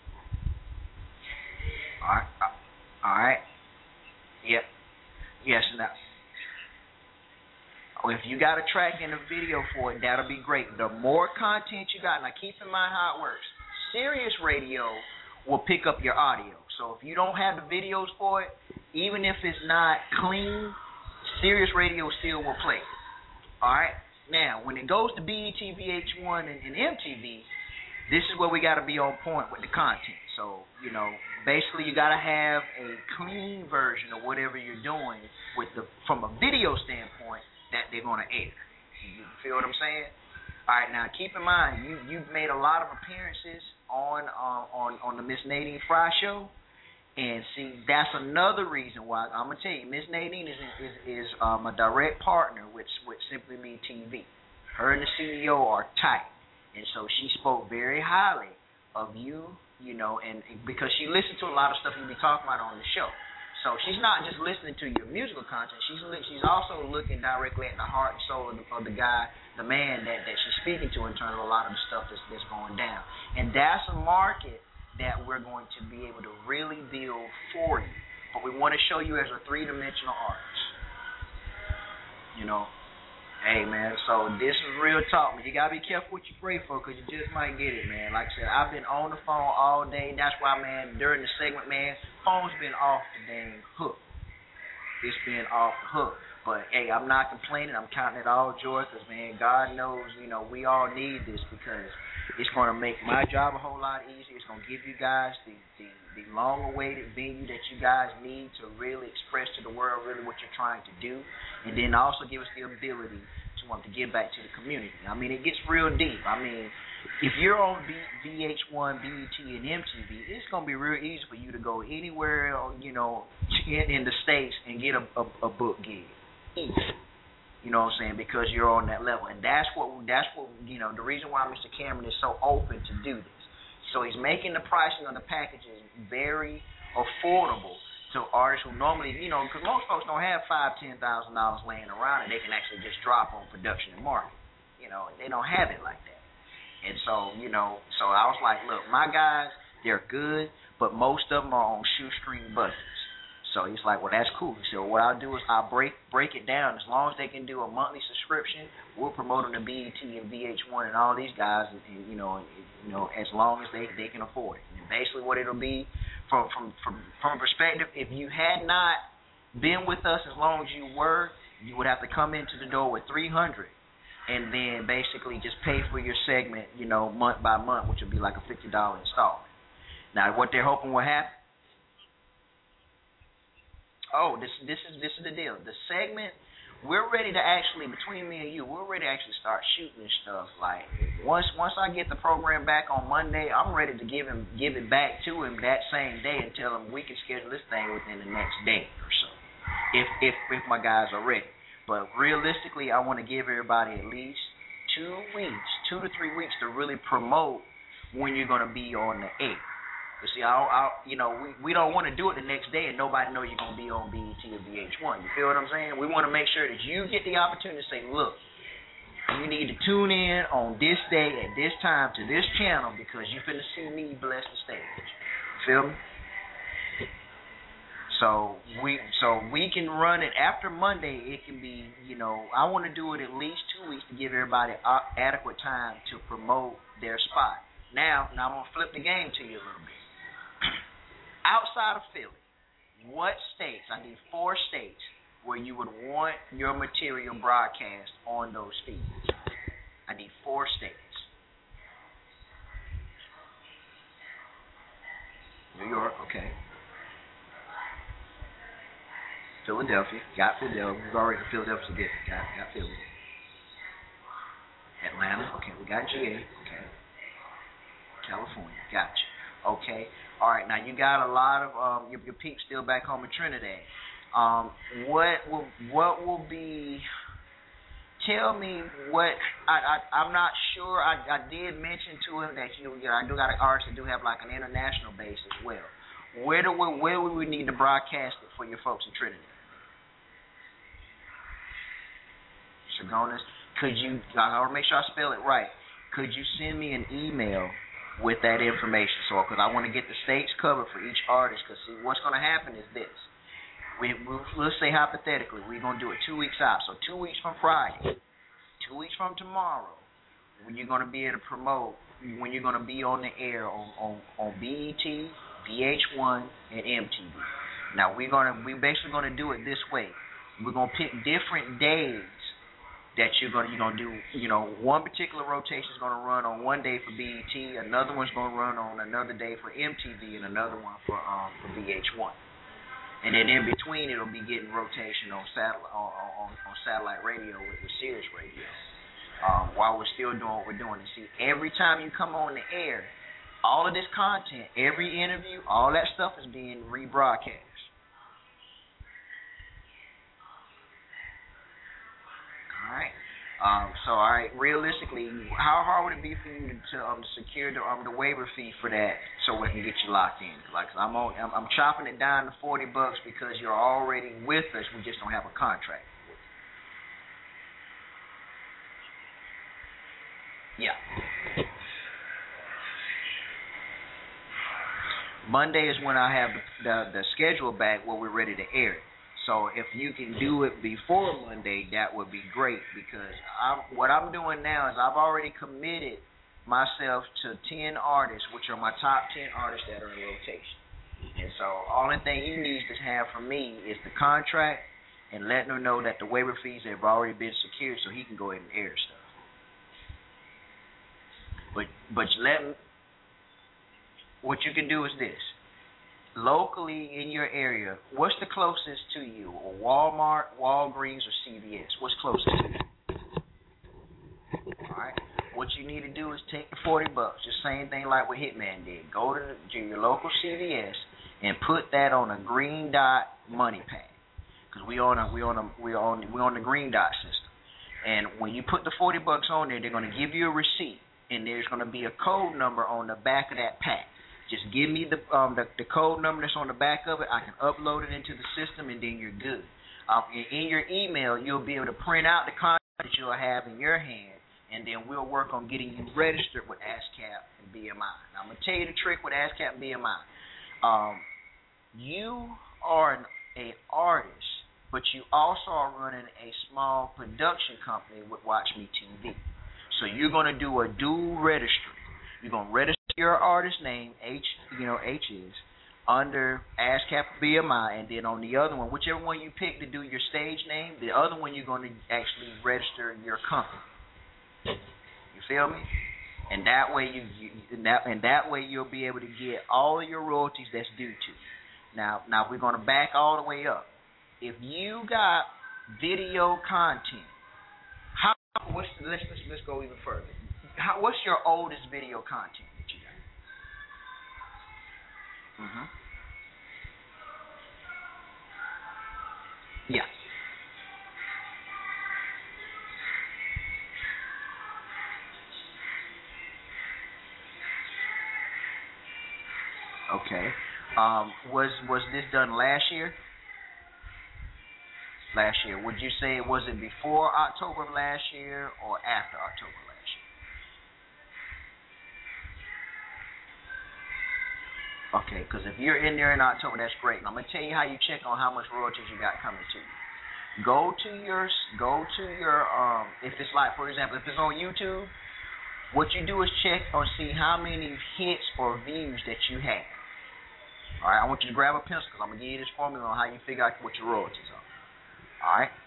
Speaker 4: All right. Yep. Yes, now. If you got a track and a video for it, that'll be great. The more content you got, now keep in mind how it works. Sirius Radio will pick up your audio. So if you don't have the videos for it, even if it's not clean, Sirius Radio still will play it. All right? Now, when it goes to BET, VH1, and MTV, this is where we got to be on point with the content. So, basically you got to have a clean version of whatever you're doing from a video standpoint that they're going to air. You feel what I'm saying? All right, now keep in mind, you've made a lot of appearances on the Miss Nadine Fry show. And see, that's another reason why I'm gonna tell you, Miss Nadine is a direct partner with Simply Me TV. Her and the CEO are tight, and so she spoke very highly of you, and because she listened to a lot of stuff you be talking about on the show. So she's not just listening to your musical content; she's also looking directly at the heart and soul of the guy, the man that she's speaking to in terms of a lot of the stuff that's going down. And that's a market that we're going to be able to really build for you. But we want to show you as a three-dimensional artist. Hey, man, so this is real talk, man. You got to be careful what you pray for, because you just might get it, man. Like I said, I've been on the phone all day. That's why, man, during the segment, man, phone's been off the dang hook. It's been off the hook. But, hey, I'm not complaining. I'm counting it all joy, because, man, God knows, we all need this, because it's going to make my job a whole lot easier. It's going to give you guys the long-awaited venue that you guys need to really express to the world really what you're trying to do, and then also give us the ability to give back to the community. I mean, it gets real deep. I mean, if you're on VH1, BET, and MTV, it's going to be real easy for you to go anywhere, in the States and get a book gig. Easy. You know what I'm saying? Because you're on that level. And that's what the reason why Mr. Cameron is so open to do this. So he's making the pricing on the packages very affordable to artists who normally, because most folks don't have $5,000, $10,000 laying around and they can actually just drop on production and market. They don't have it like that. And so, so I was like, look, my guys, they're good, but most of them are on shoestring budgets. So he's like, well, that's cool. So what I'll do is I'll break it down. As long as they can do a monthly subscription, we'll promote them to BET and VH1 and all these guys, and as long as they can afford it. And basically, what it'll be from a perspective, if you had not been with us as long as you were, you would have to come into the door with $300, and then basically just pay for your segment, month by month, which would be like a $50 installment. Now, what they're hoping will happen. Oh, this is the deal. The segment, we're ready to actually, between me and you, we're ready to actually start shooting this stuff. Like once I get the program back on Monday, I'm ready to give it back to him that same day and tell him we can schedule this thing within the next day or so, if my guys are ready. But realistically, I want to give everybody at least 2 to 3 weeks to really promote when you're going to be on the air. But see, we don't want to do it the next day and nobody know you're going to be on BET or VH1. You feel what I'm saying? We want to make sure that you get the opportunity to say, look, you need to tune in on this day at this time to this channel because you're finna see me bless the stage. You feel me? So we can run it after Monday. It can be, I want to do it at least 2 weeks to give everybody adequate time to promote their spot. Now I'm going to flip the game to you a little bit. Outside of Philly, what states, I need 4 states, where you would want your material broadcast on those feeds? I need 4 states. New York, okay. Philadelphia, got Philadelphia. We've already, Philadelphia's a different, got Philly. Atlanta, okay, we got GA, okay. California, gotcha. Okay, all right. Now you got a lot of your peeps still back home in Trinidad. What will be? Tell me what I'm not sure. I did mention to him that I do got an artist that do have like an international base as well. Where would we need to broadcast it for your folks in Trinidad? Chagonas, could you? I want to make sure I spell it right. Could you send me an email with that information? So, because I want to get the states covered for each artist. Because see, what's going to happen is this: let's say hypothetically, we're going to do it 2 weeks out. So 2 weeks from Friday, 2 weeks from tomorrow, when you're going to be able to promote, when you're going to be on the air on BET, VH1, and MTV. Now we're basically going to do it this way. We're going to pick different days that you're gonna do, one particular rotation is gonna run on one day for BET, another one's gonna run on another day for MTV, and another one for VH1. And then in between, it'll be getting rotation on satellite radio with Sirius Radio, while we're still doing what we're doing. And see, every time you come on the air, all of this content, every interview, all that stuff is being rebroadcast. All right. All right. Realistically, how hard would it be for you to secure the waiver fee for that, so we can get you locked in? Like I'm chopping it down to $40 because you're already with us. We just don't have a contract. Yeah. Monday is when I have the schedule back where we're ready to air it. So if you can do it before Monday, that would be great, because what I'm doing now is I've already committed myself to 10 artists, which are my top 10 artists that are in rotation. And so only thing he needs to have from me is the contract and letting them know that the waiver fees have already been secured so he can go ahead and air stuff. But what you can do is this. Locally in your area, what's the closest to you? Walmart, Walgreens, or CVS? What's closest to you? All right. What you need to do is take the $40, just same thing like what Hitman did. Go to your local CVS and put that on a green dot money pack, because we on the green dot system. And when you put the $40 on there, they're going to give you a receipt, and there's going to be a code number on the back of that pack. Just give me the code number that's on the back of it. I can upload it into the system, and then you're good. In your email, you'll be able to print out the content that you'll have in your hand, and then we'll work on getting you registered with ASCAP and BMI. Now, I'm going to tell you the trick with ASCAP and BMI. You are an artist, but you also are running a small production company with Watch Me TV. So you're going to do a dual registry. You're going to register your artist name, H is, under ASCAP BMI, and then on the other one, whichever one you pick to do your stage name, the other one you're going to actually register your company. You feel me? And that way you'll be able to get all of your royalties that's due to you. Now we're going to back all the way up. If you got video content, let's go even further. What's your oldest video content that you got? Yeah. Okay. Was this done last year? Last year. Would you say was it before October of last year or after October of last year? Okay, because if you're in there in October, that's great. And I'm gonna tell you how you check on how much royalties you got coming to you. Go to your if it's like, for example, if it's on YouTube, what you do is check or see how many hits or views that you have. All right, I want you to grab a pencil because I'm gonna give you this formula on how you figure out what your royalties are. All right.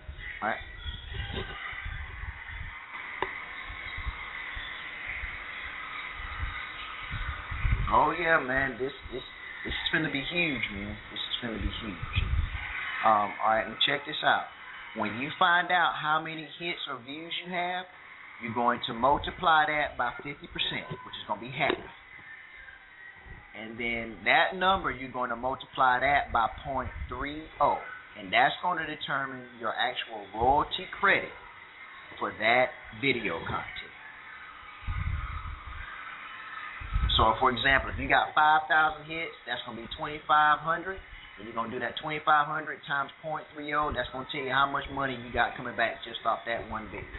Speaker 4: Oh yeah, man, this is finna be huge, man. This is finna be huge. All right, and check this out. When you find out how many hits or views you have, you're going to multiply that by 50%, which is going to be half. And then that number, you're going to multiply that by 0.30. And that's going to determine your actual royalty credit for that video content. So, for example, if you got 5,000 hits, that's going to be 2,500. And you're going to do that 2,500 times 0.30. That's going to tell you how much money you got coming back just off that one video.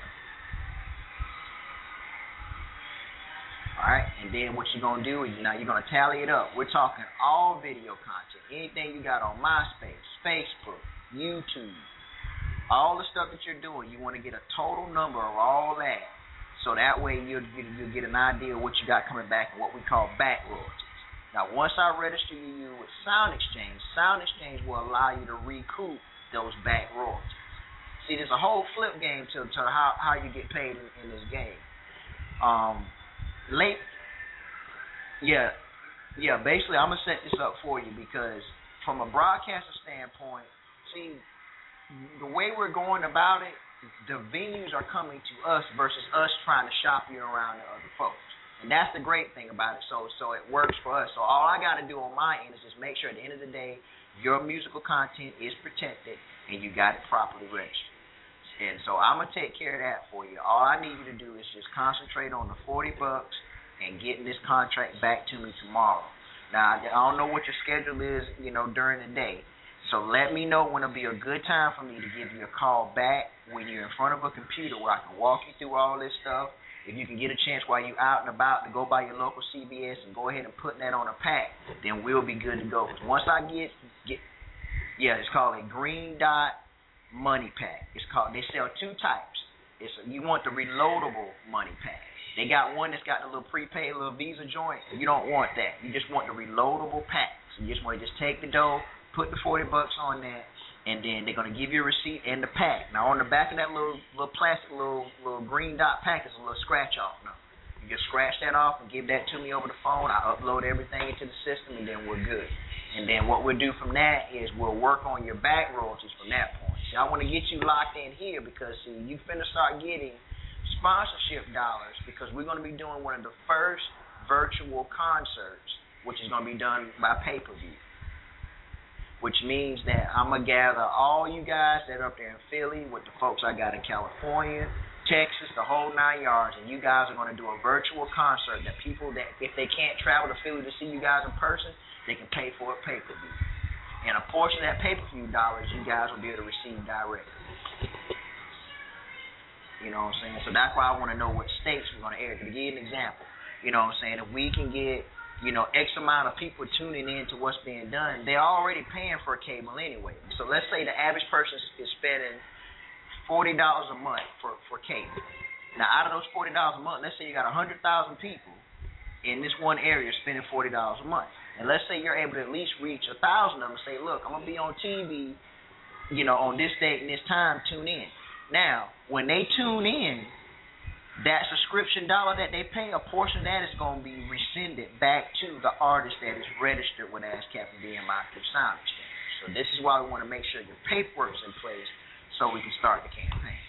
Speaker 4: All right, and then what you're going to do is now you're going to tally it up. We're talking all video content, anything you got on MySpace, Facebook, YouTube, all the stuff that you're doing. You want to get a total number of all that, so that way you'll get an idea of what you got coming back and what we call back royalties. Now, once I register you with Sound Exchange will allow you to recoup those back royalties. See, there's a whole flip game to how you get paid in this game. Basically, I'm going to set this up for you because from a broadcaster standpoint, see, the way we're going about it, the venues are coming to us versus us trying to shop you around to other folks. And that's the great thing about it. So it works for us. So all I got to do on my end is just make sure at the end of the day, your musical content is protected and you got it properly registered. And so I'm going to take care of that for you. All I need you to do is just concentrate on the $40 and getting this contract back to me tomorrow. Now, I don't know what your schedule is, during the day. So let me know when it'll be a good time for me to give you a call back when you're in front of a computer where I can walk you through all this stuff. If you can get a chance while you're out and about to go by your local CVS and go ahead and put that on a pack, then we'll be good to go. Because once I get it's called a Green Dot Money Pack. They sell two types. You want the reloadable money pack. They got one that's got the little prepaid little Visa joint. You don't want that. You just want the reloadable packs. You just want to take the dough, put the $40 on that, and then they're going to give you a receipt and the pack. Now, on the back of that little plastic, little Green Dot pack is a little scratch-off number. You just scratch that off and give that to me over the phone. I upload everything into the system, and then we're good. And then what we'll do from that is we'll work on your back royalties from that point. See, I want to get you locked in here because, see, you finna start getting sponsorship dollars because we're going to be doing one of the first virtual concerts, which is going to be done by pay-per-view. Which means that I'm going to gather all you guys that are up there in Philly with the folks I got in California, Texas, the whole 9 yards, and you guys are going to do a virtual concert that people that, if they can't travel to Philly to see you guys in person, they can pay for a pay-per-view. And a portion of that pay-per-view dollars you guys will be able to receive directly. You know what I'm saying? So that's why I want to know what states we're going to air. To give you an example, you know what I'm saying? If we can get, you know, X amount of people tuning in to what's being done, they're already paying for a cable anyway. So let's say the average person is spending $40 a month for cable. Now, out of those $40 a month, let's say you got 100,000 people in this one area spending $40 a month. And let's say you're able to at least reach 1,000 of them and say, look, I'm going to be on TV, you know, on this date and this time, tune in. Now, when they tune in, that subscription dollar that they pay, a portion of that is going to be rescinded back to the artist that is registered with ASCAP and BMI through Sound Exchange. So this is why we want to make sure your paperwork's in place so we can start the campaign.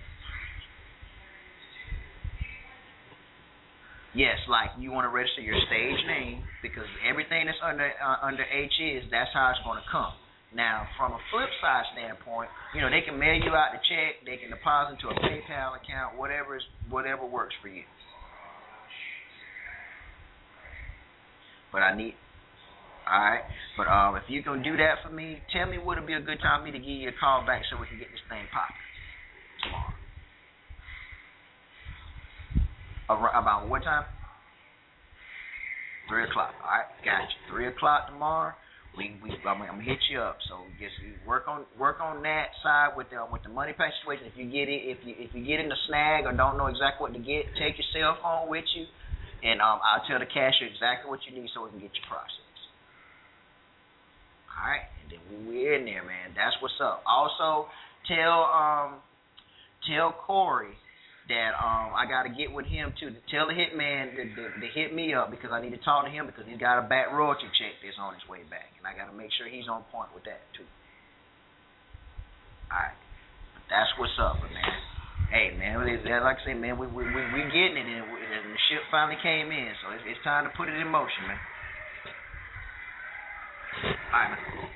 Speaker 4: Yes, like you want to register your stage name because everything that's under H is, that's how it's going to come. Now, from a flip side standpoint, you know, they can mail you out the check, they can deposit into a PayPal account, whatever works for you. But all right. But if you can do that for me, tell me what would be a good time for me to give you a call back so we can get this thing popping tomorrow. About what time? 3 o'clock. All right, gotcha. 3 o'clock tomorrow. I'm gonna hit you up. So just work on that side with the money pack situation. If you get it, if you get in the snag or don't know exactly what to get, take your cell phone with you, and I'll tell the cashier exactly what you need so we can get your process. All right, and then we're in there, man. That's what's up. Also, tell Corey that I got to get with him too. Tell the hitman to hit me up because I need to talk to him because he's got a back royalty check that's on his way back, and I got to make sure he's on point with that too. All right, that's what's up, man. Hey, man, like I say, man, we getting it, and the ship finally came in, so it's time to put it in motion, man. All right, man.